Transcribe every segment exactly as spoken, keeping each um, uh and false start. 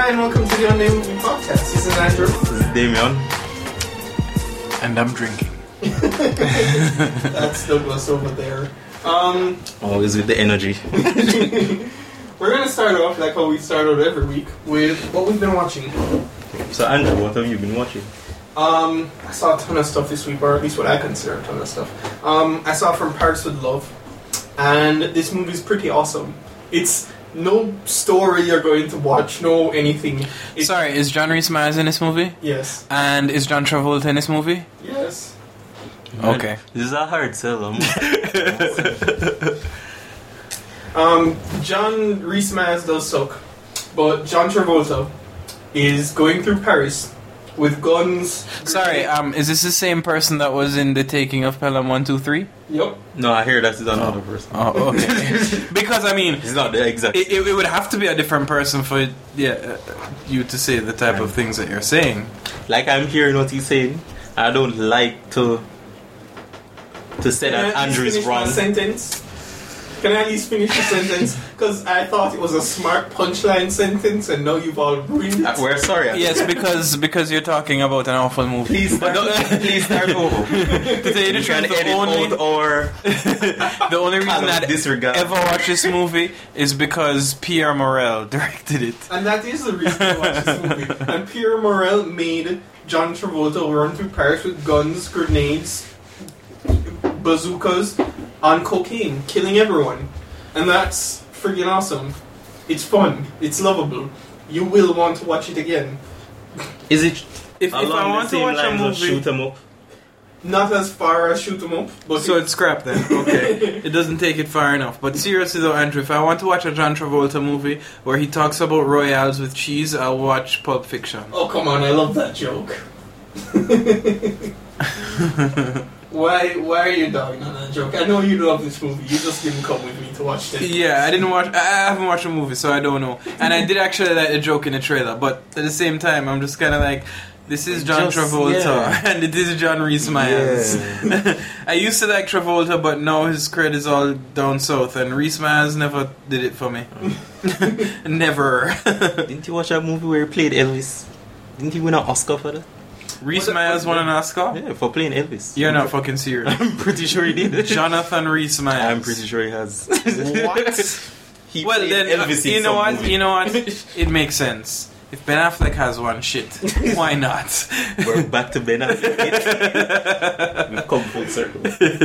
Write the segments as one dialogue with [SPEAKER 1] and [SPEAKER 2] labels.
[SPEAKER 1] Hi, and welcome to the Unnamed Movie Podcast. This is Andrew.
[SPEAKER 2] This is Damien.
[SPEAKER 3] And I'm drinking.
[SPEAKER 1] That's Douglas over there. Um,
[SPEAKER 2] Always with the energy.
[SPEAKER 1] We're going to start off, like how we start out every week, with what we've been watching.
[SPEAKER 2] So, Andrew, what have you been watching?
[SPEAKER 1] Um, I saw a ton of stuff this week, or at least what I consider a ton of stuff. Um, I saw From Paris with Love, and this movie's pretty awesome. It's no story you're going to watch, no anything. It's,
[SPEAKER 3] Sorry, is John Rhys Meyers in this movie?
[SPEAKER 1] Yes.
[SPEAKER 3] And is John Travolta in this movie?
[SPEAKER 1] Yes.
[SPEAKER 3] Okay.
[SPEAKER 2] This is a hard sell.
[SPEAKER 1] um, John Rhys Meyers does suck, but John Travolta is going through Paris with guns.
[SPEAKER 3] Sorry, um, is this the same person that was in The Taking of Pelham one two three?
[SPEAKER 1] Yep.
[SPEAKER 2] No, I hear that is another person.
[SPEAKER 3] Oh, okay. Because, I mean,
[SPEAKER 2] It's not the exact.
[SPEAKER 3] it, it, it would have to be a different person for yeah, uh, you to say the type of things that you're saying.
[SPEAKER 2] Like, I'm hearing what he's saying. I don't like to to say
[SPEAKER 1] Can I
[SPEAKER 2] that
[SPEAKER 1] at least
[SPEAKER 2] Andrew is
[SPEAKER 1] finish my
[SPEAKER 2] wrong.
[SPEAKER 1] sentence? Can I at least finish the sentence? Because I thought it was a smart punchline sentence, and now you've all ruined
[SPEAKER 2] Uh,
[SPEAKER 1] it.
[SPEAKER 2] We're sorry. I-
[SPEAKER 3] Yes, because because you're talking about an awful movie.
[SPEAKER 2] Please start, please start over.
[SPEAKER 3] To tell you the
[SPEAKER 2] You can
[SPEAKER 3] truth, the
[SPEAKER 2] edit
[SPEAKER 3] only,
[SPEAKER 2] out or
[SPEAKER 3] the only reason
[SPEAKER 2] Callum,
[SPEAKER 3] I'd
[SPEAKER 2] disregard.
[SPEAKER 3] ever watch this movie is because Pierre Morel directed it.
[SPEAKER 1] And that is the reason to watch this movie. And Pierre Morel made John Travolta run through Paris with guns, grenades, bazookas, on cocaine, killing everyone. And that's friggin' awesome. It's fun. It's lovable. You will want to watch it again.
[SPEAKER 2] Is it
[SPEAKER 3] If, if
[SPEAKER 2] along
[SPEAKER 3] I want
[SPEAKER 2] the
[SPEAKER 3] to
[SPEAKER 2] same
[SPEAKER 3] watch a
[SPEAKER 2] lines of
[SPEAKER 3] movie,
[SPEAKER 2] shoot 'em up?
[SPEAKER 1] Not as far as Shoot 'em Up, but
[SPEAKER 3] so it's scrap then. Okay, it doesn't take it far enough. But seriously though, Andrew, if I want to watch a John Travolta movie where he talks about royales with cheese, I'll watch Pulp Fiction.
[SPEAKER 1] oh come on, I love that joke. Why why are you dogging on that joke? I know you love this movie. You just didn't come with me to watch it.
[SPEAKER 3] Yeah, I didn't watch. I I haven't watched the movie, so I don't know. And I did actually like the joke in the trailer, but at the same time, I'm just kind of like, this is John
[SPEAKER 2] Just-
[SPEAKER 3] Travolta,
[SPEAKER 2] yeah.
[SPEAKER 3] and it is John Rhys Meyers. I used to like Travolta, but now his credit is all down south, and Rhys Meyers never did it for me. Never.
[SPEAKER 2] Didn't you watch that movie where he played Elvis? Didn't he win an Oscar for that?
[SPEAKER 3] Rhys
[SPEAKER 1] Was it-
[SPEAKER 3] Meyers won an Oscar?
[SPEAKER 2] Yeah, for playing Elvis.
[SPEAKER 3] You're not fucking serious.
[SPEAKER 2] I'm pretty sure he did.
[SPEAKER 3] Jonathan Rhys Meyers.
[SPEAKER 2] I'm pretty sure he has.
[SPEAKER 3] What?
[SPEAKER 2] He
[SPEAKER 3] Well
[SPEAKER 2] played
[SPEAKER 3] then,
[SPEAKER 2] Elvis in
[SPEAKER 3] you know
[SPEAKER 2] some
[SPEAKER 3] what?
[SPEAKER 2] movie.
[SPEAKER 3] You know what? It makes sense. If Ben Affleck has one, shit, why not?
[SPEAKER 2] We're back to Ben Affleck. We've come full circle.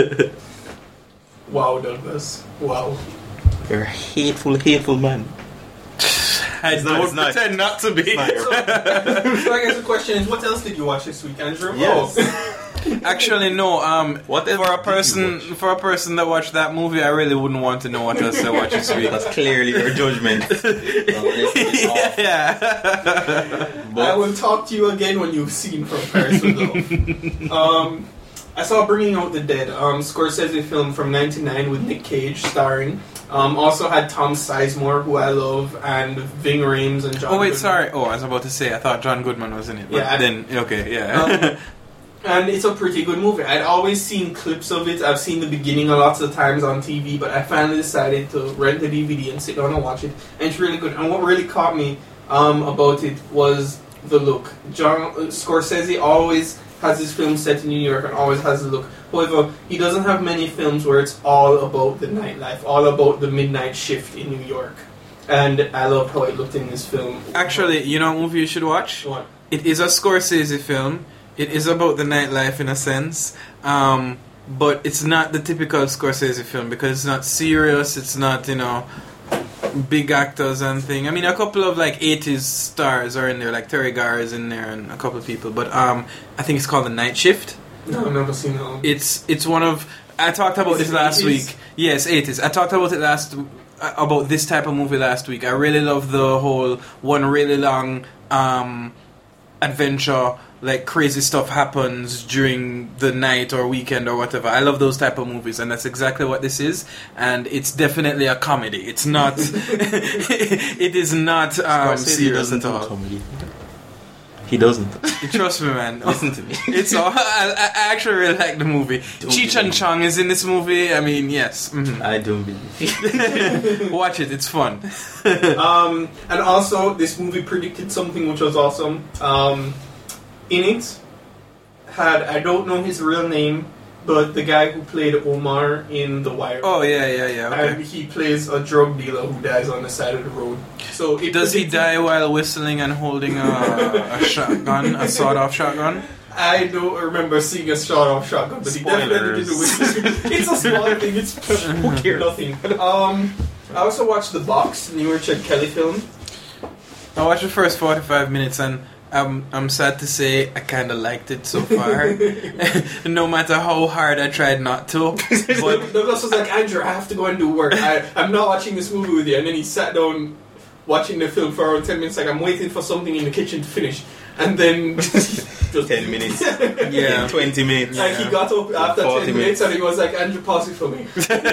[SPEAKER 1] Wow, Douglas. Wow.
[SPEAKER 2] You're a hateful, hateful man.
[SPEAKER 3] I
[SPEAKER 2] It's not-
[SPEAKER 3] don't
[SPEAKER 2] it's not-
[SPEAKER 3] pretend not to be.
[SPEAKER 2] It's not your-
[SPEAKER 1] So I guess the question is, what else did you watch this week, Andrew?
[SPEAKER 2] Yes.
[SPEAKER 1] Oh.
[SPEAKER 3] Actually, no. Um,
[SPEAKER 2] What else
[SPEAKER 3] for a
[SPEAKER 2] did you
[SPEAKER 3] person
[SPEAKER 2] watch?
[SPEAKER 3] for a person that watched that movie, I really wouldn't want to know what else I watched this week.
[SPEAKER 2] That's clearly your judgment.
[SPEAKER 3] yeah, yeah.
[SPEAKER 1] I will talk to you again when you've seen From Paris with Love. um, I saw Bringing Out the Dead, um, Scorsese film from ninety-nine with Nick Cage starring. Um, also had Tom Sizemore, who I love, and Ving Rhames and John
[SPEAKER 3] Oh wait,
[SPEAKER 1] Goodman.
[SPEAKER 3] sorry. Oh, I was about to say I thought John Goodman was in it. But
[SPEAKER 1] Yeah, I-
[SPEAKER 3] Then okay, yeah.
[SPEAKER 1] Um, and it's a pretty good movie. I'd always seen clips of it. I've seen the beginning a lots of times on T V, but I finally decided to rent the D V D and sit down and watch it. And it's really good. And what really caught me um, about it was the look. John uh, Scorsese always has his films set in New York and always has the look. However, he doesn't have many films where it's all about the nightlife, all about the midnight shift in New York. And I loved how it looked in this film.
[SPEAKER 3] Actually, you know what movie you should watch?
[SPEAKER 1] What?
[SPEAKER 3] It is a Scorsese film. It is about the nightlife in a sense, um, but it's not the typical Scorsese film because it's not serious. It's not, you know, big actors and thing. I mean, a couple of like eighties stars are in there, like Terry Garr is in there and a couple of people. But um, I think it's called The Night Shift.
[SPEAKER 1] No, I've never seen that one.
[SPEAKER 3] It's it's one of I talked about
[SPEAKER 1] Is
[SPEAKER 3] this
[SPEAKER 1] it
[SPEAKER 3] last
[SPEAKER 1] eighties?
[SPEAKER 3] week. Yes, eighties. I talked about it last uh, about this type of movie last week. I really love the whole one really long um, adventure. Like crazy stuff happens during the night or weekend or whatever. I love those type of movies, and that's exactly what this is. And it's definitely a comedy. It's not. It is not um,
[SPEAKER 2] Scorsese
[SPEAKER 3] serious
[SPEAKER 2] doesn't
[SPEAKER 3] at
[SPEAKER 2] do
[SPEAKER 3] all.
[SPEAKER 2] comedy. He doesn't.
[SPEAKER 3] Trust me, man.
[SPEAKER 2] Listen to me.
[SPEAKER 3] It's all. I, I actually really like the movie.
[SPEAKER 2] Don't
[SPEAKER 3] Cheech and
[SPEAKER 2] believe.
[SPEAKER 3] Chong is in this movie. I mean, yes. Mhm.
[SPEAKER 2] I don't believe.
[SPEAKER 3] Watch it. It's fun.
[SPEAKER 1] Um, and also, this movie predicted something which was awesome. Um, in it, had, I don't know his real name, but the guy who played Omar in The Wire.
[SPEAKER 3] Oh yeah, yeah, yeah.
[SPEAKER 1] And
[SPEAKER 3] Okay.
[SPEAKER 1] he plays a drug dealer who dies on the side of the road. So it
[SPEAKER 3] Does he
[SPEAKER 1] predicted-
[SPEAKER 3] die while whistling and holding a, a shotgun, a sawed-off shotgun?
[SPEAKER 1] I don't remember seeing a shot off shotgun, but he definitely did the whistle. It's a small thing. It's who cares? Nothing. Um, I also watched The Box, the new Richard Kelly film.
[SPEAKER 3] I watched the first forty-five minutes and I'm I'm sad to say I kind of liked it so far. No matter how hard I tried not to.
[SPEAKER 1] But Douglas was like, Andrew, I have to go and do work. I, I'm not watching this movie with you. And then he sat down watching the film for around ten minutes, like, I'm waiting for something in the kitchen to finish. And then just
[SPEAKER 2] ten minutes.
[SPEAKER 3] Yeah.
[SPEAKER 2] twenty minutes.
[SPEAKER 1] Like he got up after
[SPEAKER 2] forty
[SPEAKER 1] ten minutes and he was like, Andrew, pause it for me.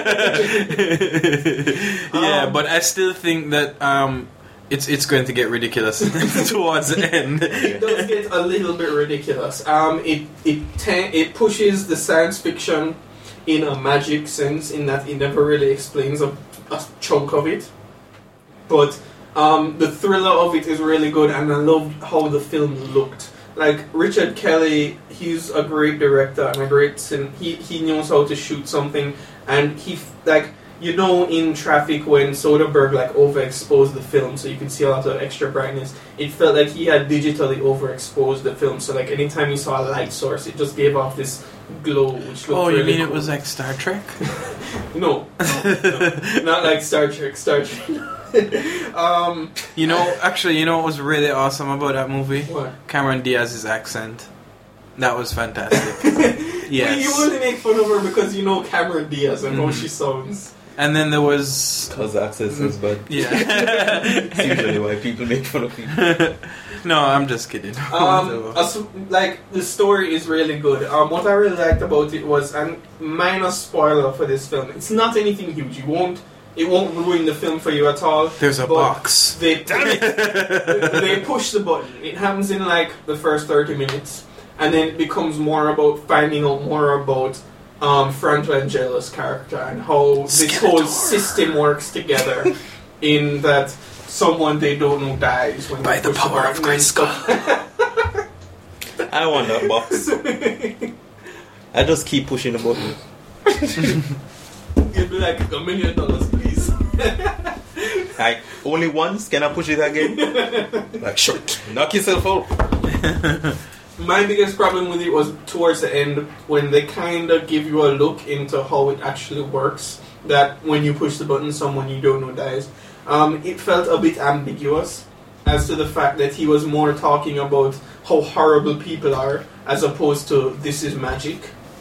[SPEAKER 3] Yeah,
[SPEAKER 1] Um,
[SPEAKER 3] but I still think that um, it's it's going to get ridiculous towards the end.
[SPEAKER 1] It does get a little bit ridiculous. Um, it it te- it pushes the science fiction in a magic sense, in that it never really explains a, a chunk of it. But um, the thriller of it is really good, and I loved how the film looked. Like Richard Kelly, he's a great director and a great cin- he he knows how to shoot something, and he f- like. You know, in Traffic, when Soderbergh like overexposed the film, so you can see a lot of extra brightness. It felt like he had digitally overexposed the film, so like anytime you saw a light source, it just gave off this glow, which looked
[SPEAKER 3] Oh, you
[SPEAKER 1] really
[SPEAKER 3] mean it
[SPEAKER 1] cool.
[SPEAKER 3] was like Star Trek?
[SPEAKER 1] no, no, no, not like Star Trek. Star Trek. um,
[SPEAKER 3] You know, actually, you know what was really awesome about that movie?
[SPEAKER 1] what?
[SPEAKER 3] Cameron Diaz's accent. That was fantastic. Yes.
[SPEAKER 1] You only make fun of her because you know Cameron Diaz and how
[SPEAKER 3] Mhm.
[SPEAKER 1] she sounds.
[SPEAKER 3] And then there was
[SPEAKER 2] Because the access is bad.
[SPEAKER 3] yeah.
[SPEAKER 2] It's usually why people make fun of people.
[SPEAKER 3] No, I'm just kidding.
[SPEAKER 1] Um, as- like the story is really good. Um, what I really liked about it was, and minor spoiler for this film, it's not anything huge. You won't, it won't ruin the film for you at all.
[SPEAKER 3] There's a
[SPEAKER 1] but
[SPEAKER 3] box.
[SPEAKER 1] They they push the button. It happens in like the first thirty minutes, and then it becomes more about finding out more about um, Frank Langella's character and how this whole
[SPEAKER 3] Skeletor.
[SPEAKER 1] system works together. In that someone they don't know dies when
[SPEAKER 3] By
[SPEAKER 1] they
[SPEAKER 3] the
[SPEAKER 1] push
[SPEAKER 3] power
[SPEAKER 1] button
[SPEAKER 3] of
[SPEAKER 1] and
[SPEAKER 3] Grayskull.
[SPEAKER 2] I want that box. I just keep pushing the button.
[SPEAKER 1] You'd be like, a million dollars, please.
[SPEAKER 2] I only once can I push it again? Like sure, knock yourself out.
[SPEAKER 1] My biggest problem with it was towards the end when they kind of give you a look into how it actually works. That when you push the button, someone you don't know dies. Um, it felt a bit ambiguous as to the fact that he was more talking about how horrible people are as opposed to this is magic.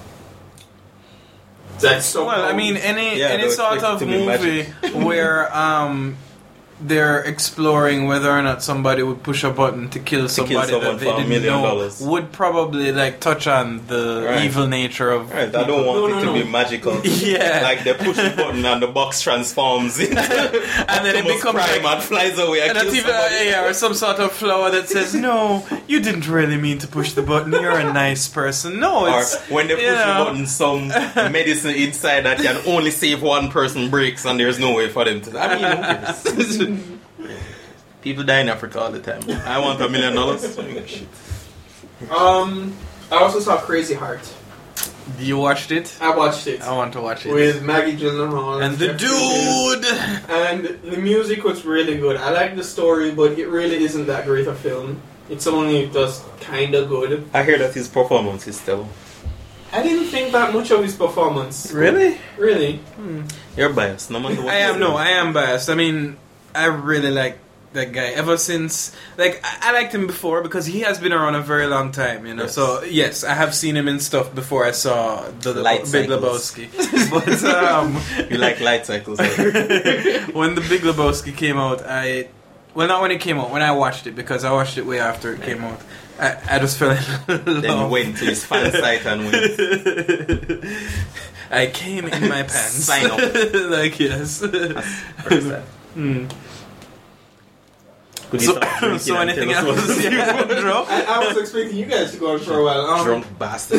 [SPEAKER 1] That's so.
[SPEAKER 3] Well, I mean, any
[SPEAKER 2] Yeah,
[SPEAKER 3] any
[SPEAKER 2] they
[SPEAKER 3] sort
[SPEAKER 2] expect
[SPEAKER 3] of
[SPEAKER 2] it to be
[SPEAKER 3] movie where um, they're exploring whether or not somebody would push a button to kill somebody
[SPEAKER 2] someone
[SPEAKER 3] that they
[SPEAKER 2] for a
[SPEAKER 3] didn't
[SPEAKER 2] million
[SPEAKER 3] know
[SPEAKER 2] dollars.
[SPEAKER 3] would probably like touch on the
[SPEAKER 2] Right.
[SPEAKER 3] evil nature of.
[SPEAKER 2] Right, I don't want
[SPEAKER 1] No,
[SPEAKER 2] it
[SPEAKER 1] no,
[SPEAKER 2] to
[SPEAKER 1] no.
[SPEAKER 2] be magical.
[SPEAKER 3] Yeah.
[SPEAKER 2] Like they push the button and the box transforms into
[SPEAKER 3] And then it
[SPEAKER 2] Optimus
[SPEAKER 3] becomes
[SPEAKER 2] Prime
[SPEAKER 3] like-
[SPEAKER 2] and flies away and
[SPEAKER 3] And that's
[SPEAKER 2] kills
[SPEAKER 3] even, uh,
[SPEAKER 2] somebody.
[SPEAKER 3] yeah, or some sort of flower that says, "No, you didn't really mean to push the button. You're a nice person." No,
[SPEAKER 2] Or
[SPEAKER 3] it's
[SPEAKER 2] when they push
[SPEAKER 3] you know.
[SPEAKER 2] the button, some medicine inside that can only save one person breaks, and there's no way for them to. I mean, who cares? People die in Africa all the time. I want a million dollars. Shit.
[SPEAKER 1] Um, I also saw Crazy Heart.
[SPEAKER 3] You watched it?
[SPEAKER 1] I watched it
[SPEAKER 3] I want to watch it.
[SPEAKER 1] with Maggie Gyllenhaal
[SPEAKER 3] and the
[SPEAKER 1] Jeffrey Dean.
[SPEAKER 3] dude.
[SPEAKER 1] And the music was really good. I like the story, but it really isn't that great a film. It's only just kind of good.
[SPEAKER 2] I hear that his performance is still.
[SPEAKER 1] I didn't think that much of his performance.
[SPEAKER 3] Really?
[SPEAKER 1] Really?
[SPEAKER 2] You're biased, no matter what.
[SPEAKER 3] I
[SPEAKER 2] you
[SPEAKER 3] am
[SPEAKER 2] say.
[SPEAKER 3] no, I am biased. I mean, I really like that guy ever since. Like, I, I liked him before because he has been around a very long time, you know.
[SPEAKER 2] Yes.
[SPEAKER 3] So yes, I have seen him in stuff before I saw the
[SPEAKER 2] Light
[SPEAKER 3] Big
[SPEAKER 2] cycles.
[SPEAKER 3] Lebowski. But um,
[SPEAKER 2] You like light cycles. Right?
[SPEAKER 3] when the Big Lebowski came out, I well, not when it came out, when I watched it because I watched it way after it came out. I, I just fell in love.
[SPEAKER 2] Then you went to his fan site and went.
[SPEAKER 3] I came in my pants.
[SPEAKER 2] Sign up.
[SPEAKER 3] Like yes.
[SPEAKER 2] First time.
[SPEAKER 3] Mm.
[SPEAKER 2] Could you
[SPEAKER 3] So,
[SPEAKER 2] stop drinking
[SPEAKER 3] so
[SPEAKER 2] and
[SPEAKER 3] anything
[SPEAKER 2] tell us
[SPEAKER 3] else?
[SPEAKER 2] what you
[SPEAKER 3] Yeah,
[SPEAKER 2] want?
[SPEAKER 3] Andrew?
[SPEAKER 1] I, I was expecting you guys to go on for a while. Um,
[SPEAKER 2] Drunk bastard.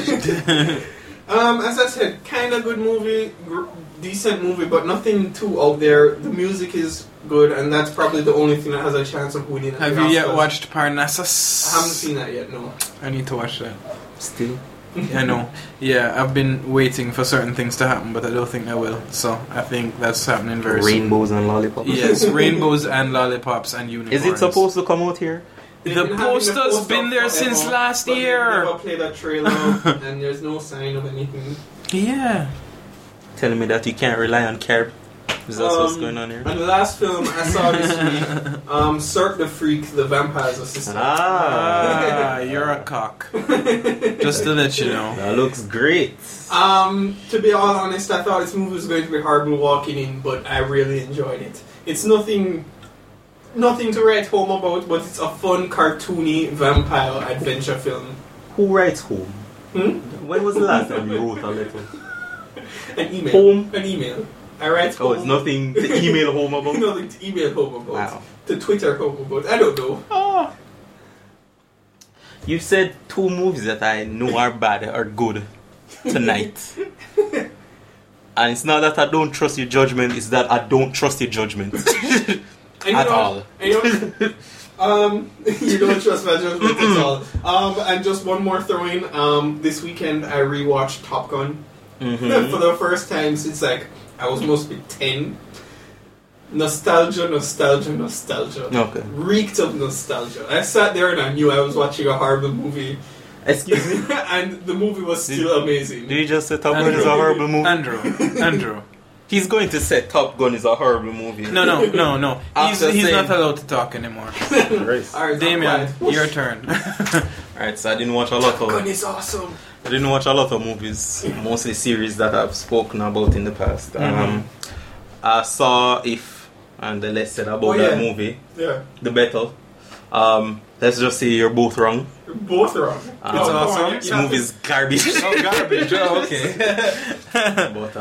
[SPEAKER 1] um, as I said, kind of good movie, gr- decent movie, but nothing too out there. The music is good, and that's probably the only thing that has a chance of winning.
[SPEAKER 3] Have
[SPEAKER 1] the
[SPEAKER 3] you yet
[SPEAKER 1] Oscars.
[SPEAKER 3] watched Parnassus?
[SPEAKER 1] I haven't seen that yet. No.
[SPEAKER 3] I need to watch that.
[SPEAKER 2] Still.
[SPEAKER 3] I know. Yeah, I've been waiting for certain things to happen, but I don't think I will. So I think that's happening very
[SPEAKER 2] Rainbows and lollipops.
[SPEAKER 3] soon. Yes, rainbows and lollipops and unicorns.
[SPEAKER 2] Is it supposed to come out here?
[SPEAKER 1] They've
[SPEAKER 3] The
[SPEAKER 1] been having
[SPEAKER 3] poster's
[SPEAKER 1] poster
[SPEAKER 3] been there
[SPEAKER 1] forever,
[SPEAKER 3] since last
[SPEAKER 1] but they've
[SPEAKER 3] year.
[SPEAKER 1] Never played a trailer, and there's no sign of anything.
[SPEAKER 3] Yeah.
[SPEAKER 2] Telling me that you can't rely on Carb. Is that what's
[SPEAKER 1] Um,
[SPEAKER 2] going on here?
[SPEAKER 1] And the last film I saw this week, um, Cirque the Freak, The Vampire's Assistant.
[SPEAKER 3] Ah, you're a cock. Just to let you know.
[SPEAKER 2] That looks great.
[SPEAKER 1] Um, to be all honest, I thought this movie was going to be horrible walking in, but I really enjoyed it. It's nothing, nothing to write home about, but it's a fun, cartoony vampire adventure film.
[SPEAKER 2] Who writes home?
[SPEAKER 1] Hmm?
[SPEAKER 2] When was the last time you wrote a letter?
[SPEAKER 1] An email.
[SPEAKER 2] Home?
[SPEAKER 1] An email. I write
[SPEAKER 2] Oh,
[SPEAKER 1] home.
[SPEAKER 2] it's nothing to email home about?
[SPEAKER 1] Nothing to email home about.
[SPEAKER 2] Wow.
[SPEAKER 1] To Twitter home about. I don't know.
[SPEAKER 3] Oh.
[SPEAKER 2] You said two movies that I know are bad are good tonight. And it's not that I don't trust your judgment, it's that I don't trust your judgment.
[SPEAKER 1] And you
[SPEAKER 2] At
[SPEAKER 1] know,
[SPEAKER 2] all.
[SPEAKER 1] And you know, um, you don't trust my judgment at all. Um, and just one more throw in. Um, this weekend I rewatched Top Gun
[SPEAKER 2] Mhm.
[SPEAKER 1] for the first time since like I was must be ten. Nostalgia, nostalgia, nostalgia.
[SPEAKER 2] Okay.
[SPEAKER 1] Reeked of nostalgia. I sat there and I knew I was watching a horrible movie,
[SPEAKER 2] Excuse me?
[SPEAKER 1] and the movie was still amazing.
[SPEAKER 2] Did you just say Top Gun is a horrible movie?
[SPEAKER 3] Andrew. Andrew.
[SPEAKER 2] He's going to say Top Gun is a horrible movie.
[SPEAKER 3] No, no, no, no. He's,
[SPEAKER 2] After
[SPEAKER 3] he's
[SPEAKER 2] saying-
[SPEAKER 3] not allowed to talk anymore.
[SPEAKER 2] Christ.
[SPEAKER 1] Alright,
[SPEAKER 3] Damien,
[SPEAKER 1] quiet.
[SPEAKER 3] your turn.
[SPEAKER 2] Alright, so I didn't watch a lot
[SPEAKER 1] Top Gun
[SPEAKER 2] of
[SPEAKER 1] is awesome.
[SPEAKER 2] I didn't watch a lot of movies, mostly series that I've spoken about in the past.
[SPEAKER 3] Mhm.
[SPEAKER 2] Um, I saw If, and the less said about
[SPEAKER 1] Oh,
[SPEAKER 2] that
[SPEAKER 1] yeah.
[SPEAKER 2] movie,
[SPEAKER 1] Yeah,
[SPEAKER 2] the better. Um, let's just say you're both wrong.
[SPEAKER 1] you're both wrong.
[SPEAKER 2] Um,
[SPEAKER 3] It's
[SPEAKER 1] come on,
[SPEAKER 3] awesome.
[SPEAKER 1] you-
[SPEAKER 2] The movie's garbage.
[SPEAKER 3] Oh, garbage. Oh, okay.
[SPEAKER 2] But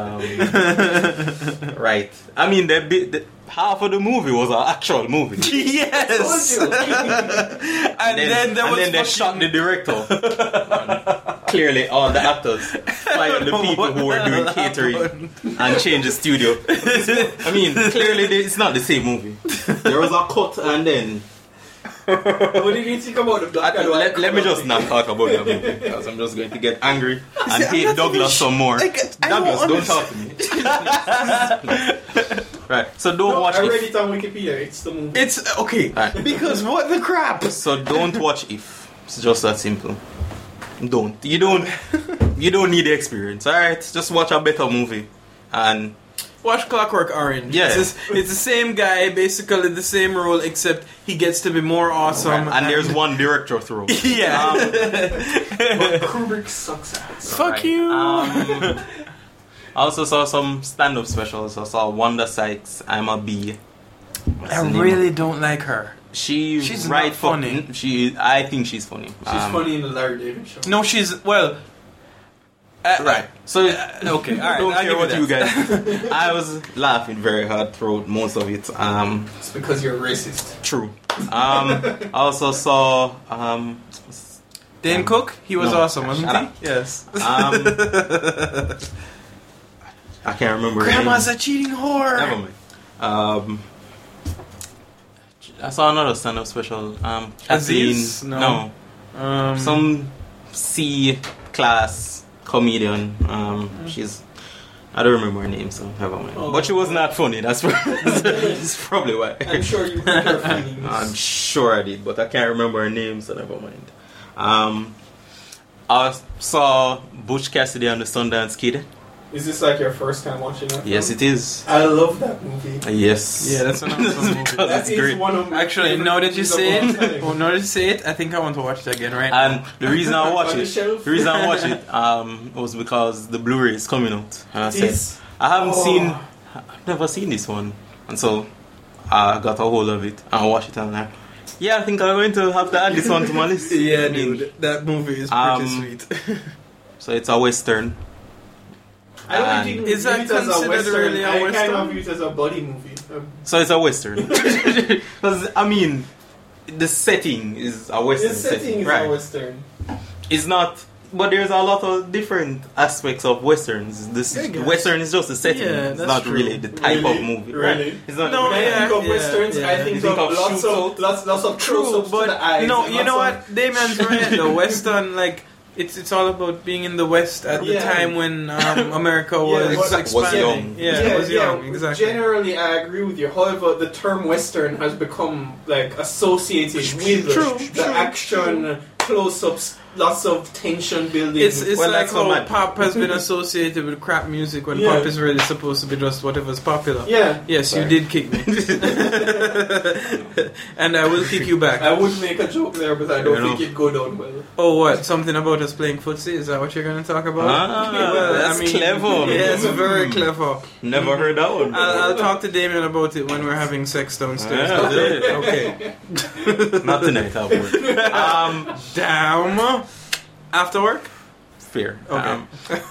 [SPEAKER 2] um, right. I mean, the, bit- the half of the movie was an actual movie.
[SPEAKER 3] Yes.
[SPEAKER 1] Told you.
[SPEAKER 3] and then, there
[SPEAKER 2] and
[SPEAKER 3] was
[SPEAKER 2] then they
[SPEAKER 3] fucking-
[SPEAKER 2] shot the director. Clearly, all the actors fired the people who were doing catering and changed the studio. I mean, clearly they- it's not the same movie. There was a cut, and then
[SPEAKER 1] What did you think about the black
[SPEAKER 2] I
[SPEAKER 1] and
[SPEAKER 2] think-
[SPEAKER 1] white
[SPEAKER 2] let, let me
[SPEAKER 1] color
[SPEAKER 2] just
[SPEAKER 1] thing?
[SPEAKER 2] not talk about that movie because I'm just going to get angry and
[SPEAKER 3] See, I'm
[SPEAKER 2] hate
[SPEAKER 3] not
[SPEAKER 2] Douglas
[SPEAKER 3] even
[SPEAKER 2] some more.
[SPEAKER 3] like, I
[SPEAKER 2] Douglas,
[SPEAKER 3] don't
[SPEAKER 2] don't talk to me. Right, so don't
[SPEAKER 1] No,
[SPEAKER 2] watch
[SPEAKER 1] I
[SPEAKER 2] If.
[SPEAKER 1] read it on Wikipedia. It's the movie.
[SPEAKER 3] It's okay.
[SPEAKER 2] Right.
[SPEAKER 3] Because what the crap?
[SPEAKER 2] So don't watch If. It's just that simple. Don't. You don't. You don't need the experience. All right, just watch a better movie. And
[SPEAKER 3] Watch Clockwork Orange.
[SPEAKER 2] Yeah.
[SPEAKER 3] It's, just- it's the same guy, basically the same role, except he gets to be more awesome.
[SPEAKER 2] and there's one director through.
[SPEAKER 3] Yeah.
[SPEAKER 2] Um,
[SPEAKER 1] But Kubrick sucks ass.
[SPEAKER 3] Fuck
[SPEAKER 2] Right.
[SPEAKER 3] you.
[SPEAKER 2] Um, I also saw some stand-up specials. I saw Wanda Sykes. I'm a Bee. What's
[SPEAKER 3] I
[SPEAKER 2] the name?
[SPEAKER 3] really don't like her.
[SPEAKER 2] She
[SPEAKER 3] She's
[SPEAKER 2] right
[SPEAKER 3] not funny.
[SPEAKER 2] fucking- She. I think she's funny.
[SPEAKER 1] She's
[SPEAKER 2] Um,
[SPEAKER 1] funny in the Larry David show.
[SPEAKER 3] No, she's well. Uh,
[SPEAKER 2] Right. So
[SPEAKER 3] Uh, okay. All right.
[SPEAKER 2] don't
[SPEAKER 3] I'll
[SPEAKER 2] care
[SPEAKER 3] give
[SPEAKER 2] what
[SPEAKER 3] you
[SPEAKER 2] you
[SPEAKER 3] that.
[SPEAKER 2] guys. I was laughing very hard throughout most of it. Um,
[SPEAKER 1] It's because you're racist.
[SPEAKER 2] true. Um, I also saw. Um,
[SPEAKER 3] Dane Cook. He was
[SPEAKER 2] No.
[SPEAKER 3] awesome, wasn't
[SPEAKER 2] Shut
[SPEAKER 3] he?
[SPEAKER 2] up.
[SPEAKER 3] Yes.
[SPEAKER 2] um, I can't remember. her
[SPEAKER 3] Grandma's
[SPEAKER 2] name.
[SPEAKER 3] a cheating whore.
[SPEAKER 2] Never mind. Um, I saw another stand-up special. Um,
[SPEAKER 3] Aziz?
[SPEAKER 2] Kathleen-
[SPEAKER 3] No.
[SPEAKER 2] no,
[SPEAKER 3] Um,
[SPEAKER 2] some C class comedian. Um, she's. I don't remember her name, so never mind.
[SPEAKER 1] Oh.
[SPEAKER 2] But she was not funny. That's, that's probably why.
[SPEAKER 1] I'm sure you hurt her feelings.
[SPEAKER 2] I'm sure I did, but I can't remember her name, so never mind. Um, I saw Butch Cassidy and the Sundance Kid.
[SPEAKER 1] Is this like your first time watching that?
[SPEAKER 2] Yes,
[SPEAKER 1] film?
[SPEAKER 2] it is.
[SPEAKER 1] I love that movie.
[SPEAKER 2] Yes.
[SPEAKER 3] Yeah, that's an awesome movie.
[SPEAKER 2] Because
[SPEAKER 1] That
[SPEAKER 2] it's
[SPEAKER 1] is
[SPEAKER 2] great.
[SPEAKER 1] one of my
[SPEAKER 3] Actually,
[SPEAKER 1] favorite
[SPEAKER 3] now that you
[SPEAKER 1] movies of
[SPEAKER 3] say
[SPEAKER 1] all
[SPEAKER 3] it,
[SPEAKER 1] time.
[SPEAKER 3] well, now that you say it, I think I want to watch it again right now.
[SPEAKER 2] And the reason I watch
[SPEAKER 1] On the
[SPEAKER 2] it,
[SPEAKER 1] shelf.
[SPEAKER 2] the reason I watch it, um, was because the Blu-ray is coming out. And I
[SPEAKER 1] It
[SPEAKER 2] said,
[SPEAKER 1] is-
[SPEAKER 2] I haven't
[SPEAKER 1] Oh.
[SPEAKER 2] seen, I've never seen this one, and so I got a hold of it and I watched it and I'm like, yeah, I think I'm going to have to add this one to my list.
[SPEAKER 3] Yeah,
[SPEAKER 2] I mean,
[SPEAKER 3] dude, that movie is pretty
[SPEAKER 2] um,
[SPEAKER 3] sweet.
[SPEAKER 2] So it's a western.
[SPEAKER 1] I don't
[SPEAKER 2] And-
[SPEAKER 1] think
[SPEAKER 3] Is that
[SPEAKER 1] view it as a
[SPEAKER 3] considered
[SPEAKER 1] western.
[SPEAKER 3] really a
[SPEAKER 1] I kind
[SPEAKER 3] western?
[SPEAKER 1] of view it as a buddy movie. Um,
[SPEAKER 2] So it's a western. Because I mean, the setting is a western
[SPEAKER 1] the setting is
[SPEAKER 2] right?
[SPEAKER 1] a western.
[SPEAKER 2] It's not, but there's a lot of different aspects of westerns. This
[SPEAKER 3] I guess.
[SPEAKER 2] western is just the setting.
[SPEAKER 3] Yeah,
[SPEAKER 2] it's
[SPEAKER 3] that's
[SPEAKER 2] not
[SPEAKER 3] true.
[SPEAKER 2] really the type
[SPEAKER 1] Really?
[SPEAKER 2] of movie.
[SPEAKER 1] Really?
[SPEAKER 2] Right? It's not.
[SPEAKER 3] No,
[SPEAKER 1] When I
[SPEAKER 3] yeah,
[SPEAKER 1] think of
[SPEAKER 3] yeah,
[SPEAKER 1] westerns,
[SPEAKER 3] yeah.
[SPEAKER 1] I think,
[SPEAKER 2] You think
[SPEAKER 1] of,
[SPEAKER 2] of
[SPEAKER 1] lots
[SPEAKER 2] shoot
[SPEAKER 1] of lots, lots of
[SPEAKER 3] True,
[SPEAKER 1] close-ups to the
[SPEAKER 3] but
[SPEAKER 1] eyes.
[SPEAKER 3] no,
[SPEAKER 1] and
[SPEAKER 3] you know
[SPEAKER 1] lots
[SPEAKER 3] what? Damien's right. The Western, like, it's it's all about being in the West at the
[SPEAKER 1] Yeah.
[SPEAKER 3] time when um, America
[SPEAKER 1] Yeah,
[SPEAKER 3] was
[SPEAKER 1] was-
[SPEAKER 3] expanding.
[SPEAKER 2] young.
[SPEAKER 3] Yeah, it was young. Exactly.
[SPEAKER 1] Generally, I agree with you. However, the term Western has become like associated with
[SPEAKER 3] True,
[SPEAKER 1] the
[SPEAKER 3] true,
[SPEAKER 1] action, close-ups, lots of tension building.
[SPEAKER 3] It's it's
[SPEAKER 2] Well,
[SPEAKER 3] like
[SPEAKER 2] that's not
[SPEAKER 3] how
[SPEAKER 2] my-
[SPEAKER 3] pop has been associated with crap music when
[SPEAKER 1] Yeah.
[SPEAKER 3] pop is really supposed to be just whatever's popular.
[SPEAKER 1] yeah.
[SPEAKER 3] Yes,
[SPEAKER 2] Sorry.
[SPEAKER 3] you did kick me, and I will kick you back.
[SPEAKER 1] I would make a joke there, but I don't
[SPEAKER 2] You know.
[SPEAKER 1] think it'd go down well.
[SPEAKER 3] Oh, what? Something about us playing footsie? Is that what you're going to talk about?
[SPEAKER 2] Ah, that's clever.
[SPEAKER 3] Yes, very clever.
[SPEAKER 2] Never heard that one.
[SPEAKER 3] I'll, I'll talk to Damien about it when we're having sex downstairs.
[SPEAKER 2] Yeah, do it.
[SPEAKER 3] Okay.
[SPEAKER 2] Not tonight, I would. Um,
[SPEAKER 3] Damn. After work?
[SPEAKER 2] fair.
[SPEAKER 3] Okay.
[SPEAKER 2] Um,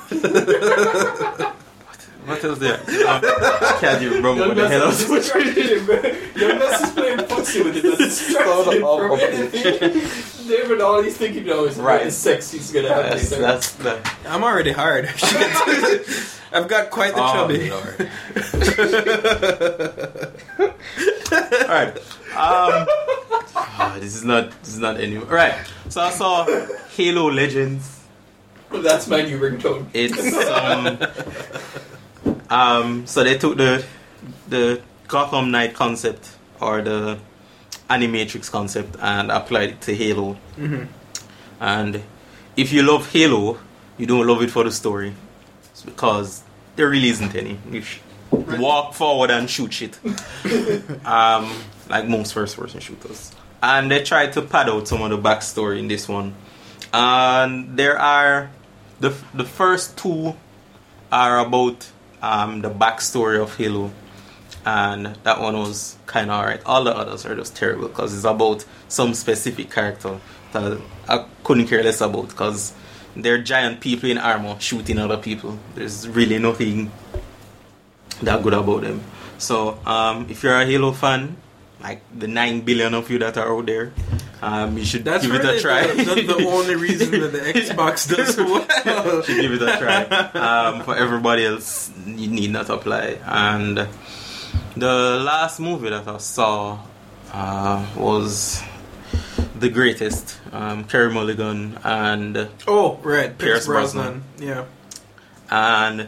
[SPEAKER 2] what else there? Um, can't even remember what the hell else.
[SPEAKER 1] Youngest is playing footsie with it. That's distracting from anything. David, all he's thinking now is
[SPEAKER 2] Right.
[SPEAKER 1] right. the sex he's gonna have
[SPEAKER 2] That's,
[SPEAKER 1] later.
[SPEAKER 2] that's the.
[SPEAKER 3] I'm already hard. I've got quite the
[SPEAKER 2] Oh,
[SPEAKER 3] chubby.
[SPEAKER 2] Lord. All right. Um, ah, this is not. This is not any. All right. So I saw Halo Legends.
[SPEAKER 1] Well, that's my new ringtone.
[SPEAKER 2] It's um. um. So they took the the Gotham Knight concept or the Animatrix concept and applied it to Halo.
[SPEAKER 3] Mhm.
[SPEAKER 2] And if you love Halo, you don't love it for the story. It's because there really isn't any. You sh- walk forward and shoot shit. um, like most first person shooters. And they tried to pad out some of the backstory in this one. And there are the the first two are about um, the backstory of Halo. And that one was kind of alright. All the others are just terrible because it's about some specific character that I couldn't care less about because they're giant people in armor shooting other people. There's really nothing that good about them. So um, if you're a Halo fan, like the nine billion of you that are out there, um, you should
[SPEAKER 3] That's
[SPEAKER 2] give
[SPEAKER 3] really
[SPEAKER 2] it a try.
[SPEAKER 3] The, that's the only reason that the Xbox does well.
[SPEAKER 2] You should give it a try. Um, for everybody else, you need not apply. And the last movie that I saw uh, was The Greatest. Um, Kerry Mulligan and
[SPEAKER 3] Oh, right. Pierce
[SPEAKER 2] Pierce Brosnan.
[SPEAKER 3] Brosnan. Yeah.
[SPEAKER 2] and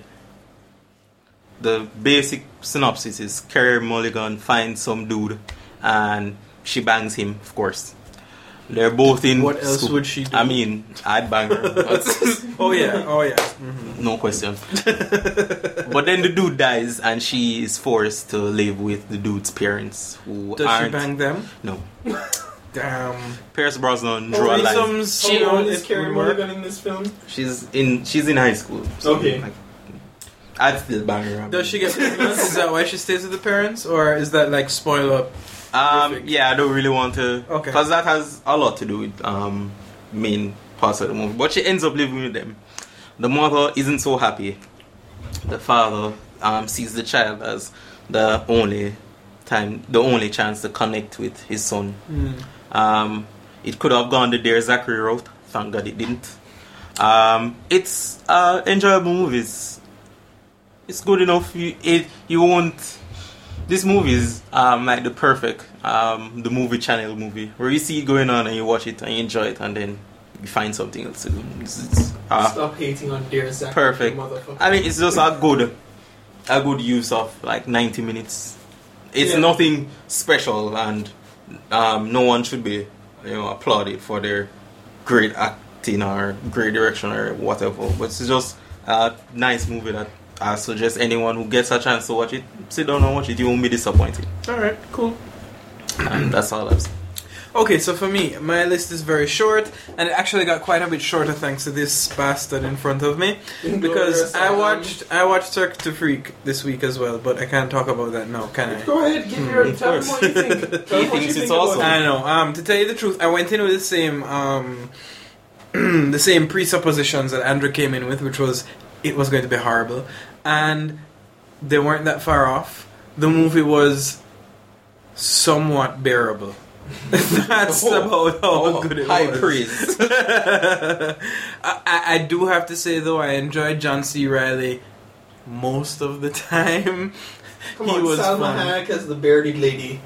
[SPEAKER 2] the basic synopsis is Kerry Mulligan finds some dude and she bangs him, of course. They're both in
[SPEAKER 3] What else
[SPEAKER 2] school.
[SPEAKER 3] would she do?
[SPEAKER 2] I mean, I'd bang her. but
[SPEAKER 3] Oh, yeah. Oh, yeah. Mhm.
[SPEAKER 2] no question. But then the dude dies and she is forced to live with the dude's parents who
[SPEAKER 3] Does she
[SPEAKER 2] aren't.
[SPEAKER 3] bang them?
[SPEAKER 2] No.
[SPEAKER 3] Damn.
[SPEAKER 2] Pierce Brosnan drew a line.
[SPEAKER 3] Threesomes, you
[SPEAKER 1] How
[SPEAKER 3] know,
[SPEAKER 1] old is
[SPEAKER 3] it
[SPEAKER 1] Carey
[SPEAKER 3] would work.
[SPEAKER 1] Mulligan in this film?
[SPEAKER 2] She's in she's in high school. So
[SPEAKER 1] Okay.
[SPEAKER 2] like, I'd still bang her.
[SPEAKER 3] Does she get pregnant? Is that why she stays with the parents? Or is that like spoil up?
[SPEAKER 2] Um,
[SPEAKER 3] Perfect.
[SPEAKER 2] yeah, I don't really want to,
[SPEAKER 3] Okay.
[SPEAKER 2] because that has a lot to do with um main parts of the movie. But she ends up living with them. The mother isn't so happy. The father um sees the child as the only time, the only chance to connect with his son.
[SPEAKER 3] Mm.
[SPEAKER 2] Um, it could have gone the Dear Zachary route. Thank God it didn't. Um, it's uh enjoyable movies. It's good enough. You it you won't. This movie is um, like the perfect um, the movie channel movie where you see it going on and you watch it and you enjoy it and then you find something else to do. It's, it's, uh,
[SPEAKER 1] Stop hating on Dear Zach.
[SPEAKER 2] perfect.
[SPEAKER 1] Motherfucker.
[SPEAKER 2] I mean, it's just a good a good use of like ninety minutes. It's
[SPEAKER 1] Yeah.
[SPEAKER 2] nothing special and um, no one should be you know applauded for their great acting or great direction or whatever. But it's just a nice movie that I suggest anyone who gets a chance to watch it, sit down and watch it. You won't be disappointed.
[SPEAKER 3] Alright, cool.
[SPEAKER 2] And that's all I've seen.
[SPEAKER 3] Okay, so for me, my list is very short, and it actually got quite a bit shorter thanks to this bastard in front of me. Because I watched I watched Circuit to Freak this week as well, but I can't talk about that now, can I?
[SPEAKER 1] Go ahead, give your
[SPEAKER 2] of
[SPEAKER 1] tell them
[SPEAKER 2] course.
[SPEAKER 1] what you think. Tell them
[SPEAKER 2] He
[SPEAKER 1] what you
[SPEAKER 2] thinks
[SPEAKER 1] think
[SPEAKER 2] it's
[SPEAKER 1] about
[SPEAKER 2] awesome.
[SPEAKER 1] it.
[SPEAKER 3] I know. Um, to tell you the truth, I went in with the same um, the same presuppositions that Andrew came in with, which was it was going to be horrible, and they weren't that far off. The movie was somewhat bearable. That's
[SPEAKER 2] Oh,
[SPEAKER 3] about how
[SPEAKER 2] oh,
[SPEAKER 3] good it
[SPEAKER 2] high
[SPEAKER 3] was.
[SPEAKER 2] praise.
[SPEAKER 3] I, I do have to say though, I enjoyed John C. Reilly most of the time.
[SPEAKER 1] Come
[SPEAKER 3] He
[SPEAKER 1] on,
[SPEAKER 3] was
[SPEAKER 1] Salma
[SPEAKER 3] fun.
[SPEAKER 1] Hayek as the bearded lady.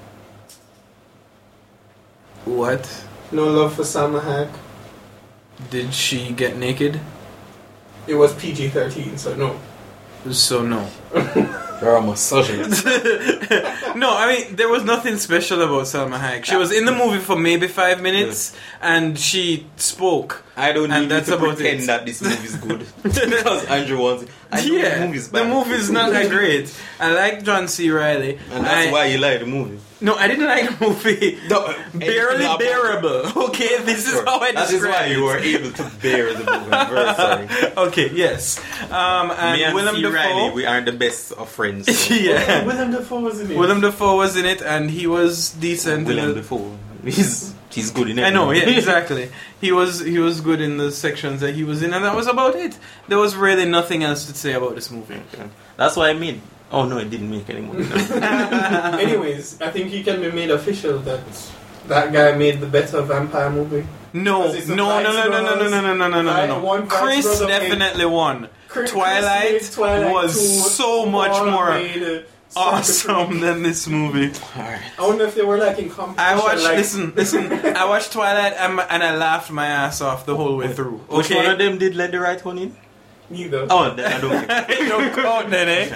[SPEAKER 3] What?
[SPEAKER 1] No love for Salma Hayek.
[SPEAKER 3] Did she get naked?
[SPEAKER 1] It was P G thirteen, so no.
[SPEAKER 3] So no.
[SPEAKER 2] You're a misogynist.
[SPEAKER 3] No, I mean there was nothing special about Salma Hayek. She was in the movie for maybe five minutes, and she spoke.
[SPEAKER 2] I don't
[SPEAKER 3] And
[SPEAKER 2] need
[SPEAKER 3] that's
[SPEAKER 2] you to
[SPEAKER 3] about
[SPEAKER 2] pretend
[SPEAKER 3] it.
[SPEAKER 2] that this movie is good because Andrew wants it. I know
[SPEAKER 3] Yeah,
[SPEAKER 2] the movie's
[SPEAKER 3] the
[SPEAKER 2] bad.
[SPEAKER 3] movie's not that great. I like John C. Reilly,
[SPEAKER 2] and that's
[SPEAKER 3] I-
[SPEAKER 2] why you like the movie.
[SPEAKER 3] No, I didn't like the movie.
[SPEAKER 2] No,
[SPEAKER 3] Barely
[SPEAKER 2] anything about-
[SPEAKER 3] bearable. Okay, this is
[SPEAKER 2] Sure.
[SPEAKER 3] how I
[SPEAKER 2] That
[SPEAKER 3] describe
[SPEAKER 2] is why you
[SPEAKER 3] it.
[SPEAKER 2] were able to bear the movie. I'm very sorry.
[SPEAKER 3] Okay, yes. Um, and,
[SPEAKER 2] Me and
[SPEAKER 3] Willem
[SPEAKER 2] C.
[SPEAKER 3] Dafoe.
[SPEAKER 2] Riley, we aren't the best of friends. So.
[SPEAKER 3] Yeah.
[SPEAKER 1] Willem Dafoe was in it.
[SPEAKER 3] Willem Dafoe was in it, and he was decent.
[SPEAKER 2] Willem
[SPEAKER 3] in the,
[SPEAKER 2] Dafoe. He's he's good in it.
[SPEAKER 3] I know, yeah, exactly. He was he was good in the sections that he was in, and that was about it. There was really nothing else to say about this movie.
[SPEAKER 2] Okay. That's why I mean. Oh no, it didn't make any money.
[SPEAKER 1] Anyways, I think it can be made official that that guy made the better vampire movie.
[SPEAKER 3] No,
[SPEAKER 1] Because it's a
[SPEAKER 3] no, no, no, no, no, no, no, no, no, no, no,
[SPEAKER 1] Right,
[SPEAKER 3] no.
[SPEAKER 1] one Vice
[SPEAKER 3] Chris
[SPEAKER 1] brother made-
[SPEAKER 3] definitely won.
[SPEAKER 1] Chris-
[SPEAKER 3] Twilight,
[SPEAKER 1] Chris made Twilight
[SPEAKER 3] was
[SPEAKER 1] two,
[SPEAKER 3] so much
[SPEAKER 1] Paul
[SPEAKER 3] more
[SPEAKER 1] made, uh,
[SPEAKER 3] awesome than this movie.
[SPEAKER 2] Alright.
[SPEAKER 1] I wonder if they were like in competition.
[SPEAKER 3] I watched.
[SPEAKER 1] like,
[SPEAKER 3] Listen, listen. I watched Twilight and, and I laughed my ass off the whole way through.
[SPEAKER 2] Which one
[SPEAKER 3] Okay.
[SPEAKER 2] of them did let the right one in?
[SPEAKER 1] Neither.
[SPEAKER 2] Oh, then I don't think.
[SPEAKER 3] You don't count then, eh?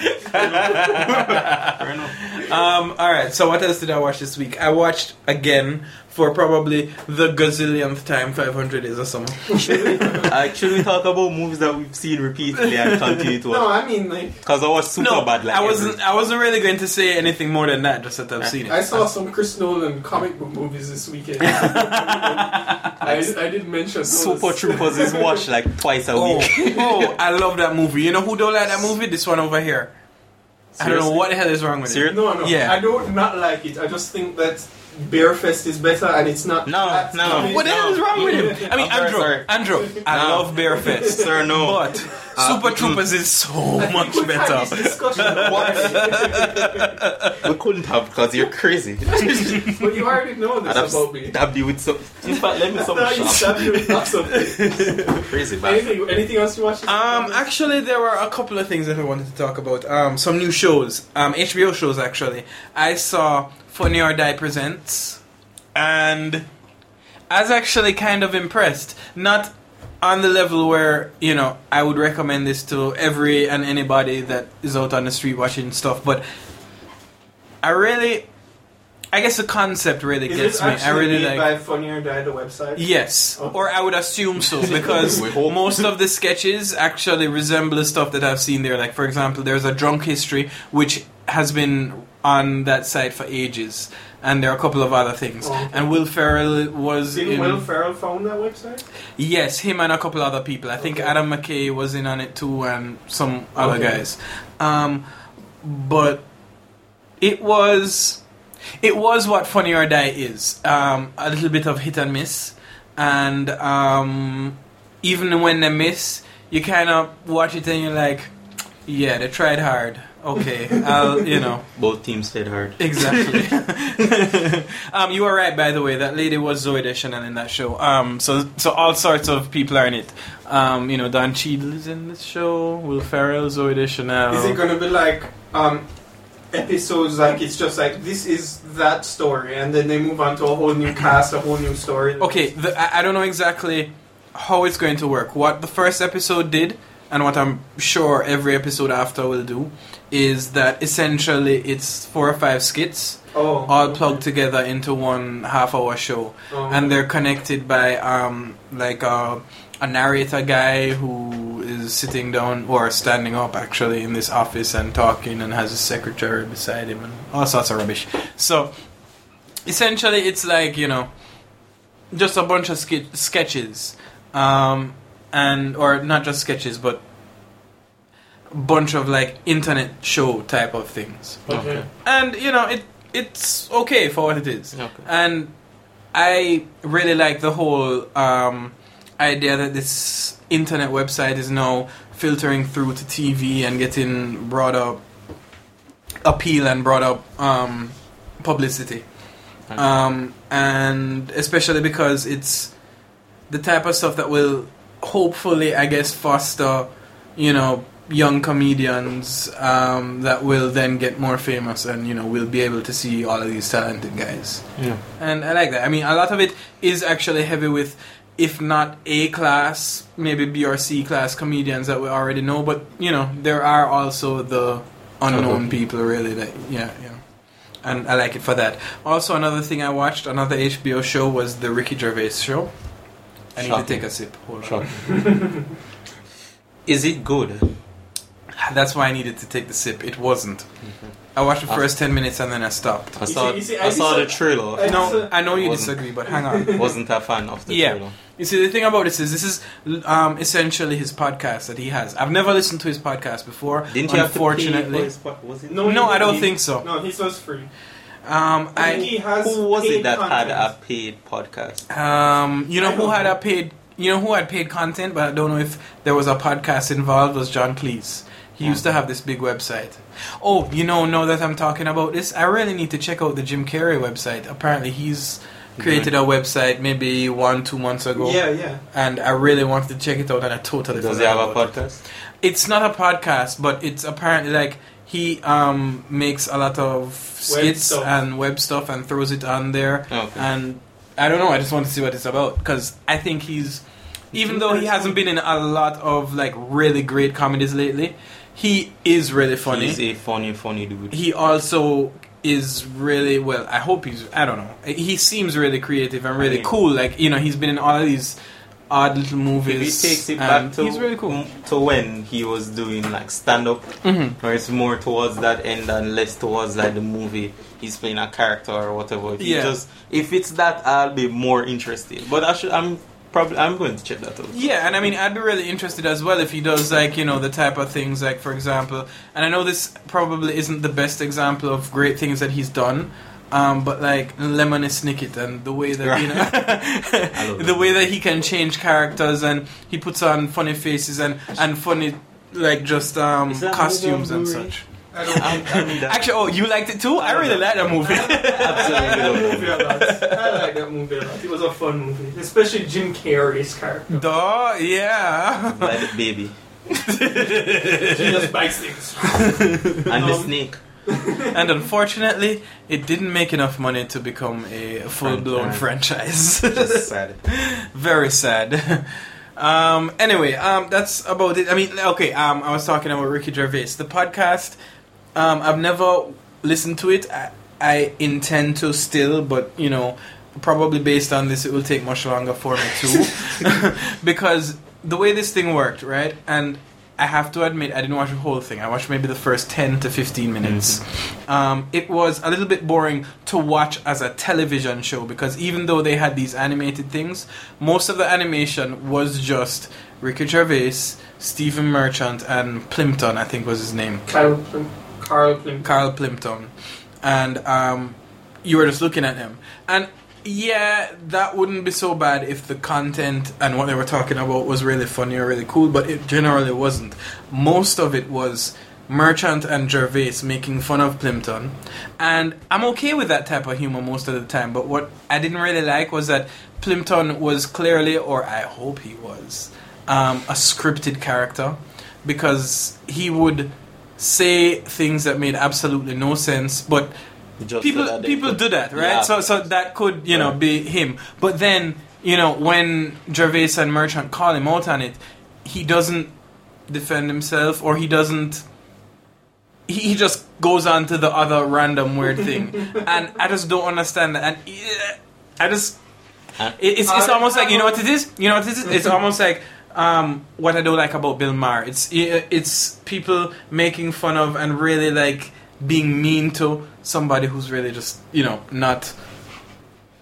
[SPEAKER 2] Fair enough.
[SPEAKER 3] Um, alright, so what else did I watch this week? I watched again for probably the gazillionth time five hundred Days of Summer.
[SPEAKER 2] Uh, should we talk about movies that we've seen repeatedly and continue to
[SPEAKER 1] No,
[SPEAKER 2] watch?
[SPEAKER 1] I mean like
[SPEAKER 2] Because I watched
[SPEAKER 3] No,
[SPEAKER 2] Superbad like
[SPEAKER 3] I wasn't
[SPEAKER 2] every-
[SPEAKER 3] I wasn't really going to say anything more than that, just that I've seen it.
[SPEAKER 1] I saw some Chris Nolan comic book movies this weekend. I, I didn't mention those.
[SPEAKER 2] Super Troopers is watched like twice a
[SPEAKER 3] Oh,
[SPEAKER 2] week.
[SPEAKER 3] oh, I love that movie. You know who don't like that movie? This one over here. I don't know
[SPEAKER 2] Seriously?
[SPEAKER 3] what the hell is wrong with
[SPEAKER 2] Serious?
[SPEAKER 3] it.
[SPEAKER 1] No, no.
[SPEAKER 3] Yeah.
[SPEAKER 1] I don't not like it. I just think that Bearfest is better, and it's not.
[SPEAKER 2] No,
[SPEAKER 1] that
[SPEAKER 2] no.
[SPEAKER 1] comedy.
[SPEAKER 3] What the hell is wrong with him? I mean,
[SPEAKER 2] I'm very
[SPEAKER 3] Andrew,
[SPEAKER 2] sorry.
[SPEAKER 3] Andrew, I
[SPEAKER 2] No.
[SPEAKER 3] love Bearfest.
[SPEAKER 2] Sir, no.
[SPEAKER 3] But
[SPEAKER 2] Uh,
[SPEAKER 3] Super
[SPEAKER 2] mm.
[SPEAKER 3] Troopers is so
[SPEAKER 1] I think
[SPEAKER 3] much
[SPEAKER 1] we've had
[SPEAKER 3] better.
[SPEAKER 1] this discussion already.
[SPEAKER 2] We couldn't have because you're crazy.
[SPEAKER 1] But you already know this
[SPEAKER 2] I'd have
[SPEAKER 1] about me.
[SPEAKER 2] stabbed you with some. In fact, let me some
[SPEAKER 1] No, you
[SPEAKER 2] shot.
[SPEAKER 1] stabbed me with lots of things.
[SPEAKER 2] Crazy bad.
[SPEAKER 1] Anything, anything else you watched? this
[SPEAKER 3] Um,
[SPEAKER 1] weekend?
[SPEAKER 3] actually, there were a couple of things that I wanted to talk about. Um, some new shows, um, H B O shows. Actually, I saw Funny or Die Presents, and I was actually kind of impressed. Not on the level where, you know, I would recommend this to every and anybody that is out on the street watching stuff, but I really, I guess the concept really
[SPEAKER 1] Is
[SPEAKER 3] gets
[SPEAKER 1] it
[SPEAKER 3] me. I
[SPEAKER 1] actually
[SPEAKER 3] really
[SPEAKER 1] made
[SPEAKER 3] like.
[SPEAKER 1] by Funny or Die, the website?
[SPEAKER 3] Yes,
[SPEAKER 1] Okay.
[SPEAKER 3] or I would assume so, because
[SPEAKER 2] We hope.
[SPEAKER 3] most of the sketches actually resemble stuff that I've seen there. Like, for example, there's a Drunk History, which has been on that site for ages, and there are a couple of other things.
[SPEAKER 1] Oh, okay.
[SPEAKER 3] And Will Ferrell was
[SPEAKER 1] Didn't
[SPEAKER 3] in.
[SPEAKER 1] Will Ferrell found that website?
[SPEAKER 3] Yes, him and a couple other people. I think
[SPEAKER 1] Okay.
[SPEAKER 3] Adam McKay was in on it too, and some other
[SPEAKER 1] Okay.
[SPEAKER 3] guys. Um, but it was, it was what Funny or Die is. Um, a little bit of hit and miss, and um, even when they miss, you kind of watch it and you're like, yeah, they tried hard. Okay, I'll, you know.
[SPEAKER 2] Both teams stayed hard.
[SPEAKER 3] Exactly. um, you were right, by the way. That lady was Zoe Deschanel in that show. Um, so, so all sorts of people are in it. Um, you know, Don Cheadle is in this show. Will Ferrell, Zoe Deschanel.
[SPEAKER 1] Is it going to be like um, episodes like it's just like this is that story, and then they move on to a whole new cast, a whole new story?
[SPEAKER 3] Okay, the, I, I don't know exactly how it's going to work. What the first episode did, and what I'm sure every episode after will do, is that essentially it's four or five skits
[SPEAKER 1] Oh,
[SPEAKER 3] all
[SPEAKER 1] okay.
[SPEAKER 3] plugged together into one half-hour show.
[SPEAKER 1] Oh.
[SPEAKER 3] And they're connected by um, like a, a narrator guy who is sitting down or standing up actually in this office and talking, and has a secretary beside him and all sorts of rubbish. So essentially it's like, you know, just a bunch of ske- sketches um, and or not just sketches but bunch of like internet show type of things.
[SPEAKER 1] Okay.
[SPEAKER 3] And you know, it it's okay for what it is.
[SPEAKER 2] Okay.
[SPEAKER 3] And I really like the whole um, idea that this internet website is now filtering through to T V and getting brought up appeal and brought up um, publicity. Um, and especially because it's the type of stuff that will hopefully, I guess, foster, you know, young comedians um, that will then get more famous, and you know, we'll be able to see all of these talented guys.
[SPEAKER 2] Yeah.
[SPEAKER 3] And I like that. I mean, a lot of it is actually heavy with, if not A class, maybe B or C class comedians that we already know, but you know, there are also the unknown
[SPEAKER 2] Uh-huh.
[SPEAKER 3] people really that, yeah, yeah. And I like it for that. Also, another thing I watched, another H B O show, was the Ricky Gervais show. I need
[SPEAKER 2] Shocking.
[SPEAKER 3] to take a sip. Hold on.
[SPEAKER 2] Shocking. Is it good?
[SPEAKER 3] That's why I needed to take the sip. It wasn't. I watched the first ten minutes and then I stopped.
[SPEAKER 2] I
[SPEAKER 1] You
[SPEAKER 2] saw,
[SPEAKER 1] see- you see,
[SPEAKER 2] I
[SPEAKER 1] I
[SPEAKER 2] saw the
[SPEAKER 1] dis-
[SPEAKER 2] trailer.
[SPEAKER 1] I-
[SPEAKER 3] No, I know you
[SPEAKER 2] Wasn't-
[SPEAKER 3] disagree, but hang on.
[SPEAKER 2] Wasn't a fan of the
[SPEAKER 3] Yeah.
[SPEAKER 2] trailer.
[SPEAKER 3] You see, the thing about this is, this is um, essentially his podcast that he has. I've never listened to his podcast before.
[SPEAKER 2] Didn't you have to pay
[SPEAKER 3] unfortunately.
[SPEAKER 2] for his po- was it?
[SPEAKER 1] No,
[SPEAKER 3] No,
[SPEAKER 1] he-
[SPEAKER 3] I don't
[SPEAKER 1] he-
[SPEAKER 3] think so.
[SPEAKER 1] No, he was free.
[SPEAKER 3] Um,
[SPEAKER 1] I think
[SPEAKER 3] I
[SPEAKER 1] he has
[SPEAKER 2] Who was
[SPEAKER 1] paid
[SPEAKER 2] it that
[SPEAKER 1] content.
[SPEAKER 2] had a paid podcast?
[SPEAKER 3] um, you know
[SPEAKER 1] I
[SPEAKER 3] who
[SPEAKER 1] don't
[SPEAKER 3] had
[SPEAKER 1] know.
[SPEAKER 3] a paid, you know who had paid content, but I don't know if there was a podcast involved. Was John Cleese. He used to have this big website. Oh, you know, now that I'm talking about this, I really need to check out the Jim Carrey website. Apparently, he's created a website maybe one, two months ago.
[SPEAKER 1] Yeah, yeah.
[SPEAKER 3] And I really wanted to check it out, and I totally
[SPEAKER 2] Does he
[SPEAKER 3] forgot
[SPEAKER 2] have a
[SPEAKER 3] about it.
[SPEAKER 2] podcast?
[SPEAKER 3] It's not a podcast, but it's apparently like he um, makes a lot of skits
[SPEAKER 1] stuff.
[SPEAKER 3] and web stuff and throws it on there.
[SPEAKER 2] Okay.
[SPEAKER 3] And I don't know. I just want to see what it's about because I think he's, even though he hasn't been in a lot of like really great comedies lately, he is really funny.
[SPEAKER 2] He's a funny, funny dude.
[SPEAKER 3] He also is really well. I hope he's. I don't know. He seems really creative and really
[SPEAKER 2] I mean-
[SPEAKER 3] cool. Like, you know, he's been in all of these odd little
[SPEAKER 2] If
[SPEAKER 3] movies.
[SPEAKER 2] he takes it
[SPEAKER 3] and
[SPEAKER 2] back to,
[SPEAKER 3] he's really cool.
[SPEAKER 2] to when he was doing like stand up,
[SPEAKER 3] Mhm.
[SPEAKER 2] or it's more towards that end and less towards like the movie. He's playing a character or whatever. If he
[SPEAKER 3] Yeah.
[SPEAKER 2] just if it's that, I'll be more interested. But I should, I'm probably I'm going to check that out.
[SPEAKER 3] Yeah, and I mean, I'd be really interested as well if he does, like, you know, the type of things, like, for example, and I know this probably isn't the best example of great things that he's done, um, but, like, Lemony Snicket and the way that, you know, the way that he can change characters and he puts on funny faces and, and funny, like, just um,
[SPEAKER 2] Is that
[SPEAKER 3] costumes and
[SPEAKER 2] movie on Blu-ray?
[SPEAKER 3] such.
[SPEAKER 1] I don't
[SPEAKER 2] I, I mean that.
[SPEAKER 3] Actually, oh, you liked it too? I really like that movie.
[SPEAKER 1] I like that movie a lot. I like that movie a lot. It was a fun movie, especially Jim Carrey's character.
[SPEAKER 3] Duh, yeah.
[SPEAKER 2] Like the baby
[SPEAKER 1] He just bites things.
[SPEAKER 2] and the
[SPEAKER 1] Um,
[SPEAKER 2] snake.
[SPEAKER 3] And unfortunately, it didn't make enough money to become a full-blown franchise.
[SPEAKER 2] Just sad.
[SPEAKER 3] Very sad. Um, anyway, um, that's about it. I mean, okay, um, I was talking about Ricky Gervais. The podcast, um, I've never listened to it. I, I intend to still, but, you know, probably based on this, it will take much longer for me too. Because the way this thing worked, right? And I have to admit, I didn't watch the whole thing. I watched maybe the first ten to fifteen minutes. Mm-hmm. Um, it was a little bit boring to watch as a television show because even though they had these animated things, most of the animation was just Ricky Gervais, Stephen Merchant, and Plimpton, I think was his name.
[SPEAKER 1] Kyle Plim- Carl Plim-
[SPEAKER 3] Carl Plimpton. And um, you were just looking at him. And yeah, that wouldn't be so bad if the content and what they were talking about was really funny or really cool, but it generally wasn't. Most of it was Merchant and Gervais making fun of Plimpton. And I'm okay with that type of humor most of the time, but what I didn't really like was that Plimpton was clearly, or I hope he was, um, a scripted character because he would say things that made absolutely no sense, but
[SPEAKER 2] Just
[SPEAKER 3] people
[SPEAKER 2] so that they
[SPEAKER 3] people
[SPEAKER 2] could-
[SPEAKER 3] do that, right?
[SPEAKER 2] Yeah.
[SPEAKER 3] So so that could, you know,
[SPEAKER 2] Right.
[SPEAKER 3] be him. But then, you know, when Gervais and Merchant call him out on it, he doesn't defend himself, or he doesn't. He, he just goes on to the other random weird thing, and I just don't understand that. And yeah, I just,
[SPEAKER 2] Huh?
[SPEAKER 3] it, it's it's almost like, you know what it is. You know what it is. It's almost like. Um, what I don't like about Bill Maher, it's it's people making fun of and really like being mean to somebody who's really just, you know, not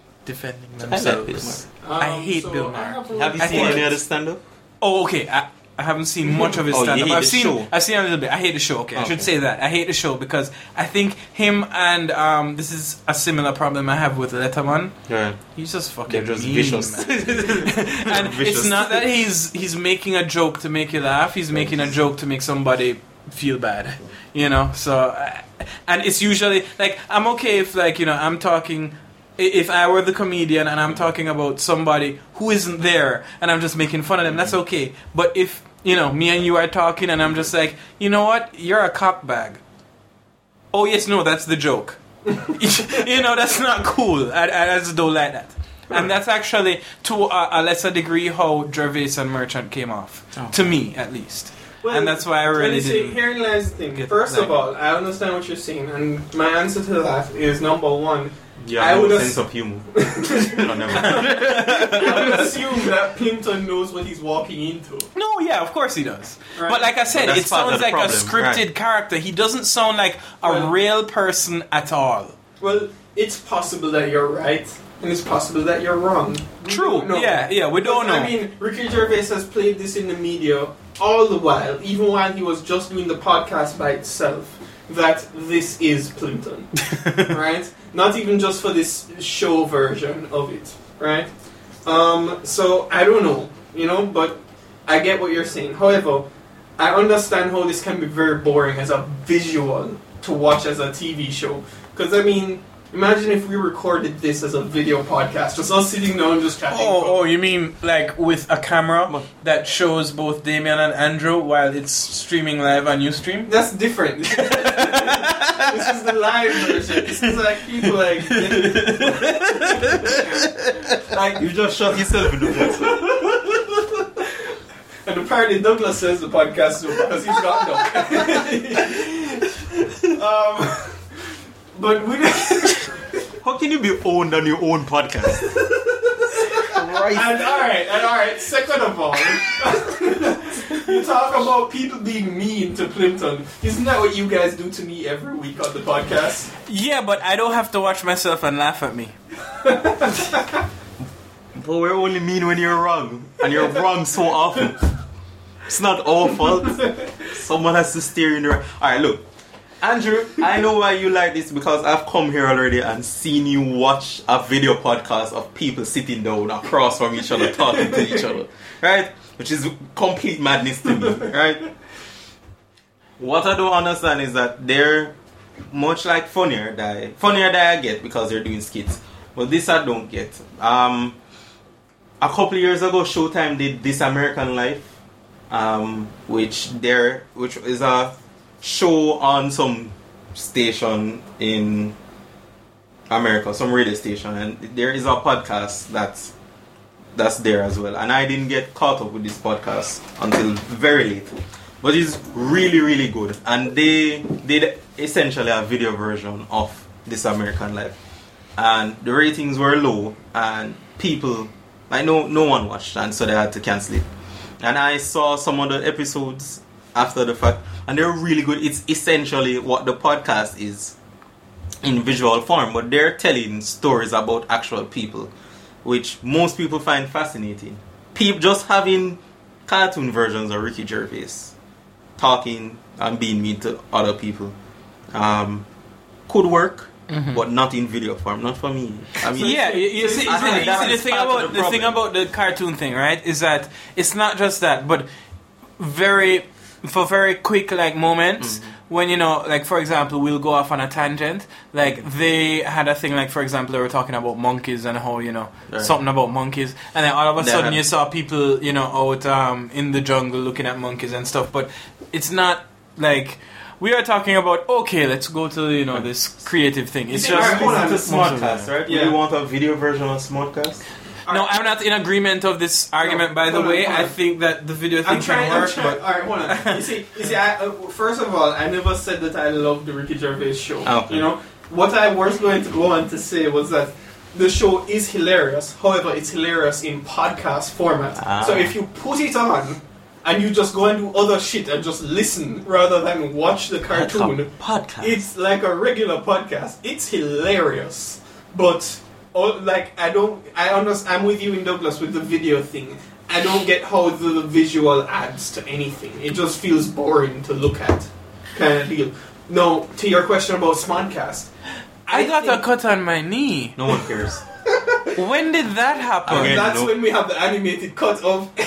[SPEAKER 3] defending
[SPEAKER 2] like
[SPEAKER 3] themselves.
[SPEAKER 2] Bill
[SPEAKER 3] I,
[SPEAKER 1] Um,
[SPEAKER 3] hate
[SPEAKER 1] so
[SPEAKER 3] Bill
[SPEAKER 1] I
[SPEAKER 3] Maher.
[SPEAKER 1] have a-
[SPEAKER 2] Have you
[SPEAKER 3] I
[SPEAKER 2] seen
[SPEAKER 3] think-
[SPEAKER 2] any other stand up?
[SPEAKER 3] Oh, okay. I, I haven't seen much of his
[SPEAKER 2] Oh, you
[SPEAKER 3] stand-up.
[SPEAKER 2] hate
[SPEAKER 3] I've
[SPEAKER 2] the
[SPEAKER 3] seen,
[SPEAKER 2] show?
[SPEAKER 3] I've seen a little bit. I hate the show. Okay, I
[SPEAKER 2] Okay.
[SPEAKER 3] should say that. I hate the show because I think him and um, this is a similar problem I have with Letterman.
[SPEAKER 2] Yeah.
[SPEAKER 3] He's just fucking
[SPEAKER 2] They're just
[SPEAKER 3] mean,
[SPEAKER 2] vicious.
[SPEAKER 3] man. And
[SPEAKER 2] Vicious.
[SPEAKER 3] it's not that he's he's making a joke to make you laugh. He's making a joke to make somebody feel bad. You know. So, uh, and it's usually like I'm okay if like you know I'm talking. If I were the comedian and I'm talking about somebody who isn't there and I'm just making fun of them, that's okay. But if, you know, me and you are talking and I'm just like, you know what, you're a cockbag. Oh, yes, no, that's the joke. You know, that's not cool. I, I just don't like that. And that's actually, to a, a lesser degree, how Gervais and Merchant came off.
[SPEAKER 2] Oh.
[SPEAKER 3] To me, at least.
[SPEAKER 1] Well,
[SPEAKER 3] and that's why I really
[SPEAKER 1] you see,
[SPEAKER 3] didn't.
[SPEAKER 1] herein lies the thing.
[SPEAKER 3] get
[SPEAKER 1] First
[SPEAKER 3] that.
[SPEAKER 1] of all, I understand what you're saying, and my answer to that is number one.
[SPEAKER 2] Yeah,
[SPEAKER 1] I
[SPEAKER 2] no
[SPEAKER 1] would
[SPEAKER 2] sense
[SPEAKER 1] ass-
[SPEAKER 2] of humor. No, never.
[SPEAKER 1] I would assume that Plimpton knows what he's walking into.
[SPEAKER 3] No, yeah, of course he does.
[SPEAKER 1] Right.
[SPEAKER 3] But like I said,
[SPEAKER 2] But that's
[SPEAKER 3] it
[SPEAKER 2] part of
[SPEAKER 3] sounds
[SPEAKER 2] the
[SPEAKER 3] like
[SPEAKER 2] problem,
[SPEAKER 3] a scripted
[SPEAKER 2] right.
[SPEAKER 3] character. He doesn't sound like a
[SPEAKER 1] Well-
[SPEAKER 3] real person at all.
[SPEAKER 1] Well, it's possible that you're right, and it's possible that you're wrong. We
[SPEAKER 3] True.
[SPEAKER 1] don't know.
[SPEAKER 3] Yeah, yeah, we don't
[SPEAKER 1] Because,
[SPEAKER 3] know.
[SPEAKER 1] I mean, Ricky Gervais has played this in the media all the while, even while he was just doing the podcast by itself, that this is Plimpton. Right? Not even just for this show version of it. Right? Um, so, I don't know, you know, but I get what you're saying. However, I understand how this can be very boring as a visual to watch as a T V show. Because, I mean, imagine if we recorded this as a video podcast, just us sitting down just chatting.
[SPEAKER 3] Oh, oh, you mean like with a camera that shows both Damien and Andrew while it's streaming live on Ustream?
[SPEAKER 1] That's different. This is, this is the live version. This is like people like... like
[SPEAKER 2] You just shot yourself in the foot.
[SPEAKER 1] and apparently Douglas says the podcast is over because he's got no. um, but we...
[SPEAKER 2] How can you be owned on your own podcast? Right.
[SPEAKER 1] And alright, and alright, second of all, you talk about people being mean to Plimpton. Isn't that what you guys do to me every week on the podcast?
[SPEAKER 3] Yeah, but I don't have to watch myself and laugh at me.
[SPEAKER 2] But we're only mean when you're wrong. And you're wrong so often. It's not our fault. Someone has to steer you in the right. Alright, look. Andrew, I know why you like this because I've come here already and seen you watch a video podcast of people sitting down across from each other, talking to each other. Right? Which is complete madness to me. Right? What I don't understand is that they're much like Funnier Die. Funnier Die I get because they're doing skits. But this I don't get. Um, a couple of years ago, Showtime did This American Life, um, which there, which is a show on some station in America, some radio station, and there is a podcast that's that's there as well. And I didn't get caught up with this podcast until very late, but it's really really good. And they did essentially a video version of This American Life, and the ratings were low, and people like no no one watched, and so they had to cancel it. And I saw some of the episodes after the fact, and they're really good. It's essentially what the podcast is in visual form, but they're telling stories about actual people, which most people find fascinating. People just having cartoon versions of Ricky Gervais talking and being mean to other people um, could work, mm-hmm. but not in video form. Not for me. I mean,
[SPEAKER 3] Yeah, you, you see, you
[SPEAKER 2] I
[SPEAKER 3] see,
[SPEAKER 2] think
[SPEAKER 3] you
[SPEAKER 2] that
[SPEAKER 3] see the
[SPEAKER 2] is
[SPEAKER 3] thing
[SPEAKER 2] part of
[SPEAKER 3] about
[SPEAKER 2] the
[SPEAKER 3] the thing
[SPEAKER 2] problem.
[SPEAKER 3] about the cartoon thing, right? Is that it's not just that, but very for very quick like moments
[SPEAKER 2] Mm-hmm.
[SPEAKER 3] when you know, like for example, we'll go off on a tangent. Like they had a thing, like for example, they were talking about monkeys and how you know
[SPEAKER 2] Right.
[SPEAKER 3] something about monkeys, and then all of a
[SPEAKER 2] They
[SPEAKER 3] sudden
[SPEAKER 2] had-
[SPEAKER 3] you saw people you know out um, in the jungle looking at monkeys and stuff. But it's not like. We are talking about okay, let's go to you know this creative thing. It's
[SPEAKER 1] see,
[SPEAKER 3] just
[SPEAKER 1] alright, hold on.
[SPEAKER 2] It's a Smartcast, right?
[SPEAKER 1] Yeah.
[SPEAKER 2] Do you want a video version of Smartcast?
[SPEAKER 3] No, I'm not in agreement of this argument.
[SPEAKER 1] No,
[SPEAKER 3] by the
[SPEAKER 1] hold on,
[SPEAKER 3] way,
[SPEAKER 1] hold
[SPEAKER 3] I
[SPEAKER 1] on.
[SPEAKER 3] think that the video thing
[SPEAKER 1] I'm trying,
[SPEAKER 3] can
[SPEAKER 1] I'm
[SPEAKER 3] work,
[SPEAKER 1] trying,
[SPEAKER 3] but
[SPEAKER 1] alright, hold on. You see, you see I, uh, first of all, I never said that I love the Ricky Gervais show.
[SPEAKER 2] Okay.
[SPEAKER 1] You know, what I was going to go on to say was that the show is hilarious. However, it's hilarious in podcast format.
[SPEAKER 2] Ah.
[SPEAKER 1] So if you put it on and you just go and do other shit and just listen rather than watch the cartoon,
[SPEAKER 2] Podcast.
[SPEAKER 1] it's like a regular podcast. It's hilarious, but oh, like I don't, I understand. I'm with you in Douglas with the video thing. I don't get how the visual adds to anything. It just feels boring to look at, kind of deal. No, to your question about Smodcast,
[SPEAKER 3] I,
[SPEAKER 1] I
[SPEAKER 3] got
[SPEAKER 1] think-
[SPEAKER 3] a cut on my knee.
[SPEAKER 2] No one cares.
[SPEAKER 3] When did that happen?
[SPEAKER 2] Okay.
[SPEAKER 1] That's
[SPEAKER 2] no.
[SPEAKER 1] when we have the animated cut of um,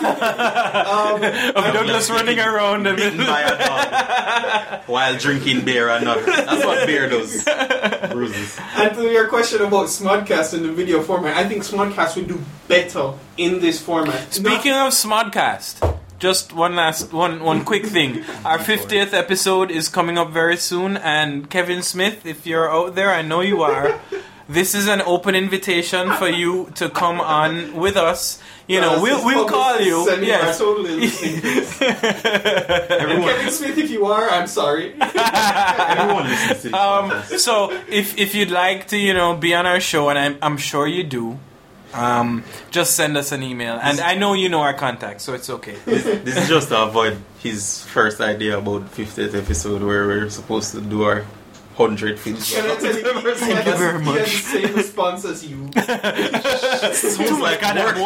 [SPEAKER 3] Of Douglas running around and
[SPEAKER 2] Bitten by a dog while drinking beer and nothing. That's what beer does. Bruises.
[SPEAKER 1] And to your question about Smodcast in the video format, I think Smodcast would do better in this format.
[SPEAKER 3] Speaking of Smodcast, just one last one one quick thing. Our fiftieth episode is coming up very soon, and Kevin Smith, if you're out there, I know you are. This is an open invitation for you to come on with us. You know,
[SPEAKER 1] Uh,
[SPEAKER 3] we'll
[SPEAKER 1] since
[SPEAKER 3] we'll call
[SPEAKER 1] Publicis
[SPEAKER 3] you.
[SPEAKER 1] Sending
[SPEAKER 3] Yes.
[SPEAKER 1] are totally listening to this. And
[SPEAKER 2] Everyone,
[SPEAKER 1] Kevin Smith, if you are, I'm sorry.
[SPEAKER 2] everyone listens to this
[SPEAKER 3] Um,
[SPEAKER 2] podcast.
[SPEAKER 3] so if if you'd like to, you know, be on our show, and I'm I'm sure you do, um, just send us an email. And I know you know our contact, so it's okay.
[SPEAKER 2] This, this is just to avoid his first idea about fiftieth episode where we're supposed to do our hundred films.
[SPEAKER 1] Can I tell you, he, he,
[SPEAKER 3] Thank
[SPEAKER 1] has,
[SPEAKER 3] you very
[SPEAKER 1] he
[SPEAKER 3] much.
[SPEAKER 1] has the same response as you.
[SPEAKER 3] Oh my God, I'm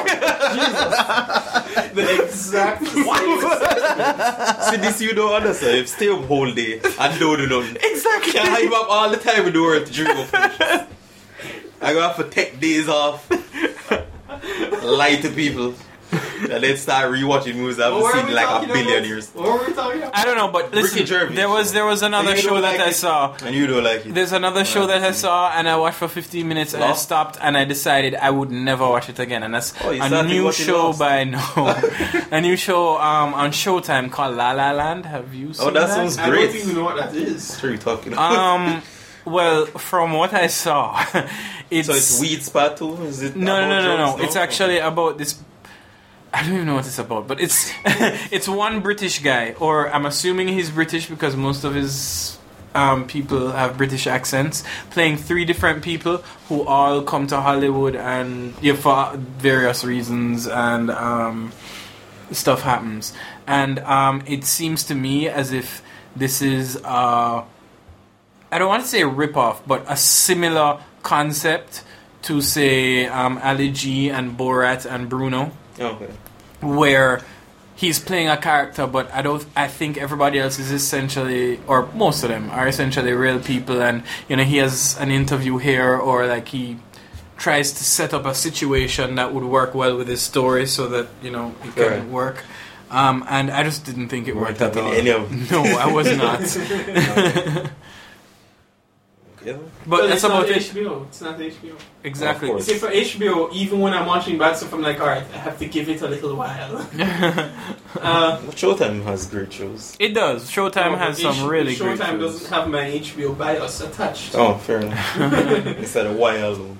[SPEAKER 1] The exact same response.
[SPEAKER 2] See, this you don't understand. If stay up whole day and don't do nothing.
[SPEAKER 3] Exactly.
[SPEAKER 2] Can't hype up all the time in the world to dream of it. I go have to take days off, lie to people, and then start rewatching movies I haven't
[SPEAKER 1] What were
[SPEAKER 2] seen
[SPEAKER 1] we
[SPEAKER 2] in like a
[SPEAKER 1] talking
[SPEAKER 2] billion
[SPEAKER 1] about?
[SPEAKER 2] years.
[SPEAKER 1] What were we talking about?
[SPEAKER 3] I don't know, but listen,
[SPEAKER 2] Ricky Gervais.
[SPEAKER 3] there was there was another
[SPEAKER 2] You don't
[SPEAKER 3] show that
[SPEAKER 2] like
[SPEAKER 3] I
[SPEAKER 2] it.
[SPEAKER 3] saw.
[SPEAKER 2] And you don't like it.
[SPEAKER 3] There's another show that I saw, and I watched for fifteen minutes, and I
[SPEAKER 2] Lost?
[SPEAKER 3] stopped, and I decided I would never watch it again. And that's
[SPEAKER 2] Oh, you
[SPEAKER 3] a
[SPEAKER 2] started
[SPEAKER 3] new
[SPEAKER 2] watching
[SPEAKER 3] show
[SPEAKER 2] Lost?
[SPEAKER 3] by no, a new show um, on Showtime called La La Land. Have you seen
[SPEAKER 2] Oh, that sounds
[SPEAKER 1] I
[SPEAKER 2] great.
[SPEAKER 1] don't even know what that is.
[SPEAKER 2] What are you talking about?
[SPEAKER 3] Um, well, from what I saw, it's
[SPEAKER 2] so it's Weed Spa too? Is it
[SPEAKER 3] no, no,
[SPEAKER 2] about
[SPEAKER 3] no, no,
[SPEAKER 2] drugs?
[SPEAKER 3] no. It's actually about this. I don't even know what it's about, but it's it's one British guy, or I'm assuming he's British because most of his um, people have British accents, playing three different people who all come to Hollywood and yeah, for various reasons, and um, stuff happens. And um, it seems to me as if this is uh, I don't want to say a rip-off, but a similar concept to say um, Ali G and Borat and Bruno,
[SPEAKER 2] Okay.
[SPEAKER 3] where he's playing a character, but I don't. I think everybody else is essentially, or most of them are essentially real people, and you know he has an interview here, or like he tries to set up a situation that would work well with his story, so that you know it can
[SPEAKER 2] Right.
[SPEAKER 3] work. Um, and I just didn't think it
[SPEAKER 2] You
[SPEAKER 3] worked
[SPEAKER 2] weren't
[SPEAKER 3] at all.
[SPEAKER 2] having any of them.
[SPEAKER 3] No, I was not.
[SPEAKER 2] Yeah.
[SPEAKER 3] But that's
[SPEAKER 1] it's not
[SPEAKER 3] about it.
[SPEAKER 1] H B O. It's not H B O.
[SPEAKER 3] Exactly.
[SPEAKER 2] Of course.
[SPEAKER 1] See, for H B O, even when I'm watching bad stuff, I'm like, alright, I have to give it a little while. uh,
[SPEAKER 2] Showtime has great shows.
[SPEAKER 3] It does. Showtime
[SPEAKER 1] no,
[SPEAKER 3] has
[SPEAKER 1] H-
[SPEAKER 3] some really
[SPEAKER 1] Showtime
[SPEAKER 3] great shows.
[SPEAKER 1] doesn't have my H B O bios attached.
[SPEAKER 2] Oh, fair enough. Instead of Y alone.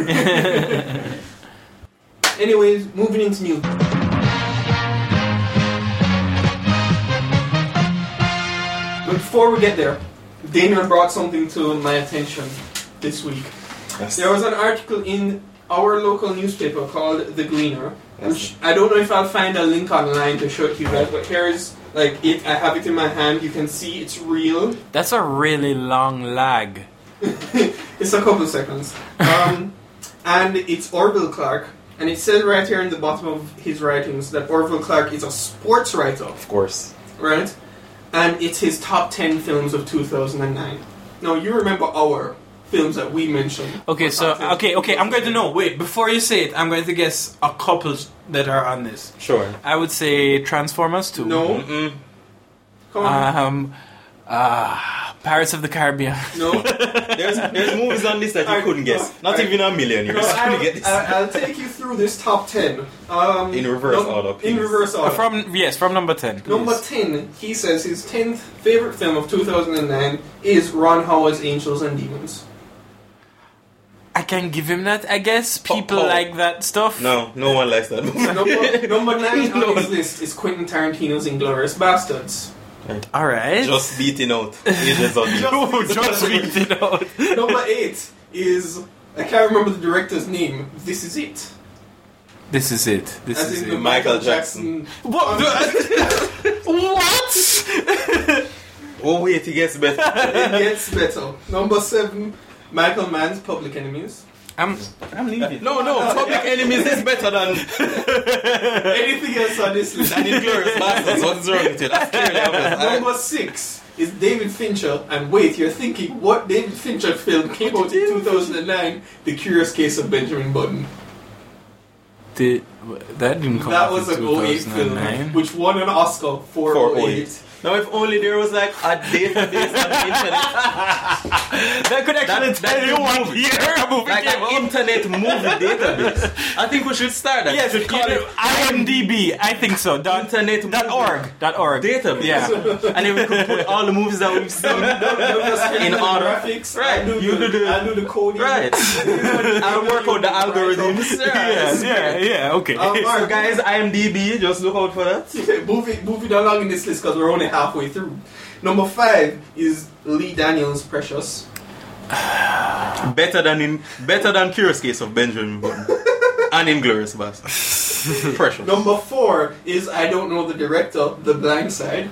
[SPEAKER 1] Anyways, moving into news. But before we get there, Daniel brought something to my attention this week.
[SPEAKER 2] Yes.
[SPEAKER 1] There was an article in our local newspaper called The Gleaner. I'm
[SPEAKER 2] Yes.
[SPEAKER 1] sh- I don't know if I'll find a link online to show it to you guys, but here's like it. I have it in my hand. You can see it's real.
[SPEAKER 3] That's a really long lag.
[SPEAKER 1] It's a couple of seconds. Um, and it's Orville Clark. And it says right here in the bottom of his writings that Orville Clark is a sports writer,
[SPEAKER 2] Of course.
[SPEAKER 1] right? And it's his top ten films of two thousand nine. Now, you remember our films that we mentioned.
[SPEAKER 3] Okay,
[SPEAKER 1] Our
[SPEAKER 3] so
[SPEAKER 1] top ten
[SPEAKER 3] okay, okay, I'm going to know.
[SPEAKER 1] films.
[SPEAKER 3] Wait, before you say it, I'm going to guess a couple that are on this.
[SPEAKER 2] Sure.
[SPEAKER 3] I would say Transformers two.
[SPEAKER 1] No.
[SPEAKER 2] Mm-mm.
[SPEAKER 1] Come on.
[SPEAKER 3] Um, uh, Pirates of the Caribbean.
[SPEAKER 1] no.
[SPEAKER 2] There's, there's movies on this that you
[SPEAKER 1] Alright,
[SPEAKER 2] couldn't guess.
[SPEAKER 1] no,
[SPEAKER 2] Not
[SPEAKER 1] alright.
[SPEAKER 2] even a million
[SPEAKER 1] No,
[SPEAKER 2] years.
[SPEAKER 1] I'll,
[SPEAKER 2] couldn't get this.
[SPEAKER 1] I'll, I'll take you through this top ten. Um,
[SPEAKER 2] In reverse
[SPEAKER 1] no-
[SPEAKER 2] order,
[SPEAKER 1] In
[SPEAKER 2] please.
[SPEAKER 1] reverse
[SPEAKER 3] Uh,
[SPEAKER 1] order.
[SPEAKER 3] from yes, from number ten. Please.
[SPEAKER 1] Number ten, he says his tenth favorite film of two thousand nine is Ron Howard's Angels and Demons.
[SPEAKER 3] I can give him that. I guess people
[SPEAKER 2] Oh, oh.
[SPEAKER 3] like that stuff.
[SPEAKER 2] No, no one likes that movie.
[SPEAKER 1] Number, number nine
[SPEAKER 2] No.
[SPEAKER 1] on his list is Quentin Tarantino's Inglourious Bastards.
[SPEAKER 3] All right.
[SPEAKER 2] Just beating out Agents of the
[SPEAKER 3] Oh, just beat it out.
[SPEAKER 1] Number eight is, I can't remember the director's name, This Is It.
[SPEAKER 3] This is it. This
[SPEAKER 1] As
[SPEAKER 3] is
[SPEAKER 1] in
[SPEAKER 3] it.
[SPEAKER 1] the
[SPEAKER 2] Michael
[SPEAKER 1] Michael Jackson.
[SPEAKER 3] What? what?
[SPEAKER 2] Oh wait, it gets better.
[SPEAKER 1] It gets better. Number seven, Michael Mann's Public Enemies.
[SPEAKER 3] I'm, I'm leaving.
[SPEAKER 2] No, no, Public Enemies is better than
[SPEAKER 1] Anything else on this list?
[SPEAKER 2] than Inglourious Basterds. What is wrong with you? That's clearly obvious. I-
[SPEAKER 1] Number six is David Fincher, and wait, you're thinking what David Fincher film came out in two thousand nine? The Curious Case of Benjamin Button.
[SPEAKER 3] The, that didn't come
[SPEAKER 1] That
[SPEAKER 3] out
[SPEAKER 1] was
[SPEAKER 3] in
[SPEAKER 1] an oh eight
[SPEAKER 3] two thousand
[SPEAKER 1] film,
[SPEAKER 3] nine.
[SPEAKER 1] which won an Oscar for
[SPEAKER 2] For
[SPEAKER 1] oh eight.
[SPEAKER 2] Now, if only there was like a database on the internet,
[SPEAKER 3] That could actually
[SPEAKER 2] That-
[SPEAKER 3] tell
[SPEAKER 2] that
[SPEAKER 3] you
[SPEAKER 2] movie.
[SPEAKER 3] what year a movie
[SPEAKER 2] like
[SPEAKER 3] came
[SPEAKER 2] an
[SPEAKER 3] out.
[SPEAKER 2] internet movie database. I think we should start that.
[SPEAKER 3] Yes,
[SPEAKER 2] we should call it
[SPEAKER 3] IMDb. I think so. Dot,
[SPEAKER 2] Internet
[SPEAKER 3] dot org. Dot org.
[SPEAKER 2] database.
[SPEAKER 3] Yeah.
[SPEAKER 2] And then we could put all the movies that we've seen.
[SPEAKER 1] In
[SPEAKER 2] In order.
[SPEAKER 1] graphics,
[SPEAKER 2] Right,
[SPEAKER 1] I do
[SPEAKER 2] you
[SPEAKER 1] the,
[SPEAKER 2] do the-
[SPEAKER 1] I do the coding.
[SPEAKER 2] Right. I'll work out the algorithms.
[SPEAKER 3] Yeah, yeah, yeah. Okay.
[SPEAKER 1] Um,
[SPEAKER 2] So
[SPEAKER 1] alright,
[SPEAKER 2] guys, IMDb, just look out for that.
[SPEAKER 1] moving, moving along in this list because we're only halfway through. Number five is Lee Daniels' Precious.
[SPEAKER 2] Better than in better than Curious Case of Benjamin Button. And Inglourious Basterds. Precious.
[SPEAKER 1] Number four is I don't know the director, The Blind Side.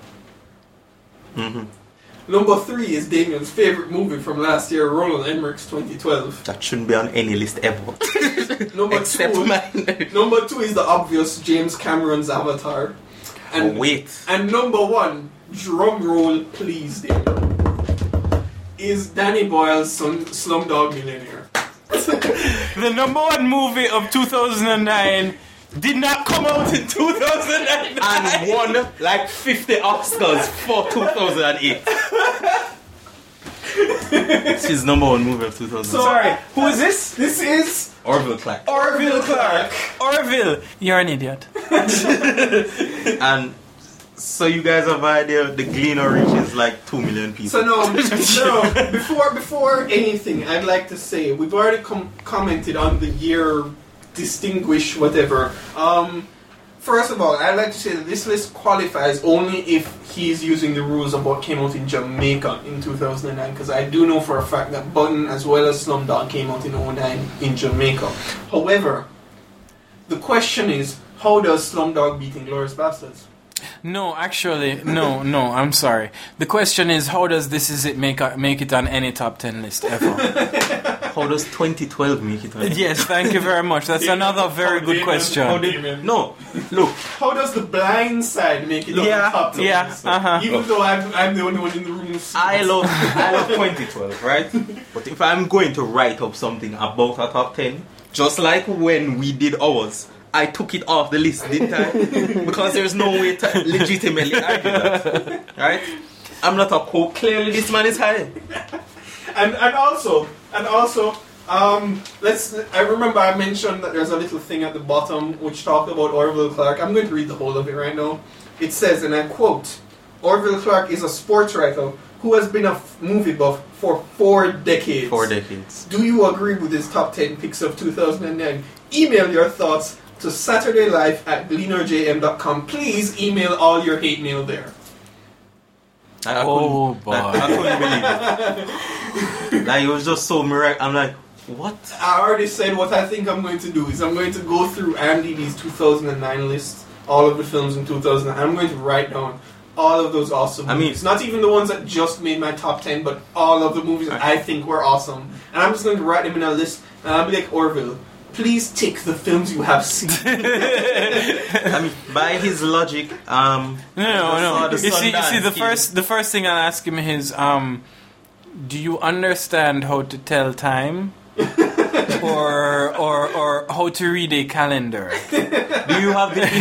[SPEAKER 2] Mhm.
[SPEAKER 1] Number three is Damien's favorite movie from last year, Roland Emmerich's twenty twelve.
[SPEAKER 2] That shouldn't be on any list ever.
[SPEAKER 1] Number
[SPEAKER 2] Except
[SPEAKER 1] two,
[SPEAKER 2] mine.
[SPEAKER 1] number two is the obvious James Cameron's Avatar. And
[SPEAKER 2] Oh, wait.
[SPEAKER 1] And number one, drum roll please, Damien, is Danny Boyle's son, Slumdog Millionaire.
[SPEAKER 3] The number one movie of two thousand nine did not come out in two thousand nine.
[SPEAKER 2] And won like fifty Oscars for two thousand eight. It's his number one movie of two thousand.
[SPEAKER 1] So,
[SPEAKER 3] Sorry, who is this?
[SPEAKER 1] This is
[SPEAKER 2] Orville Clark.
[SPEAKER 1] Orville Clark.
[SPEAKER 3] Orville. You're an idiot.
[SPEAKER 2] And so you guys have an idea the Gleaner reaches like two million people.
[SPEAKER 1] So no, no. Before before anything, I'd like to say we've already com- commented on the year distinguished whatever. Um, first of all, I'd like to say that this list qualifies only if he's using the rules of what came out in Jamaica in two thousand nine. Because I do know for a fact that Button as well as Slumdog came out in oh nine in Jamaica. However, the question is, how does Slumdog beat Inglourious Basterds?
[SPEAKER 3] No, actually, no, no. I'm sorry. The question is, how does This Is It make a, make it on any top ten list ever?
[SPEAKER 2] How does twenty twelve make it on?
[SPEAKER 3] Yes, thank you very much. That's another very good
[SPEAKER 2] How
[SPEAKER 3] question.
[SPEAKER 2] did, no, look.
[SPEAKER 1] How does The Blind Side make it on
[SPEAKER 3] Yeah,
[SPEAKER 1] the top ten
[SPEAKER 3] yeah,
[SPEAKER 1] list?
[SPEAKER 3] uh-huh.
[SPEAKER 1] Even though I'm, I'm the only one in the room. who sees
[SPEAKER 2] I
[SPEAKER 1] it.
[SPEAKER 2] love I love twenty twelve, right? But if I'm going to write up something about a top ten, just like when we did ours, I took it off the list, didn't I? Because there's no way to legitimately argue that, right? I'm not a co. Clearly, this man is high.
[SPEAKER 1] And and also and also um let's I remember I mentioned that there's a little thing at the bottom which talked about Orville Clark. I'm going to read the whole of it right now. It says, and I quote, Orville Clark is a sports writer who has been a f- movie buff for four decades.
[SPEAKER 2] Four decades.
[SPEAKER 1] Do you agree with his top ten picks of two thousand nine? Email your thoughts to SaturdayLife at gleaner j m dot com. Please email all your hate mail there.
[SPEAKER 2] I, I
[SPEAKER 3] Oh,
[SPEAKER 2] couldn't-
[SPEAKER 3] boy.
[SPEAKER 2] I, I couldn't believe it. Like, it was just so miraculous. I'm like, what?
[SPEAKER 1] I already said what I think I'm going to do is I'm going to go through IMDb's two thousand nine list, all of the films in two thousand nine. I'm going to write down all of those awesome
[SPEAKER 2] I mean-
[SPEAKER 1] movies. Not even the ones that just made my top ten, but all of the movies that I think were awesome. And I'm just going to write them in a list, and I'll be like, Orville, please tick the films you have seen.
[SPEAKER 2] I mean, by his logic, um,
[SPEAKER 3] No, no,
[SPEAKER 2] I saw
[SPEAKER 3] no.
[SPEAKER 2] the
[SPEAKER 3] You see, you
[SPEAKER 2] Sundance
[SPEAKER 3] see, the
[SPEAKER 2] film.
[SPEAKER 3] first, the first thing I'll ask him is, um, do you understand how to tell time, or, or, or how to read a calendar?
[SPEAKER 2] do you have the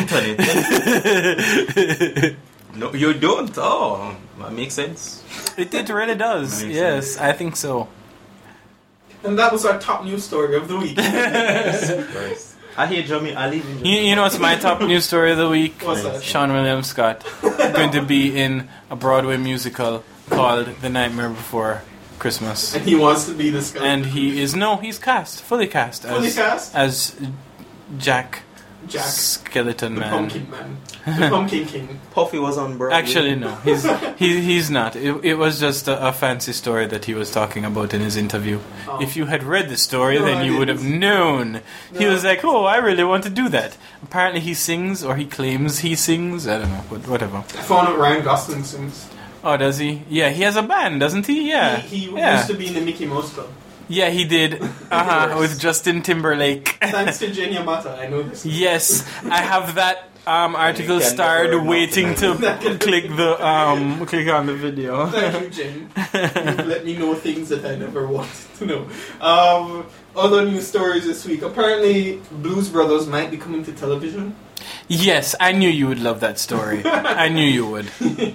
[SPEAKER 2] internet? No, you don't. Oh, that makes sense.
[SPEAKER 3] It, it really does.
[SPEAKER 2] Makes
[SPEAKER 3] Yes, I think so.
[SPEAKER 1] And that was our top news story of the week.
[SPEAKER 2] Christ. I hear Jamie Ali.
[SPEAKER 3] You, you know what's my top news story of the week?
[SPEAKER 1] What's that?
[SPEAKER 3] Sean William Scott going to be in a Broadway musical called The Nightmare Before Christmas,
[SPEAKER 1] And he wants to be this guy.
[SPEAKER 3] and he is no, he's cast, fully cast as
[SPEAKER 1] Fully cast?
[SPEAKER 3] as Jack,
[SPEAKER 1] Jack,
[SPEAKER 3] Skeleton
[SPEAKER 1] the
[SPEAKER 3] Man.
[SPEAKER 1] Pumpkin Man. The Pumpkin King.
[SPEAKER 2] Puffy was on Broadway.
[SPEAKER 3] Actually, no, he's he, he's not. It, it was just a, a fancy story that he was talking about in his interview.
[SPEAKER 1] Oh.
[SPEAKER 3] If you had read the story,
[SPEAKER 1] No,
[SPEAKER 3] then
[SPEAKER 1] I
[SPEAKER 3] you would have
[SPEAKER 1] didn't.
[SPEAKER 3] known. He
[SPEAKER 1] No.
[SPEAKER 3] was like, "Oh, I really want to do that." Apparently, he sings, or he claims he sings. I don't know, but whatever.
[SPEAKER 1] I found out Ryan Gosling sings.
[SPEAKER 3] Oh, does he? Yeah, he has a band, doesn't he? Yeah,
[SPEAKER 1] He, he
[SPEAKER 3] yeah.
[SPEAKER 1] used to be in the Mickey Mouse Club.
[SPEAKER 3] Yeah, he did. Uh-huh, with Justin Timberlake.
[SPEAKER 1] Thanks to Jenny Amata, I know this.
[SPEAKER 3] Yes, I have that um, article
[SPEAKER 2] You can
[SPEAKER 3] starred
[SPEAKER 2] never
[SPEAKER 3] waiting to
[SPEAKER 1] not deny.
[SPEAKER 3] click the um, click on the video.
[SPEAKER 1] Thank you, Jen. You've let me know things that I never wanted to know. Um, other news stories this week. Apparently, Blues Brothers might be coming to television.
[SPEAKER 3] Yes, I knew you would love that story. I knew you would.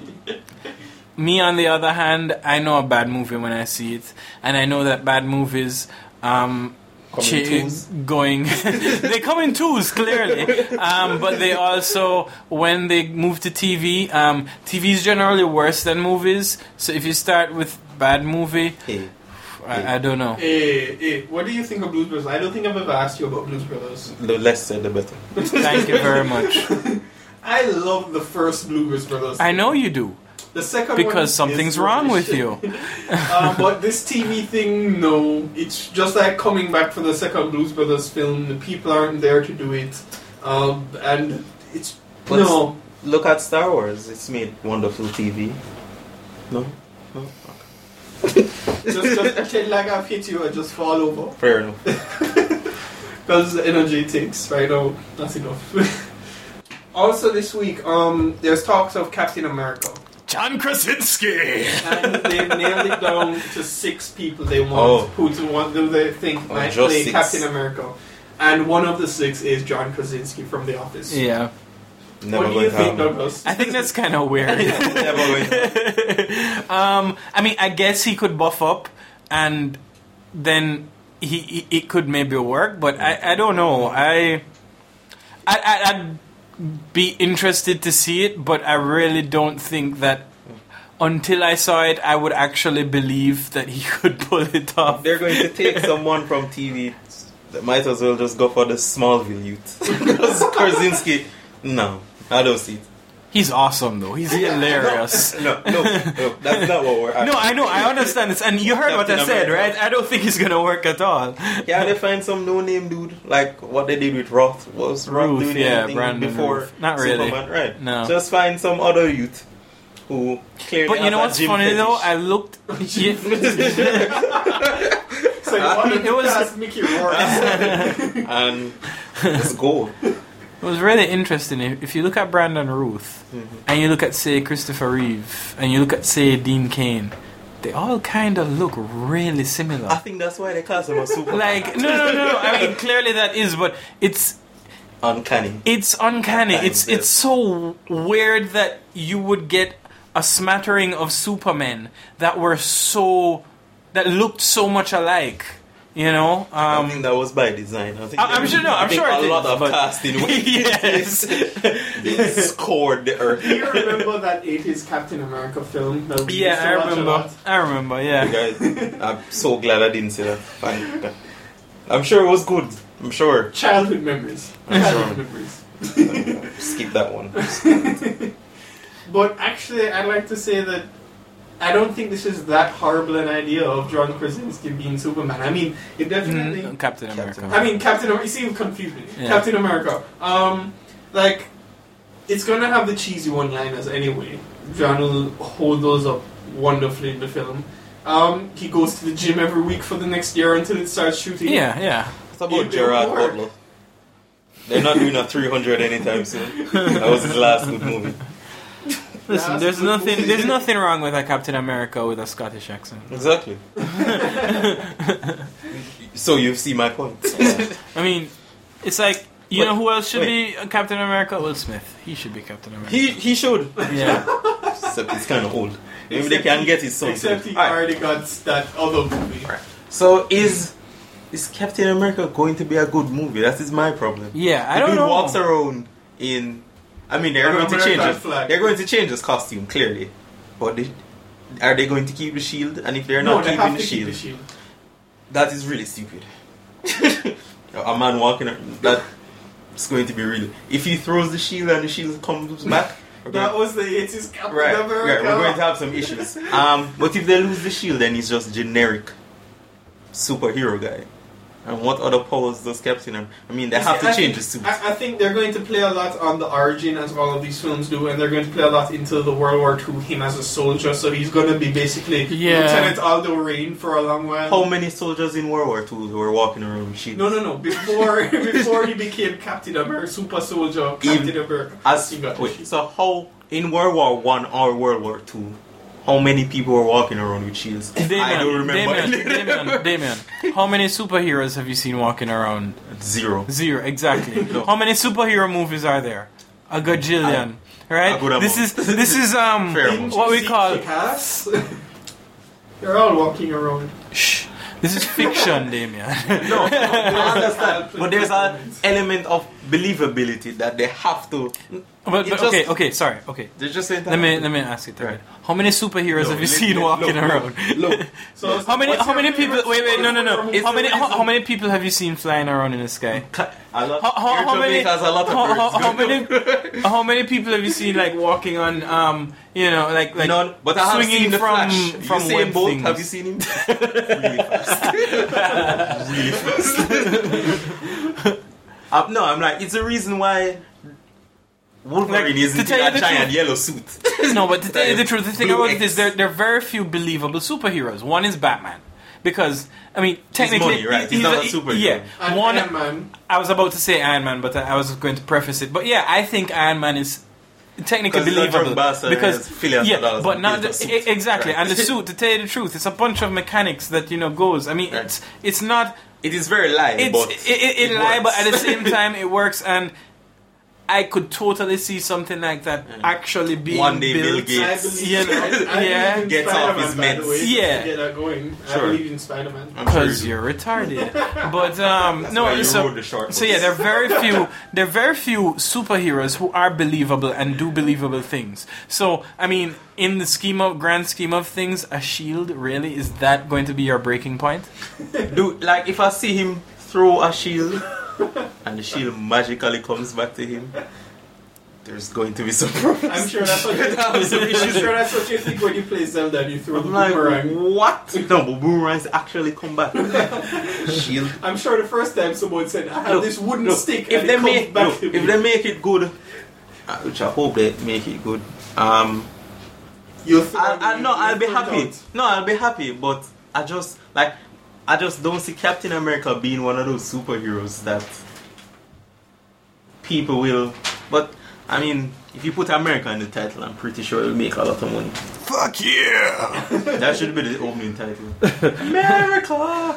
[SPEAKER 3] Me, on the other hand, I know a bad movie when I see it, and I know that bad movies um,
[SPEAKER 2] Come in
[SPEAKER 3] cha-
[SPEAKER 2] twos?
[SPEAKER 3] going. They come in twos, clearly, um, but they also, when they move to T V, um, T V is generally worse than movies. So if you start with bad movie,
[SPEAKER 2] Hey,
[SPEAKER 3] I, I don't know.
[SPEAKER 1] Hey, hey, what do you think of Blues Brothers? I don't think I've ever asked you about Blues Brothers.
[SPEAKER 2] the less said, the better.
[SPEAKER 3] Thank you very much.
[SPEAKER 1] I love the first Blues Brothers.
[SPEAKER 3] I know you do.
[SPEAKER 1] The second one
[SPEAKER 3] Because
[SPEAKER 1] is
[SPEAKER 3] something's wrong
[SPEAKER 1] rubbish.
[SPEAKER 3] with you.
[SPEAKER 1] um, but this T V thing, no. It's just like coming back for the second Blues Brothers film. The people aren't there to do it. Um, and it's...
[SPEAKER 2] But
[SPEAKER 1] no.
[SPEAKER 2] Look at Star Wars. It's made wonderful T V. No? No?
[SPEAKER 1] Just, just pretend like I've hit you and just fall over.
[SPEAKER 2] Fair enough.
[SPEAKER 1] Because the energy it takes right now, that's enough. Also this week, um, there's talks of Captain America.
[SPEAKER 3] John Krasinski!
[SPEAKER 1] And they've nailed it down to six people they want,
[SPEAKER 2] Oh.
[SPEAKER 1] who to want, who they think
[SPEAKER 2] Oh,
[SPEAKER 1] might
[SPEAKER 2] just
[SPEAKER 1] play
[SPEAKER 2] six.
[SPEAKER 1] Captain America. And one of the six is John Krasinski from The Office.
[SPEAKER 3] Yeah.
[SPEAKER 2] Never
[SPEAKER 1] What do
[SPEAKER 2] going
[SPEAKER 1] you
[SPEAKER 2] to
[SPEAKER 1] think,
[SPEAKER 2] happen.
[SPEAKER 1] Douglas?
[SPEAKER 3] I think that's kind of weird.
[SPEAKER 2] Never going to happen.
[SPEAKER 3] um, I mean, I guess he could buff up, and then he, he it could maybe work. But I, I don't know. I, I I- I'd be interested to see it, but I really don't think that until I saw it, I would actually believe that he could pull it off.
[SPEAKER 2] They're going to take someone from T V. That might as well just go for the Smallville youth. Because Krasinski, no, I don't see it.
[SPEAKER 3] He's awesome, though. He's hilarious.
[SPEAKER 2] No, no, no, that's not what we're after.
[SPEAKER 3] No, I know, I understand this, and you heard what I
[SPEAKER 2] Captain
[SPEAKER 3] said,
[SPEAKER 2] America.
[SPEAKER 3] right? I don't think it's gonna work at all.
[SPEAKER 2] Yeah, they find some no-name dude, like what they did with Roth. Was Roth
[SPEAKER 3] Ruth,
[SPEAKER 2] doing
[SPEAKER 3] yeah,
[SPEAKER 2] anything
[SPEAKER 3] Brandon
[SPEAKER 2] before
[SPEAKER 3] Ruth. Not really.
[SPEAKER 2] Superman? Right.
[SPEAKER 3] No.
[SPEAKER 2] Just find some other youth who clearly
[SPEAKER 3] But you
[SPEAKER 2] has
[SPEAKER 3] know
[SPEAKER 2] a
[SPEAKER 3] what's
[SPEAKER 2] gym
[SPEAKER 3] funny
[SPEAKER 2] fetish.
[SPEAKER 3] though? I looked. Yeah,
[SPEAKER 1] So you wanted
[SPEAKER 3] It
[SPEAKER 1] to
[SPEAKER 3] was-
[SPEAKER 1] cast Mickey Rourke.
[SPEAKER 2] And let's go.
[SPEAKER 3] it was really interesting. If if you look at Brandon Ruth, and you look at say Christopher Reeve, and you look at say Dean Cain, they all kind of look really
[SPEAKER 2] I
[SPEAKER 3] similar.
[SPEAKER 2] think that's why they cast him a super
[SPEAKER 3] Like no, no, no. I mean, clearly that is, but it's
[SPEAKER 2] uncanny.
[SPEAKER 3] it's uncanny.
[SPEAKER 2] At
[SPEAKER 3] It's
[SPEAKER 2] times,
[SPEAKER 3] it's so weird that you would get a smattering of Supermen that were so that looked so much alike. You know,
[SPEAKER 2] I
[SPEAKER 3] um,
[SPEAKER 2] think that was by design. I think
[SPEAKER 3] I- I'm sure- no, I'm
[SPEAKER 2] I think
[SPEAKER 3] sure
[SPEAKER 2] a
[SPEAKER 3] it
[SPEAKER 2] lot
[SPEAKER 3] is,
[SPEAKER 2] of
[SPEAKER 3] but-
[SPEAKER 2] casting
[SPEAKER 3] Yes.
[SPEAKER 2] they scored the earth.
[SPEAKER 1] Do you remember that eighties Captain America film? That we used
[SPEAKER 3] yeah,
[SPEAKER 1] to
[SPEAKER 3] I
[SPEAKER 1] watch a
[SPEAKER 3] remember.
[SPEAKER 1] lot?
[SPEAKER 3] I remember. Yeah.
[SPEAKER 2] Guys, I'm so glad I didn't see that. Fine. I'm sure it was good. I'm sure.
[SPEAKER 1] Childhood memories.
[SPEAKER 2] I'm
[SPEAKER 1] Childhood
[SPEAKER 2] sure.
[SPEAKER 1] memories.
[SPEAKER 2] Skip that one.
[SPEAKER 1] But actually, I'd like to say that I don't think this is that horrible an idea of John Krasinski being Superman. I mean, it definitely...
[SPEAKER 3] Mm, Captain America.
[SPEAKER 2] Captain.
[SPEAKER 1] I mean, Captain America... You see, you confused me.
[SPEAKER 3] Yeah.
[SPEAKER 1] Captain America. Um, like, it's gonna have the cheesy one-liners anyway. John will hold those up wonderfully in the film. Um, he goes to the gym every week for the next year until it starts shooting.
[SPEAKER 3] Yeah, yeah.
[SPEAKER 2] What about
[SPEAKER 1] It
[SPEAKER 2] Gerard
[SPEAKER 1] will work.
[SPEAKER 2] Butler? They're not doing a three hundred anytime soon. That was his last good movie.
[SPEAKER 3] Listen,
[SPEAKER 1] That's
[SPEAKER 3] there's
[SPEAKER 1] the
[SPEAKER 3] nothing.
[SPEAKER 1] movie.
[SPEAKER 3] There's nothing wrong with a Captain America with a Scottish accent.
[SPEAKER 2] Exactly. So you see my point.
[SPEAKER 3] I mean, it's like you
[SPEAKER 2] Wait,
[SPEAKER 3] know who else should
[SPEAKER 2] wait.
[SPEAKER 3] be Captain America? Will Smith. He should be Captain America.
[SPEAKER 2] He he should.
[SPEAKER 3] yeah.
[SPEAKER 2] Except he's kind of old. Maybe they can get his son.
[SPEAKER 1] Except he
[SPEAKER 2] Alright.
[SPEAKER 1] already got that other movie.
[SPEAKER 2] So is is Captain America going to be a good movie? That is my problem.
[SPEAKER 3] Yeah, I
[SPEAKER 2] The
[SPEAKER 3] don't
[SPEAKER 2] dude
[SPEAKER 3] know.
[SPEAKER 2] walks around in. I mean, they're
[SPEAKER 1] An
[SPEAKER 2] going to change
[SPEAKER 1] American
[SPEAKER 2] it.
[SPEAKER 1] flag.
[SPEAKER 2] They're going to change his costume clearly, but they, are they going to keep the shield? And if they're
[SPEAKER 1] No,
[SPEAKER 2] not
[SPEAKER 1] they
[SPEAKER 2] keeping
[SPEAKER 1] have
[SPEAKER 2] the
[SPEAKER 1] to keep
[SPEAKER 2] shield,
[SPEAKER 1] the shield.
[SPEAKER 2] that is really stupid. A man walking ar- that's going to be really. If he throws the shield and the shield comes back, we're
[SPEAKER 1] That
[SPEAKER 2] going-
[SPEAKER 1] was the eighties Captain
[SPEAKER 2] right,
[SPEAKER 1] America.
[SPEAKER 2] right, we're going to have some issues. Um, but if they lose the shield, then he's just generic superhero guy. And what other powers does Captain America? I mean, they
[SPEAKER 1] You
[SPEAKER 2] have
[SPEAKER 1] see,
[SPEAKER 2] to
[SPEAKER 1] I
[SPEAKER 2] change
[SPEAKER 1] think,
[SPEAKER 2] the suit.
[SPEAKER 1] I, I think they're going to play a lot on the origin, as all of these films do, and they're going to play a lot into the World War Two, him as a soldier, so he's going to be basically
[SPEAKER 3] Yeah.
[SPEAKER 1] Lieutenant Aldo Rain for a long while.
[SPEAKER 2] How many soldiers in World War Two were walking around with shields?
[SPEAKER 1] No, no, no. Before before he became Captain America, Super Soldier, Captain
[SPEAKER 2] Even
[SPEAKER 1] America,
[SPEAKER 2] As,
[SPEAKER 1] he got the
[SPEAKER 2] wait,
[SPEAKER 1] shield.
[SPEAKER 2] so how, in World War One or World War Two, how many people were walking around with shields? I don't remember.
[SPEAKER 3] Damien, Damien, Damien, how many superheroes have you seen walking around?
[SPEAKER 2] Zero.
[SPEAKER 3] Zero, exactly.
[SPEAKER 2] No.
[SPEAKER 3] How many superhero movies are there? A gajillion, right?
[SPEAKER 2] a good
[SPEAKER 3] This is
[SPEAKER 2] amount.
[SPEAKER 3] this is um
[SPEAKER 2] Fair
[SPEAKER 1] Didn't
[SPEAKER 3] what
[SPEAKER 1] you
[SPEAKER 3] we
[SPEAKER 1] see
[SPEAKER 3] call.
[SPEAKER 1] Kick-Ass? They're all walking around.
[SPEAKER 3] Shh. This is fiction, Damien.
[SPEAKER 2] No, I understand.
[SPEAKER 1] I'll
[SPEAKER 2] But there's
[SPEAKER 1] play
[SPEAKER 2] an element of believability that they have to.
[SPEAKER 3] But,
[SPEAKER 2] It
[SPEAKER 3] but
[SPEAKER 2] just-
[SPEAKER 3] okay, okay, sorry, okay.
[SPEAKER 2] They're just saying
[SPEAKER 3] Let me let me ask you,
[SPEAKER 2] Right.
[SPEAKER 3] how many superheroes
[SPEAKER 2] No,
[SPEAKER 3] have you
[SPEAKER 2] let-
[SPEAKER 3] seen
[SPEAKER 2] let-
[SPEAKER 3] walking
[SPEAKER 2] look,
[SPEAKER 3] around?
[SPEAKER 2] Look,
[SPEAKER 1] So,
[SPEAKER 3] How many
[SPEAKER 1] what's
[SPEAKER 3] how
[SPEAKER 1] your
[SPEAKER 3] many people?
[SPEAKER 1] favorite
[SPEAKER 3] Wait, wait, no, no, no.
[SPEAKER 1] superhero
[SPEAKER 3] How many
[SPEAKER 1] movie?
[SPEAKER 3] how, how many people have you seen flying around in the sky?
[SPEAKER 2] a lot.
[SPEAKER 3] How, how,
[SPEAKER 2] Your
[SPEAKER 3] how many?
[SPEAKER 2] Jamaica has a lot of
[SPEAKER 3] how, how,
[SPEAKER 2] birds.
[SPEAKER 3] how many? How many people have you seen like walking on um you know like like
[SPEAKER 2] None, but I have
[SPEAKER 3] swinging
[SPEAKER 2] seen the
[SPEAKER 3] from
[SPEAKER 2] Flash.
[SPEAKER 3] from
[SPEAKER 2] Usain
[SPEAKER 3] web
[SPEAKER 2] Bolt,
[SPEAKER 3] things?
[SPEAKER 2] have you seen him? Really fast. really fast. uh, no, I'm like, it's the reason why Wolverine
[SPEAKER 3] Like,
[SPEAKER 2] is
[SPEAKER 3] to
[SPEAKER 2] in
[SPEAKER 3] tell you
[SPEAKER 2] that
[SPEAKER 3] the
[SPEAKER 2] giant
[SPEAKER 3] truth-
[SPEAKER 2] yellow suit.
[SPEAKER 3] No, but to tell you the truth, the thing
[SPEAKER 2] Blue
[SPEAKER 3] about
[SPEAKER 2] X.
[SPEAKER 3] it is there there are very few believable superheroes. One is Batman. Because I mean, technically,
[SPEAKER 2] money, right? He's
[SPEAKER 3] he's
[SPEAKER 2] not
[SPEAKER 3] a,
[SPEAKER 2] a superhero.
[SPEAKER 3] Yeah,
[SPEAKER 1] And
[SPEAKER 3] one.
[SPEAKER 1] Iron Man.
[SPEAKER 3] I was about to say Iron Man, but I I was going to preface it. But yeah, I think Iron Man is technically
[SPEAKER 2] Because Dr.
[SPEAKER 3] believable
[SPEAKER 2] Bastard
[SPEAKER 3] because
[SPEAKER 2] has billions of
[SPEAKER 3] yeah,
[SPEAKER 2] dollars
[SPEAKER 3] but
[SPEAKER 2] on
[SPEAKER 3] not
[SPEAKER 2] the
[SPEAKER 3] the,
[SPEAKER 2] suit.
[SPEAKER 3] e- exactly.
[SPEAKER 2] Right.
[SPEAKER 3] And the suit, to tell you the truth, it's a bunch of mechanics that you know goes. I mean,
[SPEAKER 2] Right.
[SPEAKER 3] it's it's not.
[SPEAKER 2] It is very light,
[SPEAKER 3] It's
[SPEAKER 2] but
[SPEAKER 3] it, it, it, lie,
[SPEAKER 2] works.
[SPEAKER 3] but at the same time, it works and. I could totally see something like that actually being
[SPEAKER 2] One day Bill
[SPEAKER 3] built.
[SPEAKER 2] Gates-
[SPEAKER 1] I believe,
[SPEAKER 3] You know,
[SPEAKER 1] I, I
[SPEAKER 3] yeah.
[SPEAKER 1] believe in
[SPEAKER 2] Gets off
[SPEAKER 1] Spider-Man,
[SPEAKER 2] his
[SPEAKER 1] by the
[SPEAKER 2] meds.
[SPEAKER 1] way, just
[SPEAKER 3] Yeah.
[SPEAKER 1] to get that going. I
[SPEAKER 2] Sure.
[SPEAKER 1] believe in Spider-Man.
[SPEAKER 2] I'm sure
[SPEAKER 3] Because
[SPEAKER 2] you
[SPEAKER 3] you're retarded. But um,
[SPEAKER 2] That's
[SPEAKER 3] no,
[SPEAKER 2] why you
[SPEAKER 3] so
[SPEAKER 2] wrote the short
[SPEAKER 3] so yeah,
[SPEAKER 2] books.
[SPEAKER 3] there are very few. There are very few superheroes who are believable and do believable things. So I mean, in the scheme of grand scheme of things, a shield really is that going to be your breaking point?
[SPEAKER 2] Do like if I see him throw a shield and the shield magically comes back to him, there's going to be some problems.
[SPEAKER 1] I'm sure that's what you, I'm sure that's what you think when you play Zelda and you throw the
[SPEAKER 2] I'm like,
[SPEAKER 1] boomerang.
[SPEAKER 2] what? No, but boomerangs actually come back. Shield.
[SPEAKER 1] I'm sure the first time someone said, I have
[SPEAKER 2] Look,
[SPEAKER 1] this wooden
[SPEAKER 2] look,
[SPEAKER 1] stick
[SPEAKER 2] if
[SPEAKER 1] and
[SPEAKER 2] they
[SPEAKER 1] it comes
[SPEAKER 2] make
[SPEAKER 1] back
[SPEAKER 2] look,
[SPEAKER 1] to me.
[SPEAKER 2] if they make it good, uh, which I hope they make it good. Um,
[SPEAKER 1] You'll throw
[SPEAKER 2] I, I
[SPEAKER 1] the-
[SPEAKER 2] no, I'll be
[SPEAKER 1] you'll throw it
[SPEAKER 2] happy.
[SPEAKER 1] out.
[SPEAKER 2] No, I'll be happy, but I just like I just don't see Captain America being one of those superheroes that people will. But I mean, if you put America in the title, I'm pretty sure it'll make a lot of money.
[SPEAKER 3] Fuck yeah!
[SPEAKER 2] That should be the opening title. America.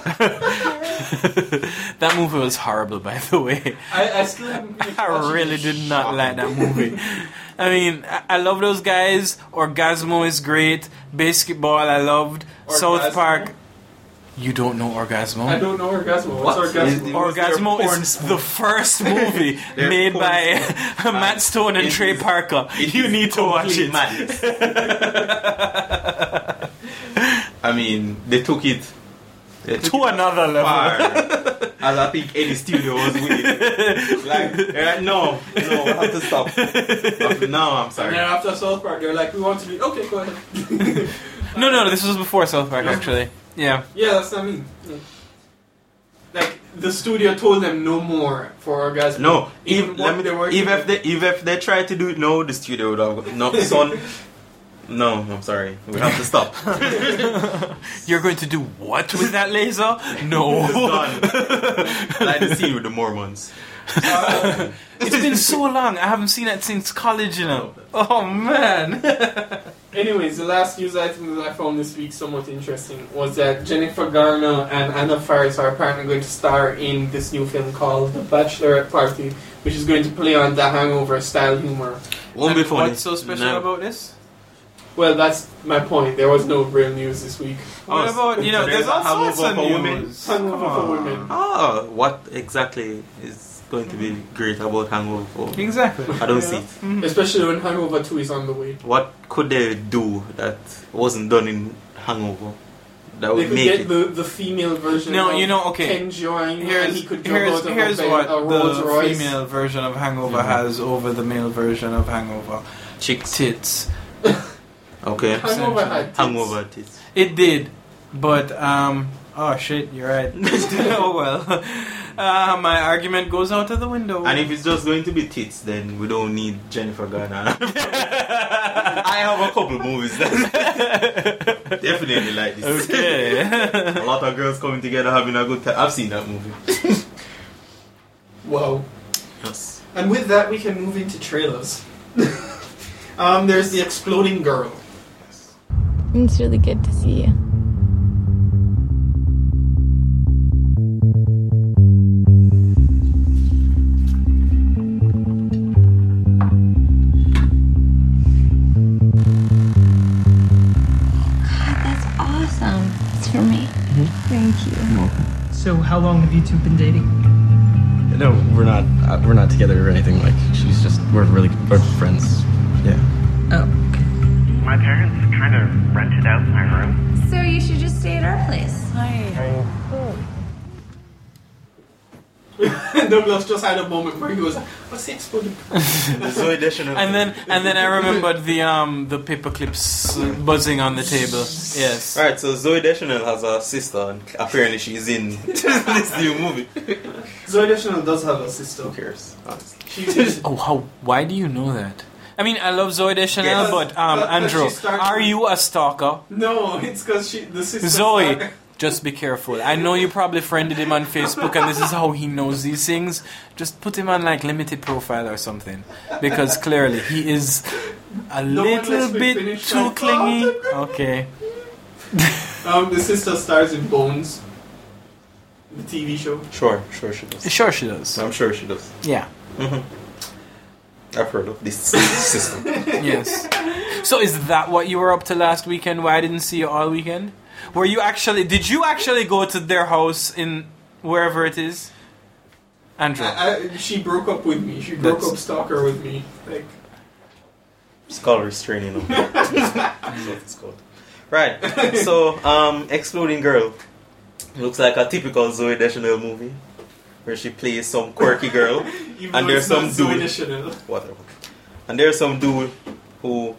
[SPEAKER 3] That movie was horrible, by the way.
[SPEAKER 1] I, I still haven't finished
[SPEAKER 3] I
[SPEAKER 1] watching
[SPEAKER 3] really
[SPEAKER 1] it.
[SPEAKER 3] did not like that movie. I mean, I, I love those guys. Orgasmo is great. Basketball, I loved. South
[SPEAKER 1] Orgasmo?
[SPEAKER 3] Park. You don't know Orgasmo?
[SPEAKER 1] I don't know Orgasmo. What's
[SPEAKER 2] What?
[SPEAKER 1] Orgasmo?
[SPEAKER 2] Is- was there
[SPEAKER 3] Orgasmo
[SPEAKER 2] porn
[SPEAKER 3] is
[SPEAKER 2] spoon?
[SPEAKER 3] the first movie
[SPEAKER 2] They're
[SPEAKER 3] made
[SPEAKER 2] porn
[SPEAKER 3] by
[SPEAKER 2] spoon.
[SPEAKER 3] Matt Stone and
[SPEAKER 2] It
[SPEAKER 3] Trey
[SPEAKER 2] is-
[SPEAKER 3] Parker.
[SPEAKER 2] It
[SPEAKER 3] You
[SPEAKER 2] is
[SPEAKER 3] need to watch
[SPEAKER 2] complete
[SPEAKER 3] it.
[SPEAKER 2] madness. I mean, they took it they took
[SPEAKER 3] To
[SPEAKER 2] it
[SPEAKER 3] another level.
[SPEAKER 2] far. As I think any studio was with it. Like, they're like, no, no, we have to stop. But no, I'm
[SPEAKER 1] And
[SPEAKER 2] sorry.
[SPEAKER 1] then after South Park, they're like, we want to do. Okay, go ahead.
[SPEAKER 3] No, no, this was before South Park, actually. Yeah.
[SPEAKER 1] Yeah, that's what I mean. Yeah. Like the studio told them no more for Orgasmo.
[SPEAKER 2] No,
[SPEAKER 1] even
[SPEAKER 2] if,
[SPEAKER 1] what
[SPEAKER 2] let me,
[SPEAKER 1] they were
[SPEAKER 2] even if they even if they try to do it, no, the studio would have no son. No, I'm sorry. We have to stop.
[SPEAKER 3] You're going to do what with that laser? No.
[SPEAKER 2] It's done. Like the scene with the Mormons.
[SPEAKER 1] Uh,
[SPEAKER 3] It's been so long. I haven't seen that since college, you know. Oh, man.
[SPEAKER 1] anyways, the last news item that I found this week somewhat interesting was that Jennifer Garner and Anna Faris are apparently going to star in this new film called The Bachelorette Party, which is going to play on the Hangover style humor.
[SPEAKER 2] Won't be
[SPEAKER 3] And
[SPEAKER 2] funny.
[SPEAKER 3] What's so special
[SPEAKER 2] No.
[SPEAKER 3] about this?
[SPEAKER 1] Well, that's my point. There was no real news this week.
[SPEAKER 3] What about, you know,
[SPEAKER 2] So
[SPEAKER 3] there's
[SPEAKER 2] there's
[SPEAKER 3] all
[SPEAKER 2] a
[SPEAKER 3] sorts of
[SPEAKER 2] hangover for women?
[SPEAKER 3] news.
[SPEAKER 1] Hangover
[SPEAKER 3] Come
[SPEAKER 1] for
[SPEAKER 3] on.
[SPEAKER 1] women.
[SPEAKER 2] Ah, what exactly is going to be great about Hangover four?
[SPEAKER 3] Exactly.
[SPEAKER 2] I don't
[SPEAKER 1] Yeah.
[SPEAKER 2] see it.
[SPEAKER 1] Especially when Hangover two is on the way.
[SPEAKER 2] What could they do that wasn't done in Hangover? That
[SPEAKER 1] They
[SPEAKER 2] would
[SPEAKER 1] could
[SPEAKER 2] make
[SPEAKER 1] get
[SPEAKER 2] it.
[SPEAKER 1] the, the female version
[SPEAKER 3] No,
[SPEAKER 1] of
[SPEAKER 3] you know, okay.
[SPEAKER 1] Ken Jeong, and
[SPEAKER 3] Here's,
[SPEAKER 1] he could jump
[SPEAKER 3] here's,
[SPEAKER 1] out of
[SPEAKER 3] here's
[SPEAKER 1] a, bed,
[SPEAKER 3] what
[SPEAKER 1] a Rolls
[SPEAKER 3] the
[SPEAKER 1] Royce.
[SPEAKER 3] female version of Hangover
[SPEAKER 2] Mhm.
[SPEAKER 3] has over the male version of Hangover.
[SPEAKER 2] Chicks.
[SPEAKER 3] Tits.
[SPEAKER 2] Okay.
[SPEAKER 1] Hangover had tits.
[SPEAKER 2] Hangover tits.
[SPEAKER 3] It did, but um, Oh shit, you're right. Oh well. Uh, my argument goes out of the window.
[SPEAKER 2] And if it's just going to be tits, then we don't need Jennifer Garner. I have a couple movies that definitely like this.
[SPEAKER 3] Okay.
[SPEAKER 2] A lot of girls coming together having a good time. I've seen that movie.
[SPEAKER 1] Wow.
[SPEAKER 2] Yes.
[SPEAKER 1] And with that, we can move into trailers. um, there's The Exploding Girl.
[SPEAKER 4] It's really good to see you. God, that's awesome. It's for me. Mm-hmm. Thank you.
[SPEAKER 5] So, how long have you two been dating?
[SPEAKER 6] No, we're not. Uh, we're not together or anything. Like, she's just. We're really. We're friends. Yeah.
[SPEAKER 5] Oh.
[SPEAKER 7] My parents kind of rented out my room.
[SPEAKER 4] So you should just stay at our place. Hi.
[SPEAKER 1] Douglas just had a moment where he was like, what's the exploding girl?
[SPEAKER 2] Zoe Deschanel.
[SPEAKER 3] And then, and then I remembered the um the paper clips buzzing on the table. Yes.
[SPEAKER 2] Alright, so Zoe Deschanel has a sister, and apparently she's in this new movie.
[SPEAKER 1] Zoe Deschanel does have a sister.
[SPEAKER 2] Who cares? Honestly.
[SPEAKER 1] She's
[SPEAKER 3] Oh, how? Why do you know that? I mean, I love Zoe Deschanel,
[SPEAKER 1] Yes,
[SPEAKER 3] but um,
[SPEAKER 1] but- but
[SPEAKER 3] Andrew,
[SPEAKER 1] she started-
[SPEAKER 3] are you a stalker?
[SPEAKER 1] No, it's because she the sister.
[SPEAKER 3] Zoe, just be careful. I know you probably friended him on Facebook, and this is how he knows these things. Just put him on like limited profile or something, because clearly he is a
[SPEAKER 1] No one lets
[SPEAKER 3] little
[SPEAKER 1] me
[SPEAKER 3] bit
[SPEAKER 1] finish
[SPEAKER 3] too
[SPEAKER 1] my
[SPEAKER 3] clingy.
[SPEAKER 1] thought.
[SPEAKER 3] Okay.
[SPEAKER 1] Um, the sister stars in Bones, the T V show.
[SPEAKER 2] Sure, sure she does.
[SPEAKER 3] Sure, she does.
[SPEAKER 2] I'm sure she does.
[SPEAKER 3] Yeah.
[SPEAKER 2] I've heard of this system.
[SPEAKER 3] Yes. So is that what you were up to last weekend? Why I didn't see you all weekend? Were you actually? Did you actually go to their house in wherever it is? Andrew.
[SPEAKER 1] I, I, she broke up with me. She broke
[SPEAKER 3] That's-
[SPEAKER 1] up Stalker with me. Like,
[SPEAKER 2] Skull restraining them. That's what it's called. Right. So, um, Exploding Girl looks like a typical Zoe Deschanel movie where she plays some quirky girl.
[SPEAKER 1] even
[SPEAKER 2] And
[SPEAKER 1] though
[SPEAKER 2] there's
[SPEAKER 1] it's not
[SPEAKER 2] some
[SPEAKER 1] Zoe
[SPEAKER 2] dude-
[SPEAKER 1] Deschanel.
[SPEAKER 2] Whatever. And there's some dude who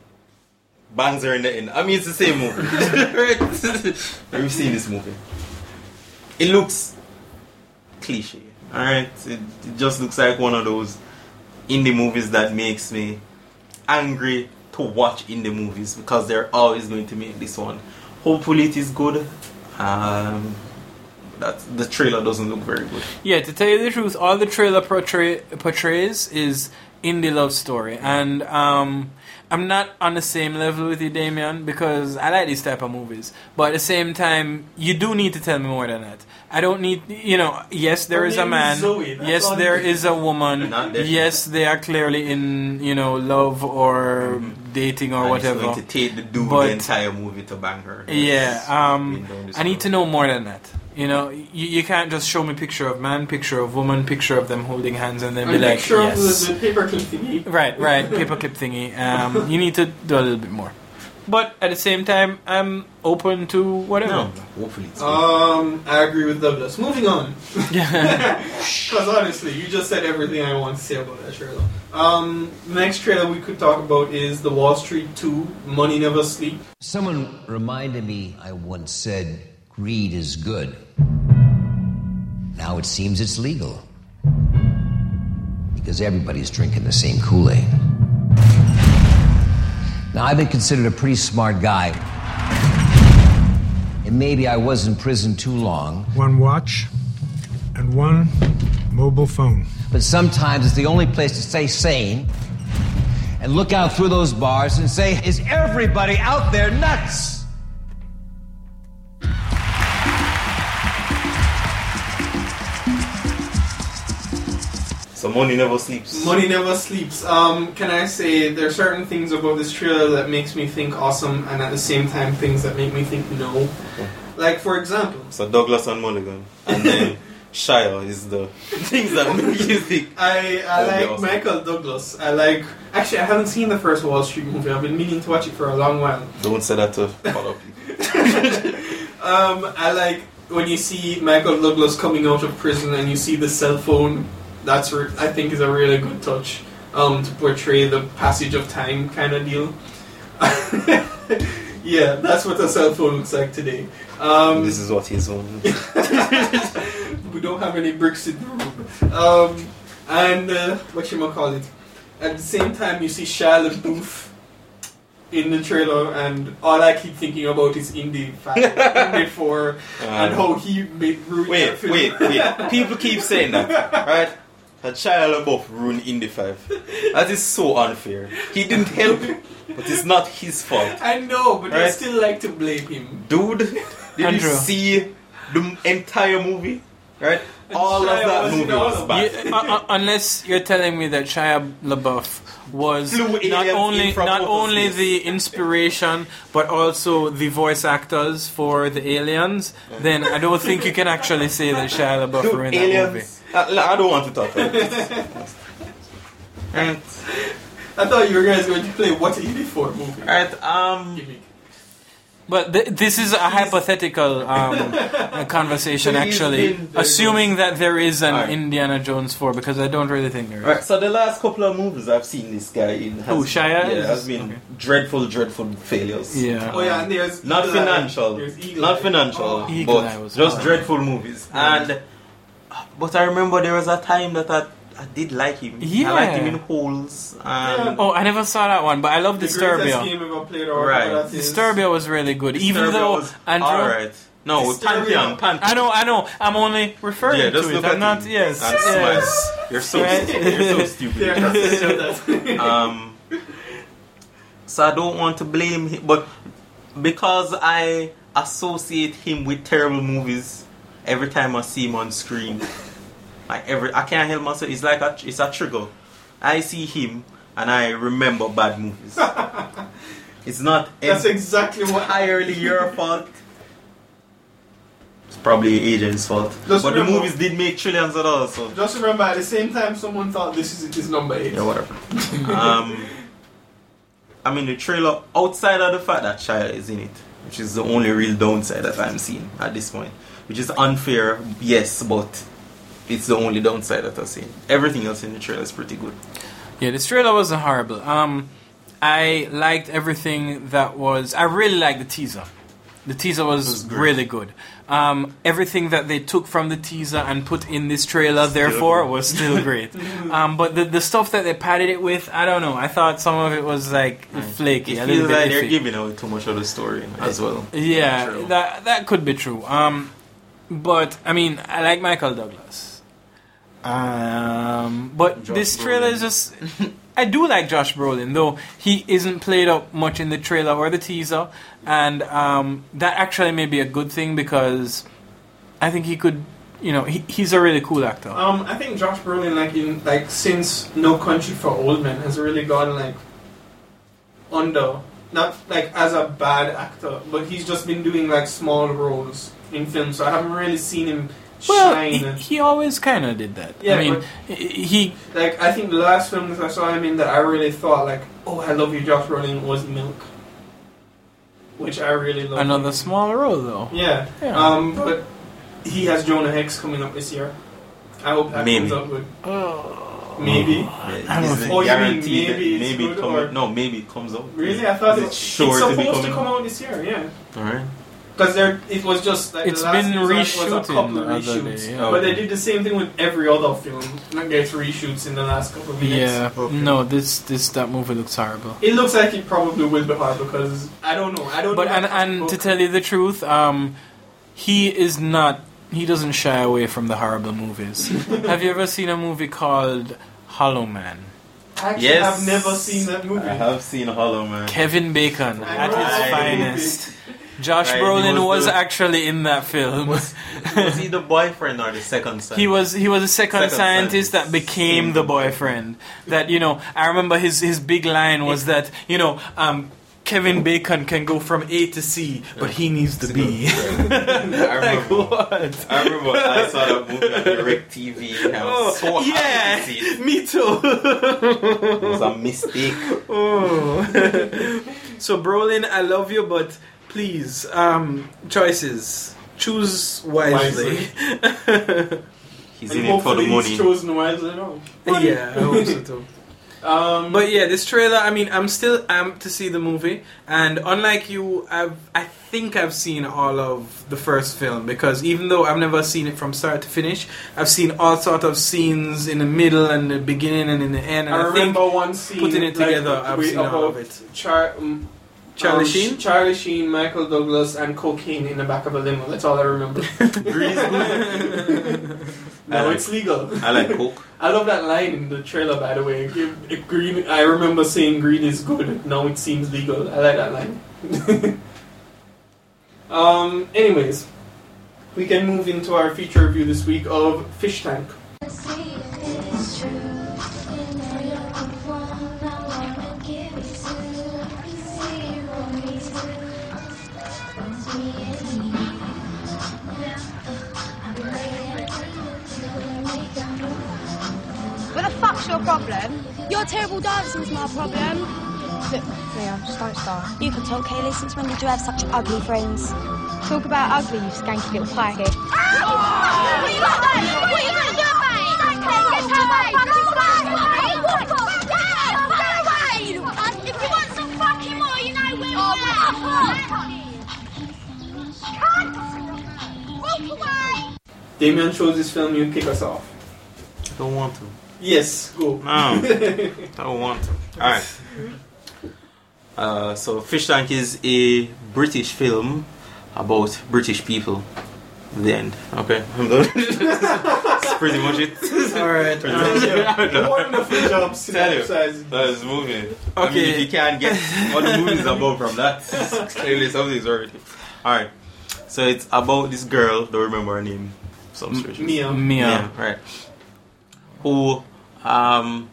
[SPEAKER 2] bangs her in the end. I mean, it's the same movie. Right? We've seen this movie. It looks cliche. Alright? It, it just looks like one of those indie movies that makes me angry to watch indie movies because they're always going to make this one. Hopefully it is good. Um, that the trailer doesn't look very good.
[SPEAKER 3] Yeah, to tell you the truth, all the trailer portray, portrays is indie love story, and um, I'm not on the same level with you, Damien, because I like these type of movies. But at the same time, you do need to tell me more than that. I don't need, you know. Yes, there
[SPEAKER 1] Her
[SPEAKER 3] is a
[SPEAKER 1] name
[SPEAKER 3] man.
[SPEAKER 1] is Zoe, that's
[SPEAKER 3] Yes,
[SPEAKER 1] all
[SPEAKER 3] there
[SPEAKER 1] you-
[SPEAKER 3] is a woman.
[SPEAKER 2] Not definitely.
[SPEAKER 3] Yes, they are clearly in, you know, love or dating or
[SPEAKER 2] And
[SPEAKER 3] whatever.
[SPEAKER 2] It's going to take the dude
[SPEAKER 3] But-
[SPEAKER 2] the entire movie to bang her.
[SPEAKER 3] Yeah, um,
[SPEAKER 2] Been down this
[SPEAKER 3] I need to
[SPEAKER 2] road.
[SPEAKER 3] know more than that. You know, you, you can't just show me picture of man, picture of woman, picture of them holding hands, and then
[SPEAKER 1] And
[SPEAKER 3] be like,
[SPEAKER 1] picture
[SPEAKER 3] yes.
[SPEAKER 1] of the, the paperclip thingy.
[SPEAKER 3] Right, right, paperclip thingy. Um, you need to do a little bit more. But at the same time, I'm open to whatever.
[SPEAKER 2] No, hopefully it's good.
[SPEAKER 1] Um, I agree with Douglas. Moving on.
[SPEAKER 3] Yeah.
[SPEAKER 1] Because honestly, you just said everything I want to say about that trailer. Um, the next trailer we could talk about is The Wall Street two, Money Never Sleep.
[SPEAKER 8] Someone reminded me I once said greed is good. Now it seems it's legal. Because everybody's drinking the same Kool-Aid. Now, I've been considered a pretty smart guy. And maybe I was in prison too long.
[SPEAKER 9] One watch and one mobile phone.
[SPEAKER 8] But sometimes it's the only place to stay sane and look out through those bars and say, is everybody out there nuts?
[SPEAKER 2] So Money Never Sleeps.
[SPEAKER 1] Money Never Sleeps. Um, can I say there are certain things about this trailer that makes me think awesome, and at the same time things that make me think no. Like for example,
[SPEAKER 2] So Douglas and Mulligan. And then Shia is the things that make you think.
[SPEAKER 1] I, I
[SPEAKER 2] That would be
[SPEAKER 1] like
[SPEAKER 2] awesome.
[SPEAKER 1] Michael Douglas. I like. Actually, I haven't seen the first Wall Street movie. I've been meaning to watch it for a long while.
[SPEAKER 2] Don't say that to follow people.
[SPEAKER 1] Um, I like when you see Michael Douglas coming out of prison and you see the cell phone. That's re- I think is a really good touch um, to portray the passage of time kind of deal. Yeah, that's what a cell phone looks like today. Um,
[SPEAKER 2] This is what he's on.
[SPEAKER 1] we don't have any bricks in the room. Um, and uh, what you call it? At the same time, you see Shia LaBeouf in the trailer, and all I keep thinking about is Indy five, Indy four, um, and how he made ruin
[SPEAKER 2] Wait,
[SPEAKER 1] that film.
[SPEAKER 2] wait, wait. People keep saying that, right? That Shia LaBeouf ruined Indy five. That is so unfair. He didn't help, but it's not his fault.
[SPEAKER 1] I know, but
[SPEAKER 2] right?
[SPEAKER 1] I still like to blame him.
[SPEAKER 2] Dude, did
[SPEAKER 3] Andrew.
[SPEAKER 2] you see the entire movie? Right?
[SPEAKER 1] And
[SPEAKER 2] all
[SPEAKER 1] Shia
[SPEAKER 2] of that
[SPEAKER 1] was in
[SPEAKER 2] movie
[SPEAKER 1] all
[SPEAKER 2] was
[SPEAKER 1] of
[SPEAKER 2] bad.
[SPEAKER 3] You- uh, uh, unless you're telling me that Shia LaBeouf was
[SPEAKER 2] Flew
[SPEAKER 3] not
[SPEAKER 2] aliens
[SPEAKER 3] only
[SPEAKER 2] in from
[SPEAKER 3] not
[SPEAKER 2] outer
[SPEAKER 3] only
[SPEAKER 2] space.
[SPEAKER 3] the inspiration but also the voice actors for the aliens, then I don't think you can actually say that Shia LaBeouf
[SPEAKER 2] Dude,
[SPEAKER 3] ruined that movie.
[SPEAKER 2] aliens. I, I don't want to talk about this. Right.
[SPEAKER 1] I thought you were guys going to play what Indy four movie.
[SPEAKER 2] Alright, um.
[SPEAKER 1] Gimmick.
[SPEAKER 3] But th- this is a hypothetical um, uh, conversation,
[SPEAKER 2] Please
[SPEAKER 3] actually,
[SPEAKER 2] been-
[SPEAKER 3] assuming that there is an
[SPEAKER 2] Alright.
[SPEAKER 3] Indiana Jones four, because I don't really think there is.
[SPEAKER 2] Alright, so the last couple of movies I've seen this guy in has,
[SPEAKER 3] Who, Shia?
[SPEAKER 2] Yeah,
[SPEAKER 3] Is-
[SPEAKER 2] has been
[SPEAKER 3] okay.
[SPEAKER 2] dreadful, dreadful failures.
[SPEAKER 3] Yeah.
[SPEAKER 1] Oh yeah, and there's
[SPEAKER 2] Not
[SPEAKER 1] Eagle Eye.
[SPEAKER 2] financial,
[SPEAKER 1] There's Eagle
[SPEAKER 2] not
[SPEAKER 1] Eye.
[SPEAKER 2] financial,
[SPEAKER 1] Oh.
[SPEAKER 3] Eagle Eye
[SPEAKER 2] but
[SPEAKER 3] was
[SPEAKER 2] just
[SPEAKER 3] hard.
[SPEAKER 2] dreadful movies. And but I remember there was a time that I, I did like him.
[SPEAKER 3] Yeah.
[SPEAKER 2] I liked him in Holes. And
[SPEAKER 1] Yeah.
[SPEAKER 3] Oh, I never saw that one, but I love
[SPEAKER 1] The greatest
[SPEAKER 3] Disturbia.
[SPEAKER 1] game ever played, or
[SPEAKER 2] Right.
[SPEAKER 1] whatever that is.
[SPEAKER 3] Disturbia was really good, even
[SPEAKER 2] Disturbia
[SPEAKER 3] though
[SPEAKER 2] was
[SPEAKER 3] Andrew.
[SPEAKER 2] alright. No,
[SPEAKER 1] Disturbia.
[SPEAKER 2] Pantheon, Pantheon.
[SPEAKER 3] I know, I know. I'm only referring
[SPEAKER 2] Yeah, just
[SPEAKER 3] to it.
[SPEAKER 2] look
[SPEAKER 3] I'm
[SPEAKER 2] at
[SPEAKER 3] not.
[SPEAKER 2] him
[SPEAKER 3] Yes,
[SPEAKER 2] and
[SPEAKER 3] yes.
[SPEAKER 2] smile. You're so
[SPEAKER 3] Right?
[SPEAKER 2] stupid. You're so
[SPEAKER 1] Yeah,
[SPEAKER 2] stupid.
[SPEAKER 1] that's that.
[SPEAKER 2] um, so I don't want to blame him, but because I associate him with terrible movies, every time I see him on screen, like every I can't help myself. It's like a, it's a trigger. I see him and I remember bad movies. It's not
[SPEAKER 1] That's exactly what.
[SPEAKER 2] entirely your fault. It's probably Agent's fault.
[SPEAKER 1] Just
[SPEAKER 2] but the
[SPEAKER 1] remember-
[SPEAKER 2] movies did make trillions of dollars, so
[SPEAKER 1] Just remember, at the same time, someone thought this is his number eight.
[SPEAKER 2] yeah, whatever. um, I mean, the trailer, outside of the fact that Shia is in it, which is the only real downside that I'm seeing at this point, which is unfair, yes, but it's the only downside that I've seen. Everything else in the trailer is pretty good.
[SPEAKER 3] Yeah, this trailer wasn't horrible. Um, I liked everything that was. I really liked the teaser. The teaser was,
[SPEAKER 2] was great.
[SPEAKER 3] really good. Um, everything that they took from the teaser and put in this trailer, therefore,
[SPEAKER 2] good.
[SPEAKER 3] was still great. um, but the the stuff that they padded it with, I don't know. I thought some of it was like flaky,
[SPEAKER 2] It
[SPEAKER 3] a little
[SPEAKER 2] feels like
[SPEAKER 3] bit
[SPEAKER 2] they're
[SPEAKER 3] iffy.
[SPEAKER 2] giving away too much of the story as well.
[SPEAKER 3] Yeah,
[SPEAKER 2] True.
[SPEAKER 3] that that could be true. Um, but I mean, I like Michael Douglas. Um, but
[SPEAKER 2] Josh
[SPEAKER 3] this trailer
[SPEAKER 2] Brolin.
[SPEAKER 3] is just. I do like Josh Brolin, though he isn't played up much in the trailer or the teaser, and um, that actually may be a good thing because I think he could. You know, he, he's a really cool actor.
[SPEAKER 1] Um, I think Josh Brolin, like in like since No Country for Old Men, has really gone like under, not like as a bad actor, but he's just been doing like small roles in films. So I haven't really seen him
[SPEAKER 3] Well,
[SPEAKER 1] shine.
[SPEAKER 3] he, he always kind of did that.
[SPEAKER 1] Yeah,
[SPEAKER 3] I mean,
[SPEAKER 1] but-
[SPEAKER 3] he.
[SPEAKER 1] Like I think the last film that I saw him in that I really thought like, oh, I love you, Josh Brolin, was Milk, which I really love.
[SPEAKER 3] Another small role, though.
[SPEAKER 1] Yeah.
[SPEAKER 3] Yeah.
[SPEAKER 1] Um, but he has Jonah Hex coming up this year. I hope that
[SPEAKER 2] Maybe.
[SPEAKER 1] comes out good.
[SPEAKER 3] Oh.
[SPEAKER 1] Maybe.
[SPEAKER 2] Yeah,
[SPEAKER 3] don't
[SPEAKER 2] is
[SPEAKER 3] think-
[SPEAKER 2] it
[SPEAKER 1] Oh, you mean
[SPEAKER 2] guaranteed that
[SPEAKER 1] maybe it's
[SPEAKER 2] maybe
[SPEAKER 1] good,
[SPEAKER 2] it come
[SPEAKER 1] or-
[SPEAKER 2] No, maybe it comes out.
[SPEAKER 1] Really, I thought
[SPEAKER 2] Is
[SPEAKER 1] it,
[SPEAKER 2] it sure
[SPEAKER 1] it's
[SPEAKER 2] to be
[SPEAKER 1] supposed to,
[SPEAKER 2] coming?
[SPEAKER 1] come out this year. Yeah.
[SPEAKER 2] Alright.
[SPEAKER 1] Because there, it was just like
[SPEAKER 3] It's
[SPEAKER 1] the last
[SPEAKER 3] been
[SPEAKER 1] news was a
[SPEAKER 3] reshooting
[SPEAKER 1] couple of
[SPEAKER 3] the other
[SPEAKER 1] reshoots,
[SPEAKER 3] day, yeah.
[SPEAKER 1] but they did the same thing with every other film that gets reshoots in the last couple of minutes.
[SPEAKER 3] Yeah.
[SPEAKER 2] Okay.
[SPEAKER 3] No, this this that movie looks horrible.
[SPEAKER 1] It looks like it probably will be hard because I don't know. I don't.
[SPEAKER 3] But
[SPEAKER 1] know
[SPEAKER 3] and
[SPEAKER 1] how
[SPEAKER 3] and
[SPEAKER 1] book-
[SPEAKER 3] to tell you the truth, um, he is not. He doesn't shy away from the horrible movies. Have you ever seen a movie called Hollow Man?
[SPEAKER 1] Actually,
[SPEAKER 2] Yes.
[SPEAKER 1] I've never seen that movie.
[SPEAKER 2] I have seen Hollow Man.
[SPEAKER 3] Kevin Bacon at his
[SPEAKER 1] Right.
[SPEAKER 3] finest. Josh
[SPEAKER 2] Right, he
[SPEAKER 3] Brolin
[SPEAKER 2] was
[SPEAKER 3] was
[SPEAKER 2] the-
[SPEAKER 3] actually in that film.
[SPEAKER 2] Was he the boyfriend or the second son?
[SPEAKER 3] He was he was a second,
[SPEAKER 2] Second
[SPEAKER 3] scientist
[SPEAKER 2] scientist.
[SPEAKER 3] that became
[SPEAKER 2] Same
[SPEAKER 3] the
[SPEAKER 2] the
[SPEAKER 3] boyfriend. That you know, I remember his his big line was that you know, um, Kevin Bacon can go from A to C, but he needs to B.
[SPEAKER 2] I
[SPEAKER 3] Like
[SPEAKER 2] remember.
[SPEAKER 3] what?
[SPEAKER 2] I remember I saw that movie on Direct T V and I was so happy
[SPEAKER 3] yeah,
[SPEAKER 2] to see it.
[SPEAKER 3] me too.
[SPEAKER 2] It was a mistake.
[SPEAKER 3] Oh. So Brolin, I love you, but please, um, choices. Choose wisely.
[SPEAKER 2] He's
[SPEAKER 1] And
[SPEAKER 2] in it for the
[SPEAKER 1] hopefully he's
[SPEAKER 2] money.
[SPEAKER 1] chosen wisely now.
[SPEAKER 3] Yeah, I hope so too.
[SPEAKER 1] Um,
[SPEAKER 3] But yeah, this trailer, I mean, I'm still amped to see the movie. And unlike you, I've, I think I've seen all of the first film. Because even though I've never seen it from start to finish, I've seen all sort of scenes in the middle and the beginning and in the end. And
[SPEAKER 1] I,
[SPEAKER 3] I,
[SPEAKER 1] remember
[SPEAKER 3] think
[SPEAKER 1] one scene
[SPEAKER 3] putting it
[SPEAKER 1] like,
[SPEAKER 3] together, I've
[SPEAKER 1] with-
[SPEAKER 3] seen all
[SPEAKER 1] about
[SPEAKER 3] of it.
[SPEAKER 1] Char- um,
[SPEAKER 3] Charlie
[SPEAKER 1] um,
[SPEAKER 3] Sheen?
[SPEAKER 1] Charlie Sheen, Michael Douglas, and cocaine in the back of a limo. That's all I remember. No,
[SPEAKER 2] like-
[SPEAKER 1] it's legal.
[SPEAKER 2] I like Coke.
[SPEAKER 1] I love that line in the trailer, by the way. Give- if green, I remember saying green is good. Now it seems legal. I like that line. um. Anyways, we can move into our feature review this week of Fish Tank.
[SPEAKER 10] What the fuck's your problem? Your terrible dancing's my problem. Look, Mia, just don't start. You can talk, Kaylee. Since when did you have such ugly friends? Talk about ugly, you skanky little piehead. What are you going to do? What are you going to do about it? Get her away! Get away! If you want some fucking more, you know where we're at. Walk away!
[SPEAKER 1] Damien shows his film. You kick us off.
[SPEAKER 2] I don't want to.
[SPEAKER 1] Yes, go.
[SPEAKER 2] No, I don't want to. Alright. Uh, so Fish Tank is a British film about British people. The end. Okay, I'm done. That's pretty much it.
[SPEAKER 3] Alright.
[SPEAKER 1] Um, wonderful job
[SPEAKER 2] Tell you,
[SPEAKER 1] synopsizing.
[SPEAKER 2] that is movie. I mean,
[SPEAKER 3] Okay.
[SPEAKER 2] if you can't get what the movie is about from that, clearly something's already. Alright. So it's about this girl, don't remember her name. Some strange.
[SPEAKER 1] Mia.
[SPEAKER 3] Mia.
[SPEAKER 2] Yeah, right. Who, um,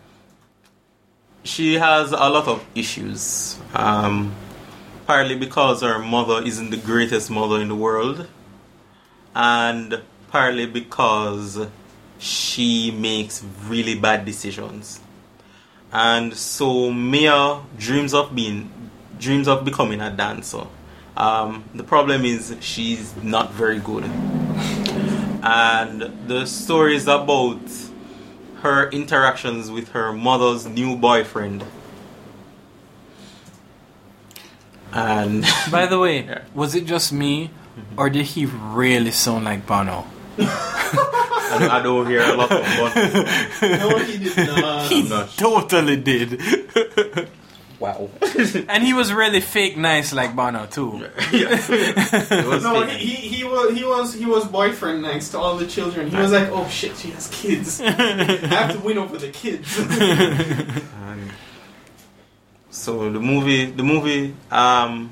[SPEAKER 2] she has a lot of issues. Um, partly because her mother isn't the greatest mother in the world, and partly because she makes really bad decisions. And so Mia dreams of being, dreams of becoming a dancer. Um, the problem is she's not very good. And the story is about her interactions with her mother's new boyfriend. And
[SPEAKER 3] By the way,
[SPEAKER 2] Yeah.
[SPEAKER 3] was it just me, or did he really sound like Bono?
[SPEAKER 2] I, I don't hear a lot of fun.
[SPEAKER 1] No, he did not.
[SPEAKER 3] He
[SPEAKER 2] I'm not
[SPEAKER 3] totally did.
[SPEAKER 2] Wow.
[SPEAKER 3] And he was really fake nice like Bono too.
[SPEAKER 2] Yeah. It was
[SPEAKER 1] No,
[SPEAKER 2] fake.
[SPEAKER 1] he, he he was he was he was boyfriend next to all the children. He was like, oh shit, she has kids. I have to win over the kids.
[SPEAKER 2] And so the movie, the movie, um,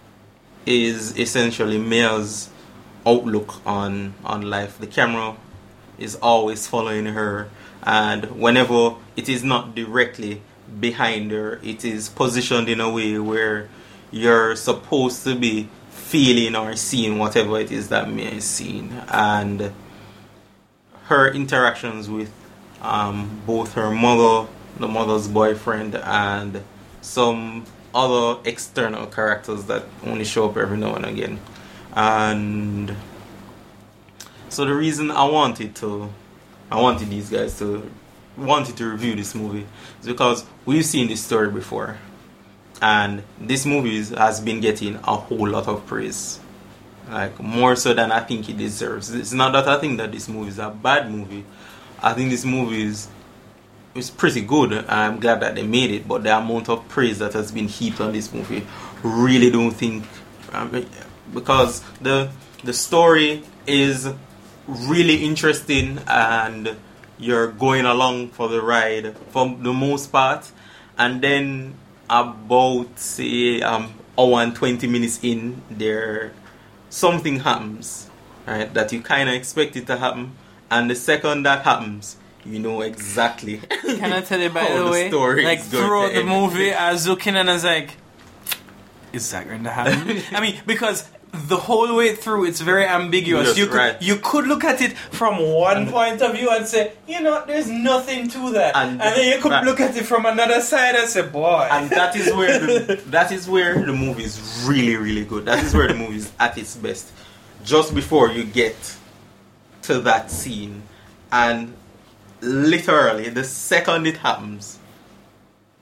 [SPEAKER 2] is essentially Mia's outlook on on life. The camera is always following her, and whenever it is not directly behind her, it is positioned in a way where you're supposed to be feeling or seeing whatever it is that Mia is seeing, and her interactions with um, both her mother, the mother's boyfriend, and some other external characters that only show up every now and again. And so the reason I wanted to, I wanted these guys to, wanted to review this movie is because we've seen this story before, and this movie is- has been getting a whole lot of praise, like more so than I think it deserves. It's not that I think that this movie is a bad movie. I think this movie is it's pretty good, and I'm glad that they made it. But the amount of praise that has been heaped on this movie, really don't think, I mean, because the the story is really interesting, and you're going along for the ride for the most part, and then about say um hour and twenty minutes in, there something happens, right, that you kind of expect it to happen, and the second that happens, you know exactly.
[SPEAKER 3] Can I tell you, by
[SPEAKER 2] how
[SPEAKER 3] the way,
[SPEAKER 2] story
[SPEAKER 3] like
[SPEAKER 2] is going
[SPEAKER 3] throughout
[SPEAKER 2] to
[SPEAKER 3] the
[SPEAKER 2] end.
[SPEAKER 3] movie, I was looking and I was like, is that going to happen? I mean, because the whole way through, it's very ambiguous.
[SPEAKER 2] Yes,
[SPEAKER 3] you could
[SPEAKER 2] right.
[SPEAKER 3] you could look at it from one point of view and say, you know, there's nothing to that,
[SPEAKER 2] And-
[SPEAKER 3] and, then you could
[SPEAKER 2] right.
[SPEAKER 3] look at it from another side and say, boy.
[SPEAKER 2] And that is where the, that is where the movie is really, really good. That is where the movie is at its best. Just before you get to that scene, and literally the second it happens,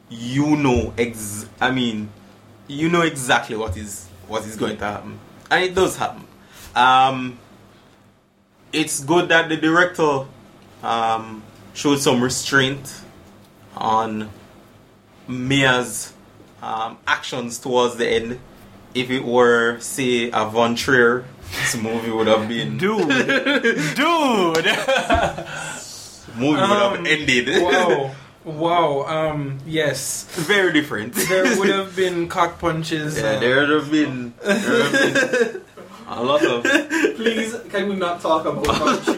[SPEAKER 2] you know ex I mean you know exactly what is what is going to happen, and it does happen. Um, it's good that the director um, showed some restraint on Mia's um, actions towards the end. If it were, say, a Von Trier, this movie would have been
[SPEAKER 3] dude, dude.
[SPEAKER 2] movie would have
[SPEAKER 3] Um,
[SPEAKER 2] ended.
[SPEAKER 3] Wow. Wow, um, yes.
[SPEAKER 2] Very different.
[SPEAKER 3] There would have been cock punches.
[SPEAKER 2] Yeah,
[SPEAKER 3] uh,
[SPEAKER 2] there would have been, there would have been a lot of
[SPEAKER 1] Please, can we not talk about punches?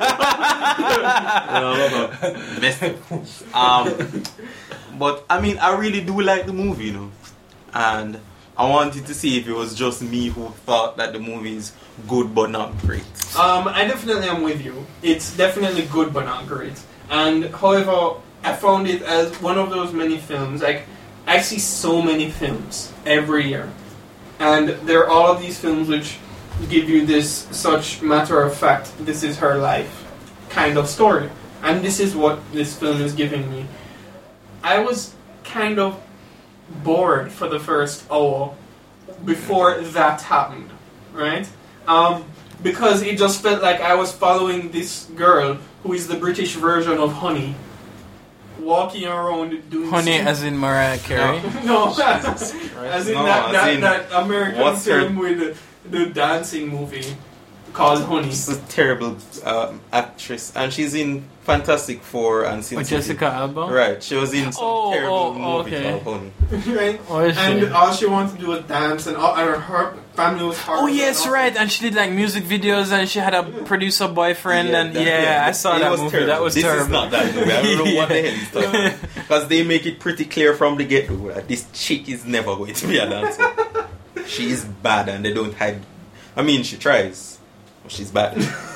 [SPEAKER 2] a lot of messed up. Um, but I mean, I really do like the movie, you know, and I wanted to see if it was just me who thought that the movie is good but not great.
[SPEAKER 1] Um, I definitely am with you. It's definitely good but not great. And however, I found it as one of those many films. Like, I see so many films every year, and there are all of these films which give you this such matter of fact, this is her life kind of story, and this is what this film is giving me. I was kind of bored for the first hour before that happened, right? Um, because it just felt like I was following this girl who is the British version of Honey, walking around doing
[SPEAKER 3] Honey,
[SPEAKER 1] stu-
[SPEAKER 3] as in Mariah Carey.
[SPEAKER 1] no, as in
[SPEAKER 2] No,
[SPEAKER 1] that,
[SPEAKER 2] as
[SPEAKER 1] that,
[SPEAKER 2] in-
[SPEAKER 1] that American
[SPEAKER 2] what's her-
[SPEAKER 1] film with the, the dancing movie called Honey.
[SPEAKER 2] She's a terrible um, actress, and she's in Fantastic Four and Sin
[SPEAKER 3] Or
[SPEAKER 2] City.
[SPEAKER 3] Jessica Alba?
[SPEAKER 2] Right, she was in some
[SPEAKER 3] Oh,
[SPEAKER 2] terrible
[SPEAKER 3] oh,
[SPEAKER 2] movie
[SPEAKER 3] okay.
[SPEAKER 2] called Honey.
[SPEAKER 1] Right?
[SPEAKER 3] Oh, is she?
[SPEAKER 1] And all she wanted to do was dance, and, all, and her family was hard.
[SPEAKER 3] Oh yes, right. And she did like music videos, and she had a producer boyfriend, and
[SPEAKER 2] that-
[SPEAKER 3] yeah, I saw
[SPEAKER 2] it
[SPEAKER 3] that
[SPEAKER 2] was
[SPEAKER 3] movie.
[SPEAKER 2] terrible.
[SPEAKER 3] That was
[SPEAKER 2] this
[SPEAKER 3] terrible.
[SPEAKER 2] is not that movie. I don't know what the hell he's talking about. Because they make it pretty clear from the get-go that this chick is never going to be a dancer. She is bad, and they don't hide. I mean, she tries, but she's bad.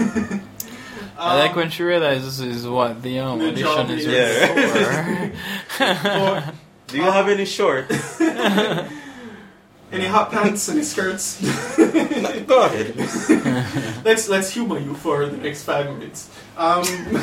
[SPEAKER 3] I like when she realizes is what the um,
[SPEAKER 1] The
[SPEAKER 3] audition
[SPEAKER 1] job
[SPEAKER 3] is
[SPEAKER 1] is-
[SPEAKER 3] really for.
[SPEAKER 2] Do you have any shorts?
[SPEAKER 1] Any hot pants, any skirts?
[SPEAKER 2] Go ahead.
[SPEAKER 1] let's let's humor you for the next five minutes. Um,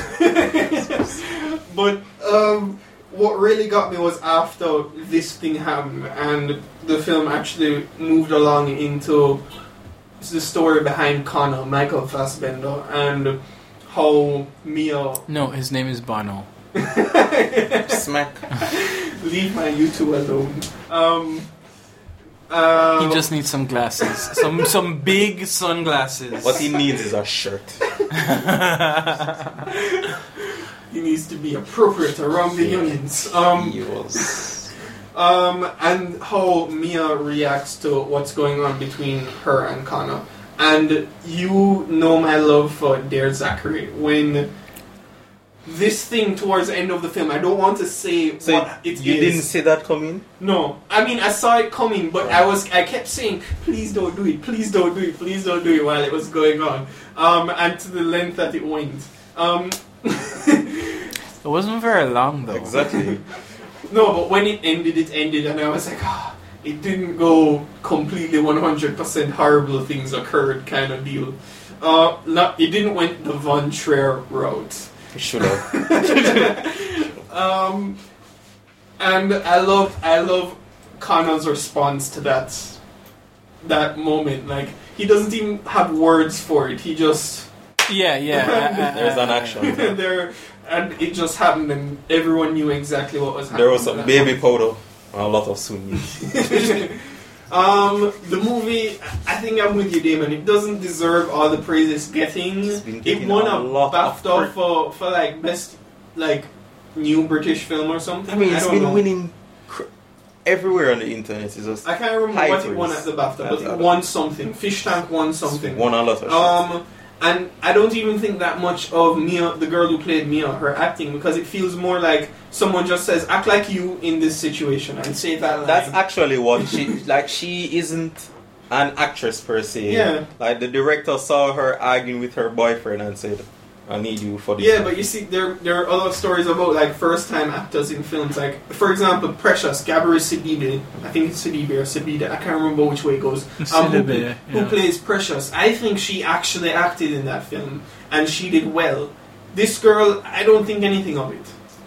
[SPEAKER 1] but um, what really got me was after this thing happened and the film actually moved along into the story behind Connor, Michael Fassbender, and how Mia.
[SPEAKER 3] No, his name is Bono.
[SPEAKER 2] Smack.
[SPEAKER 1] Leave my YouTube alone. Um, uh,
[SPEAKER 3] He just needs some glasses, some some big sunglasses.
[SPEAKER 2] What he needs is a shirt.
[SPEAKER 1] He needs to be appropriate around the unions. Um,
[SPEAKER 2] Yes.
[SPEAKER 1] um, and how Mia reacts to what's going on between her and Connor. And you know my love for Dear Zachary. When this thing towards the end of the film, I don't want to say
[SPEAKER 2] So
[SPEAKER 1] what it
[SPEAKER 2] you
[SPEAKER 1] is.
[SPEAKER 2] didn't see that coming?
[SPEAKER 1] No, I mean I saw it coming, but I was I kept saying, please don't do it, please don't do it, please don't do it while it was going on, um, and to the length that it went. Um,
[SPEAKER 3] It wasn't very long though.
[SPEAKER 2] Exactly.
[SPEAKER 1] no, but when it ended, it ended, and I was like, ah, it didn't go completely one hundred percent horrible things occurred kind of deal. Uh, not, it didn't went the Von Trier route.
[SPEAKER 2] You should have.
[SPEAKER 1] Um, and I love, I love Connor's response to that, that moment. Like he doesn't even have words for it. He just
[SPEAKER 3] Yeah, yeah. I- I-
[SPEAKER 2] There's an
[SPEAKER 3] I-
[SPEAKER 2] action.
[SPEAKER 1] there, and it just happened, and everyone knew exactly what was happening.
[SPEAKER 2] There was some
[SPEAKER 1] at that
[SPEAKER 2] baby powder and a lot of swimming.
[SPEAKER 1] Um, the movie, I think I'm with you, Damon. It doesn't deserve all the praise it's getting.
[SPEAKER 2] been
[SPEAKER 1] It
[SPEAKER 2] getting
[SPEAKER 1] won
[SPEAKER 2] a
[SPEAKER 1] a
[SPEAKER 2] lot of
[SPEAKER 1] BAFTA
[SPEAKER 2] pra-
[SPEAKER 1] for for like best like new British film or something.
[SPEAKER 2] I mean, it's
[SPEAKER 1] don't
[SPEAKER 2] been
[SPEAKER 1] know.
[SPEAKER 2] winning cr- everywhere on the internet. It's just
[SPEAKER 1] I can't remember
[SPEAKER 2] high
[SPEAKER 1] what it
[SPEAKER 2] praise.
[SPEAKER 1] won at the BAFTA, but
[SPEAKER 2] At
[SPEAKER 1] it
[SPEAKER 2] the-
[SPEAKER 1] won something. Fish Tank won something.
[SPEAKER 2] won a lot of shit.
[SPEAKER 1] Um, and I don't even think that much of Mia, the girl who played Mia, her acting, because it feels more like someone just says, "Act like you in this situation," and say that. Line.
[SPEAKER 2] That's actually what she like. She isn't an actress per se.
[SPEAKER 1] Yeah.
[SPEAKER 2] Like the director saw her arguing with her boyfriend and said, "I need you for this."
[SPEAKER 1] Yeah, but you see, there there are other stories about like first time actors in films. Like for example, Precious, Gabrielle Sidibe. I think it's Sidibe or Sidibe. I can't remember which way it goes. Um, who,
[SPEAKER 3] Sidibe,
[SPEAKER 1] who
[SPEAKER 3] yeah.
[SPEAKER 1] plays Precious? I think she actually acted in that film, and she did well. This girl, I don't think anything of it.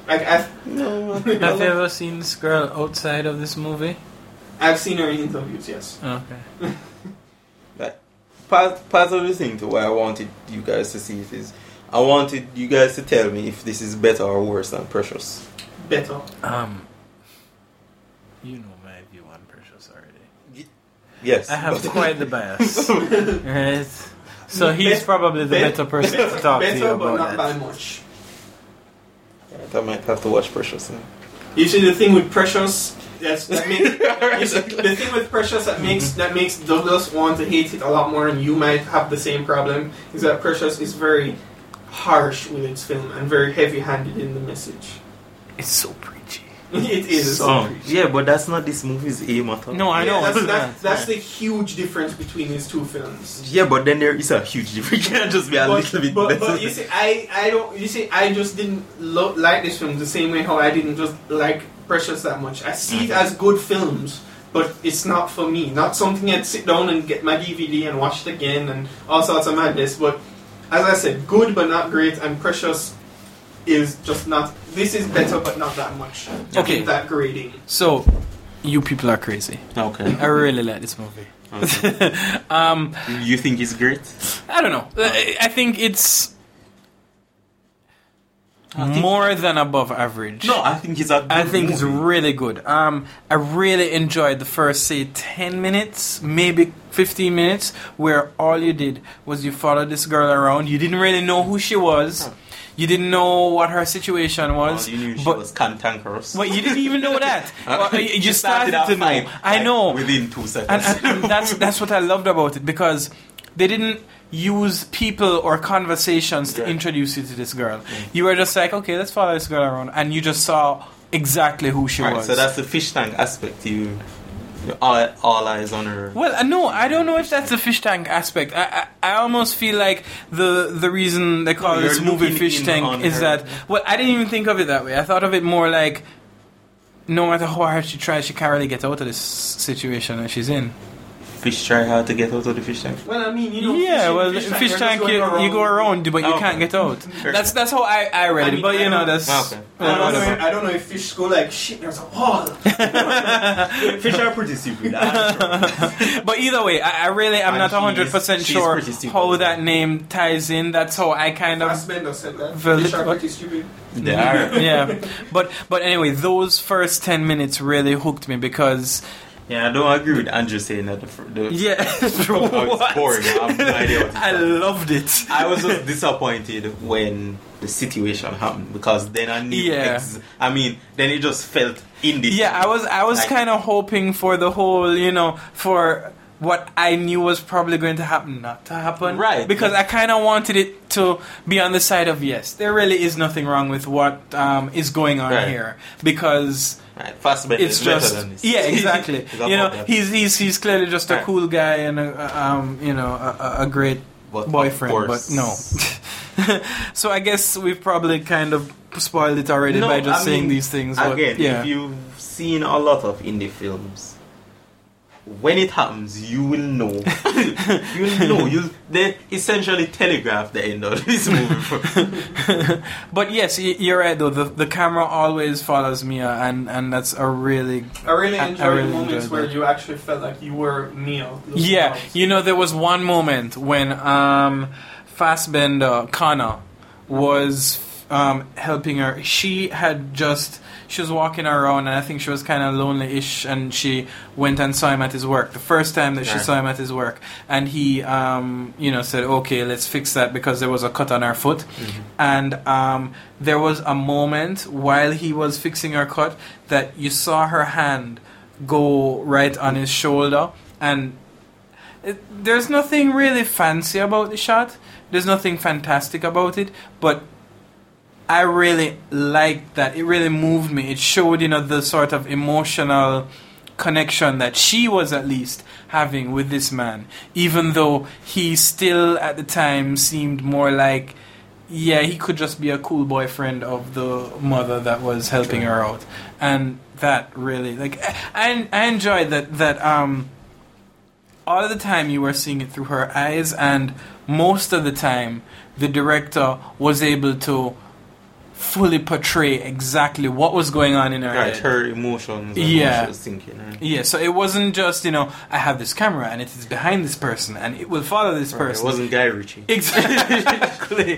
[SPEAKER 1] Like I,
[SPEAKER 2] No.
[SPEAKER 3] Have you ever seen this girl outside of this movie?
[SPEAKER 1] I've seen her in interviews. Yes.
[SPEAKER 3] Okay.
[SPEAKER 2] Like, part, part of the thing to why I wanted you guys to see it is I wanted you guys to tell me if this is better or worse than Precious.
[SPEAKER 1] Better.
[SPEAKER 3] Um, you know my view on Precious already.
[SPEAKER 2] Yes.
[SPEAKER 3] I have
[SPEAKER 2] but-
[SPEAKER 3] quite the bias. Right? So he's
[SPEAKER 1] Bet-
[SPEAKER 3] probably the
[SPEAKER 1] bet-
[SPEAKER 3] better person
[SPEAKER 1] better,
[SPEAKER 3] to talk
[SPEAKER 1] better,
[SPEAKER 3] to you
[SPEAKER 1] but
[SPEAKER 3] about
[SPEAKER 1] not
[SPEAKER 3] that.
[SPEAKER 1] by much.
[SPEAKER 2] I might have to watch Precious. Now.
[SPEAKER 1] You see, the thing with Precious, that's, that makes you see, the thing with Precious that makes that makes Douglas want to hate it a lot more, and you might have the same problem. Is that Precious is very harsh with its film and very heavy-handed in the message.
[SPEAKER 3] It's so preachy.
[SPEAKER 1] It is.
[SPEAKER 2] So, yeah, but that's not this movie's aim at all.
[SPEAKER 3] No, I
[SPEAKER 1] Yeah,
[SPEAKER 3] know.
[SPEAKER 1] that's,
[SPEAKER 3] it's
[SPEAKER 1] that's,
[SPEAKER 3] not.
[SPEAKER 1] that's the huge difference between these two films.
[SPEAKER 2] Yeah, but then there is a huge difference. You can't just be a
[SPEAKER 1] But,
[SPEAKER 2] little bit
[SPEAKER 1] but,
[SPEAKER 2] better.
[SPEAKER 1] but you see, I, I don't. You see, I just didn't lo- like this film the same way how I didn't just like Precious that much. I see it as good films, but it's not for me. Not something I'd sit down and get my D V D and watch it again and all sorts of madness. But as I said, good but not great, and Precious is just not. This is better, but not that much.
[SPEAKER 3] Okay.
[SPEAKER 1] In that grading.
[SPEAKER 3] So, you people are crazy.
[SPEAKER 2] Okay.
[SPEAKER 3] I really like this movie.
[SPEAKER 2] Okay.
[SPEAKER 3] um,
[SPEAKER 2] You think it's great?
[SPEAKER 3] I don't know. I I think it's more than above average.
[SPEAKER 2] No, I think it's a good
[SPEAKER 3] I think it's
[SPEAKER 2] movie.
[SPEAKER 3] really good. Um, I really enjoyed the first, say, ten minutes, maybe fifteen minutes, where all you did was you followed this girl around. You didn't really know who she was. You didn't know what her situation was.
[SPEAKER 2] All you knew she
[SPEAKER 3] but,
[SPEAKER 2] was cantankerous.
[SPEAKER 3] but you didn't even know that.
[SPEAKER 2] Huh?
[SPEAKER 3] Well, you
[SPEAKER 2] She
[SPEAKER 3] started,
[SPEAKER 2] started
[SPEAKER 3] to
[SPEAKER 2] a
[SPEAKER 3] know.
[SPEAKER 2] fight,
[SPEAKER 3] I
[SPEAKER 2] like,
[SPEAKER 3] know.
[SPEAKER 2] within two
[SPEAKER 3] And,
[SPEAKER 2] seconds.
[SPEAKER 3] and, and that's that's what I loved about it, because they didn't use people or conversations to
[SPEAKER 2] Yeah.
[SPEAKER 3] introduce you to this girl. You were just like, okay, let's follow this girl around, and you just saw exactly who she
[SPEAKER 2] Right,
[SPEAKER 3] was.
[SPEAKER 2] so that's the fish tank aspect. You, you all, all eyes on her.
[SPEAKER 3] Well, uh, no, I don't know if that's the fish tank aspect. I, I, I almost feel like the the reason they call
[SPEAKER 2] No,
[SPEAKER 3] this
[SPEAKER 2] you're
[SPEAKER 3] movie
[SPEAKER 2] looking
[SPEAKER 3] Fish
[SPEAKER 2] in
[SPEAKER 3] Tank
[SPEAKER 2] on
[SPEAKER 3] is
[SPEAKER 2] her.
[SPEAKER 3] that, well, I didn't even think of it that way. I thought of it more like, no matter how hard she tries, she can't really get out of this situation that she's in.
[SPEAKER 2] Fish try hard to get out of the fish tank.
[SPEAKER 1] Well, I mean, you know,
[SPEAKER 3] Yeah,
[SPEAKER 1] fishing-
[SPEAKER 3] well,
[SPEAKER 1] fish
[SPEAKER 3] fish,
[SPEAKER 1] tank,
[SPEAKER 3] tank,
[SPEAKER 1] you're
[SPEAKER 3] you,
[SPEAKER 1] just going
[SPEAKER 3] you go around, but you
[SPEAKER 2] Oh,
[SPEAKER 3] can't
[SPEAKER 2] okay.
[SPEAKER 3] get out. That's that's how I, I read
[SPEAKER 1] I
[SPEAKER 3] it,
[SPEAKER 1] mean,
[SPEAKER 3] but
[SPEAKER 1] I
[SPEAKER 3] you know,
[SPEAKER 1] don't-
[SPEAKER 3] that's...
[SPEAKER 2] Okay.
[SPEAKER 1] I don't, know
[SPEAKER 3] whatever.
[SPEAKER 1] if, I don't know if fish go like shit. There's a wall.
[SPEAKER 2] Fish are pretty stupid.
[SPEAKER 3] But either way, I, I really am
[SPEAKER 2] And
[SPEAKER 3] not
[SPEAKER 2] she
[SPEAKER 3] one hundred percent
[SPEAKER 2] is- she's
[SPEAKER 3] sure
[SPEAKER 2] pretty stupid.
[SPEAKER 3] how that name ties in. That's how I kind of...
[SPEAKER 1] Fassbender said that.
[SPEAKER 3] Val-
[SPEAKER 1] Fish are
[SPEAKER 3] what?
[SPEAKER 1] pretty stupid.
[SPEAKER 2] They are.
[SPEAKER 3] Yeah, but but anyway, those first ten minutes really hooked me because
[SPEAKER 2] Yeah, I don't agree with Andrew saying that. The, fir- the
[SPEAKER 3] yeah,
[SPEAKER 2] Oh, it's boring. I have no idea what it's
[SPEAKER 3] I
[SPEAKER 2] about.
[SPEAKER 3] loved it.
[SPEAKER 2] I was just disappointed when the situation happened because then I knew.
[SPEAKER 3] Yeah.
[SPEAKER 2] Ex- I mean, then it just felt indie.
[SPEAKER 3] Yeah, I was I was
[SPEAKER 2] Like-
[SPEAKER 3] kind of hoping for the whole, you know, for what I knew was probably going to happen not to happen.
[SPEAKER 2] Right.
[SPEAKER 3] Because I kind of wanted it to be on the side of yes, there really is nothing wrong with what um, is going on
[SPEAKER 2] Right.
[SPEAKER 3] here because
[SPEAKER 2] Right, Fassbender
[SPEAKER 3] it's
[SPEAKER 2] is better
[SPEAKER 3] just
[SPEAKER 2] than this.
[SPEAKER 3] yeah, exactly.
[SPEAKER 2] It's
[SPEAKER 3] you know,
[SPEAKER 2] about that.
[SPEAKER 3] he's he's he's clearly just a
[SPEAKER 2] Right.
[SPEAKER 3] cool guy and a, a, um, you know, a, a- a great
[SPEAKER 2] But of
[SPEAKER 3] boyfriend, but
[SPEAKER 2] course-
[SPEAKER 3] no. So I guess we've probably kind of spoiled it already
[SPEAKER 2] No,
[SPEAKER 3] by just
[SPEAKER 2] I
[SPEAKER 3] saying
[SPEAKER 2] mean,
[SPEAKER 3] these things. But
[SPEAKER 2] Again,
[SPEAKER 3] yeah.
[SPEAKER 2] if you've seen a lot of indie films, when it happens, you will know. You'll know. You'll they essentially telegraph the end of this movie.
[SPEAKER 3] But yes, y- you're right though. The the camera always follows Mia, and, and that's a really
[SPEAKER 1] I really
[SPEAKER 3] I- I
[SPEAKER 1] enjoyed
[SPEAKER 3] really
[SPEAKER 1] the moments
[SPEAKER 3] enjoyed
[SPEAKER 1] where
[SPEAKER 3] that.
[SPEAKER 1] you actually felt like you were Neo. looking
[SPEAKER 3] yeah.
[SPEAKER 1] out.
[SPEAKER 3] You know, there was one moment when um, Fassbender Connor was um, helping her. She had just she was walking around, and I think she was kind of lonely-ish, and she went and saw him at his work. The first time that she
[SPEAKER 2] Right.
[SPEAKER 3] saw him at his work, and he, um, you know, said, "Okay, let's fix that," because there was a cut on her foot, and um, there was a moment while he was fixing her cut that you saw her hand go right on his shoulder, and it, there's nothing really fancy about the shot. There's nothing fantastic about it, but I really liked that. It really moved me. It showed, you know, the sort of emotional connection that she was at least having with this man, even though he still at the time seemed more like, yeah, he could just be a cool boyfriend of the mother that was helping her out. And that really, like, I, I enjoyed that, that, um, all of the time you were seeing it through her eyes, and most of the time the director was able to fully portray exactly what was going on in her
[SPEAKER 2] Right,
[SPEAKER 3] head.
[SPEAKER 2] her emotions. And
[SPEAKER 3] Yeah.
[SPEAKER 2] what she was thinking. Right?
[SPEAKER 3] Yeah, so it wasn't just, you know, I have this camera and it is behind this person and it will follow this
[SPEAKER 2] Right,
[SPEAKER 3] person.
[SPEAKER 2] it wasn't Guy Ritchie.
[SPEAKER 3] Exactly.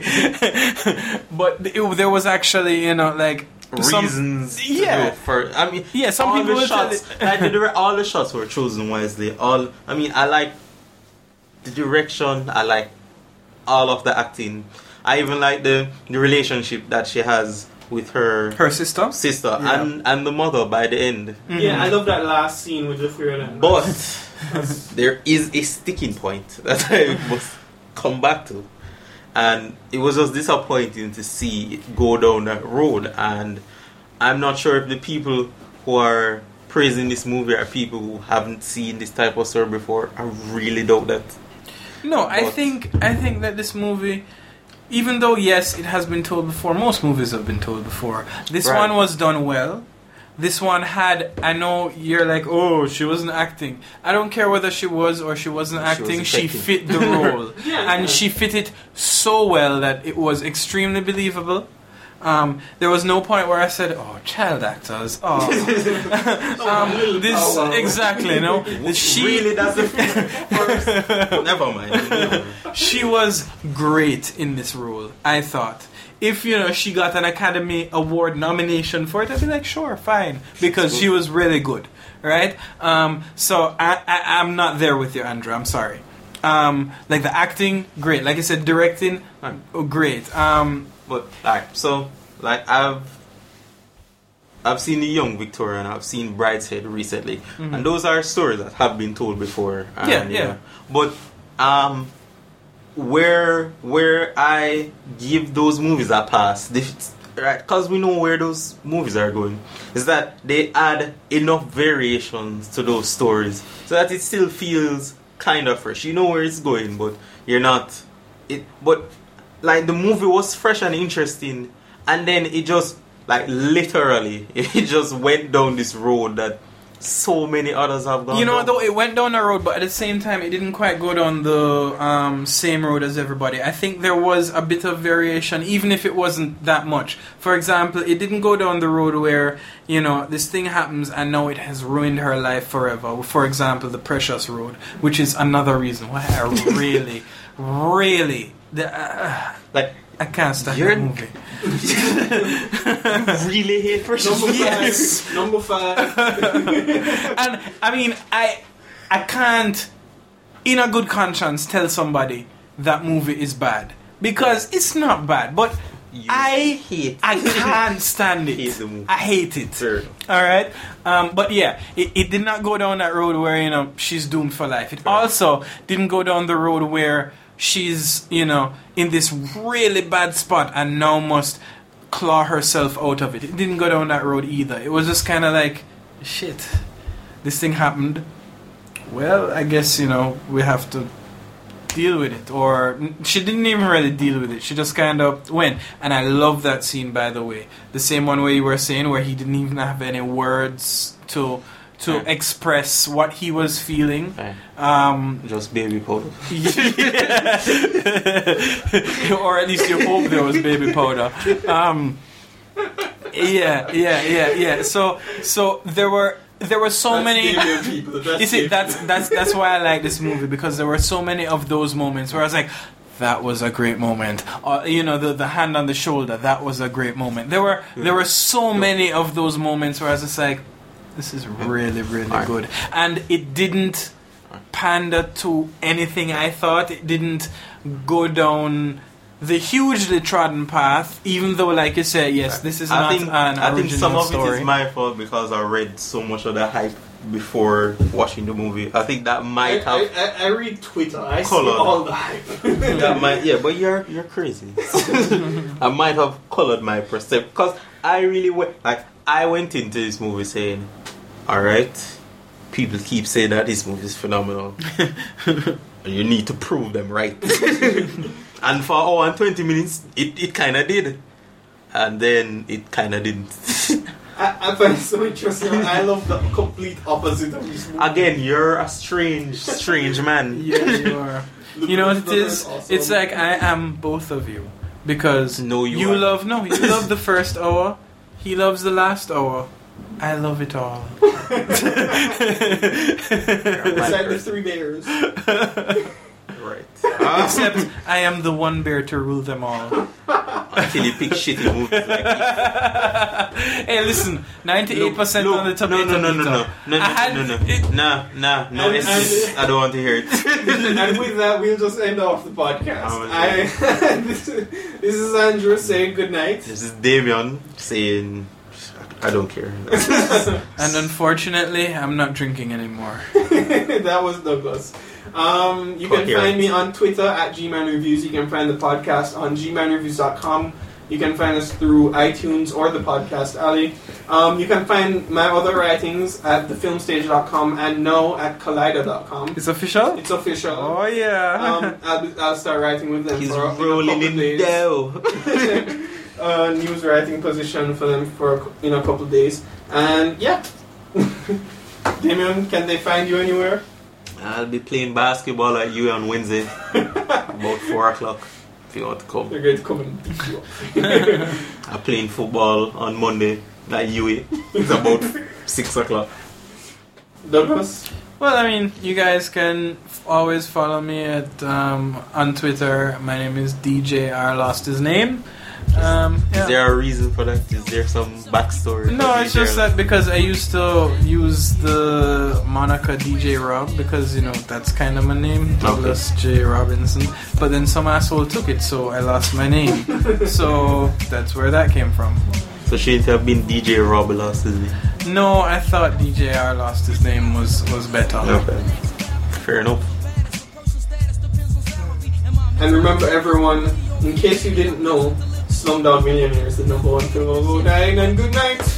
[SPEAKER 3] But it, there was actually, you know, like some-
[SPEAKER 2] Reasons. to
[SPEAKER 3] yeah.
[SPEAKER 2] do it for. I mean,
[SPEAKER 3] Yeah, some
[SPEAKER 2] all
[SPEAKER 3] people
[SPEAKER 2] the
[SPEAKER 3] will tell
[SPEAKER 2] shots.
[SPEAKER 3] it-
[SPEAKER 2] like the, dire- all the shots were chosen wisely. All. I mean, I like the direction. I like all of the acting. I even like the the relationship that she has with her
[SPEAKER 3] her sister,
[SPEAKER 2] sister,
[SPEAKER 1] Yeah.
[SPEAKER 2] and and the mother by the end.
[SPEAKER 1] Yeah, I love that last scene with the three of them.
[SPEAKER 2] But there is a sticking point that I must come back to. And it was just disappointing to see it go down that road. And I'm not sure if the people who are praising this movie are people who haven't seen this type of story before. I really doubt that.
[SPEAKER 3] No, I
[SPEAKER 2] But-
[SPEAKER 3] think I think that this movie, even though yes, it has been told before, most movies have been told before. This
[SPEAKER 2] Right.
[SPEAKER 3] one was done well. This one had, I know you're like, oh, she wasn't acting. I don't care whether she was or she wasn't
[SPEAKER 2] She was
[SPEAKER 3] acting. She,
[SPEAKER 2] effective.
[SPEAKER 3] fit the role,
[SPEAKER 1] Yeah,
[SPEAKER 3] and
[SPEAKER 1] yeah.
[SPEAKER 3] she fit it so well that it was extremely believable. Um, there was no point where I said, "Oh, child actors." Oh, um, this
[SPEAKER 1] Oh, wow.
[SPEAKER 3] exactly. No, she
[SPEAKER 2] Really, that's the first. Never mind.
[SPEAKER 3] she was great in this role. I thought. If, you know, she got an Academy Award nomination for it, I'd be like, sure, fine, because she was really good, right? Um, so I, I, I'm not there with you, Andrew. I'm sorry. Um, like the acting, great. Like I said, directing, oh, great. Um,
[SPEAKER 2] But like so, like I've I've seen the Young Victoria and I've seen Brideshead recently,
[SPEAKER 3] Mhm.
[SPEAKER 2] and those are stories that have been told before. And,
[SPEAKER 3] Yeah,
[SPEAKER 2] you
[SPEAKER 3] yeah.
[SPEAKER 2] know, but um, where where I give those movies a pass, this- right? Because we know where those movies are going, is that they add enough variations to those stories so that it still feels kind of fresh. You know where it's going, but you're not. It but. Like the movie was fresh and interesting, and then it just like literally it just went down this road that so many others have gone.
[SPEAKER 3] you know,
[SPEAKER 2] down.
[SPEAKER 3] though, it went down a road, but at the same time, it didn't quite go down the um, same road as everybody. I think there was a bit of variation, even if it wasn't that much. For example, it didn't go down the road where, you know, this thing happens and now it has ruined her life forever. For example, the Precious Road, which is another reason why I really, really, the, uh,
[SPEAKER 2] like
[SPEAKER 3] I can't stand
[SPEAKER 2] you're-
[SPEAKER 3] that movie.
[SPEAKER 2] really hate Precious.
[SPEAKER 1] Number
[SPEAKER 3] Yes.
[SPEAKER 1] five. Number five.
[SPEAKER 3] And I mean, I I can't, in a good conscience, tell somebody that movie is bad because it's not bad. But
[SPEAKER 2] You
[SPEAKER 3] I
[SPEAKER 2] hate.
[SPEAKER 3] I can't stand it.
[SPEAKER 2] Hate the movie.
[SPEAKER 3] I hate it.
[SPEAKER 2] Fair enough.
[SPEAKER 3] All right. Um, but yeah, it, it did not go down that road where, you know, she's doomed for life. It also didn't go down the road where she's, you know, in this really bad spot and now must claw herself out of it. It didn't go down that road either. It was just kind of like, shit, this thing happened. Well, I guess, you know, we have to deal with it. Or she didn't even really deal with it. She just kind of went. And I love that scene, by the way. The same one where you were saying where he didn't even have any words to to
[SPEAKER 2] Right.
[SPEAKER 3] express what he was feeling.
[SPEAKER 2] Right.
[SPEAKER 3] Um,
[SPEAKER 2] Just baby powder.
[SPEAKER 3] or at least you hope there was baby powder. Um, yeah, yeah, yeah, yeah. So, so there were there were so
[SPEAKER 1] That's
[SPEAKER 3] many.
[SPEAKER 1] gay people. That's
[SPEAKER 3] You see,
[SPEAKER 1] gay
[SPEAKER 3] that's
[SPEAKER 1] people.
[SPEAKER 3] that's that's why I like this movie, because there were so many of those moments where I was like, that was a great moment. Or, you know, the the hand on the shoulder, that was a great moment. There were there were so many of those moments where I was just like, this is really, really
[SPEAKER 2] Alright.
[SPEAKER 3] good. And it didn't pander to anything I thought. It didn't go down the hugely trodden path, even though, like you said, yes, this is
[SPEAKER 2] I
[SPEAKER 3] not
[SPEAKER 2] think,
[SPEAKER 3] an
[SPEAKER 2] I
[SPEAKER 3] original
[SPEAKER 2] think some of
[SPEAKER 3] story.
[SPEAKER 2] it is my fault because I read so much of the hype before watching the movie. I think that
[SPEAKER 1] I,
[SPEAKER 2] might have.
[SPEAKER 1] I, I, I read Twitter. I see
[SPEAKER 2] Colored.
[SPEAKER 1] all the hype.
[SPEAKER 2] that might, yeah, but you're you're crazy. I might have colored my perception because I really went like I went into this movie saying, "All right, people keep saying that this movie is phenomenal, and you need to prove them right." And for an hour and twenty minutes, it, it kind of did, and then it kind of didn't.
[SPEAKER 1] I, I find it so interesting. I love the complete opposite of this movie.
[SPEAKER 2] Again, you're a strange, strange man.
[SPEAKER 3] Yeah, you are.
[SPEAKER 1] The
[SPEAKER 3] You know what it
[SPEAKER 1] movies
[SPEAKER 3] is?
[SPEAKER 1] are awesome.
[SPEAKER 3] It's like I am both of you. because
[SPEAKER 2] No, you
[SPEAKER 3] you
[SPEAKER 2] are.
[SPEAKER 3] love no, you love the first hour. He loves the last hour. I love it all.
[SPEAKER 1] It's like the Three Bears.
[SPEAKER 2] Right.
[SPEAKER 3] Except I am the one bear to rule them all.
[SPEAKER 2] Until you pick shitty movies like this.
[SPEAKER 3] Hey, listen, ninety-eight percent
[SPEAKER 2] Look,
[SPEAKER 3] on the
[SPEAKER 2] no,
[SPEAKER 3] tomato
[SPEAKER 2] no, no, no,
[SPEAKER 3] meter.
[SPEAKER 2] no, no,
[SPEAKER 3] I had
[SPEAKER 2] no, no,
[SPEAKER 3] it-
[SPEAKER 2] no, no, no, no,
[SPEAKER 1] And-
[SPEAKER 2] it's,
[SPEAKER 1] and-
[SPEAKER 2] I don't want to hear it.
[SPEAKER 1] And with that, we'll just end off the podcast.
[SPEAKER 2] Oh,
[SPEAKER 1] I, this, is, this is Andrew saying good night.
[SPEAKER 2] This is Damien saying, I don't care.
[SPEAKER 3] And unfortunately, I'm not drinking anymore.
[SPEAKER 1] That was Douglas. Um, you can
[SPEAKER 2] Coherent.
[SPEAKER 1] find me on Twitter at G Man Reviews. You can find the podcast on G Man Reviews dot com. You can find us through iTunes or the Podcast Alley. Um, you can find my other writings at the film stage dot com and now at collider dot com.
[SPEAKER 3] It's official?
[SPEAKER 1] It's official.
[SPEAKER 3] Oh, yeah.
[SPEAKER 1] Um, I'll, be- I'll start writing with them
[SPEAKER 2] He's
[SPEAKER 1] for a- in a
[SPEAKER 2] rolling
[SPEAKER 1] couple
[SPEAKER 2] in
[SPEAKER 1] days.
[SPEAKER 2] dough.
[SPEAKER 1] uh, news writing position for them for a cou- in a couple of days. And yeah, Damien, can they find you anywhere?
[SPEAKER 2] I'll be playing basketball at you on Wednesday, about four o'clock. If you want to come.
[SPEAKER 1] They're going to come and pick you up.
[SPEAKER 2] I'm playing football on Monday at U A. It's about six o'clock.
[SPEAKER 1] Douglas?
[SPEAKER 3] Well, I mean, you guys can f- always follow me at um, on Twitter. My name is D J R Lost His Name. Um, yeah.
[SPEAKER 2] Is there a reason for that? Is there some backstory?
[SPEAKER 3] No, it's just that because I used to use the moniker D J Rob because, you know, that's kind of my name, Douglas J. Robinson. But then some asshole took it, so I lost my name. So that's where that came from.
[SPEAKER 2] So shouldn't have been D J Rob lost his name?
[SPEAKER 3] No, I thought D J R Lost His Name was, was better.
[SPEAKER 2] Okay. Fair enough.
[SPEAKER 1] And remember, everyone, in case you didn't know, Slumdog Millionaire is the number one film of all time. And good night.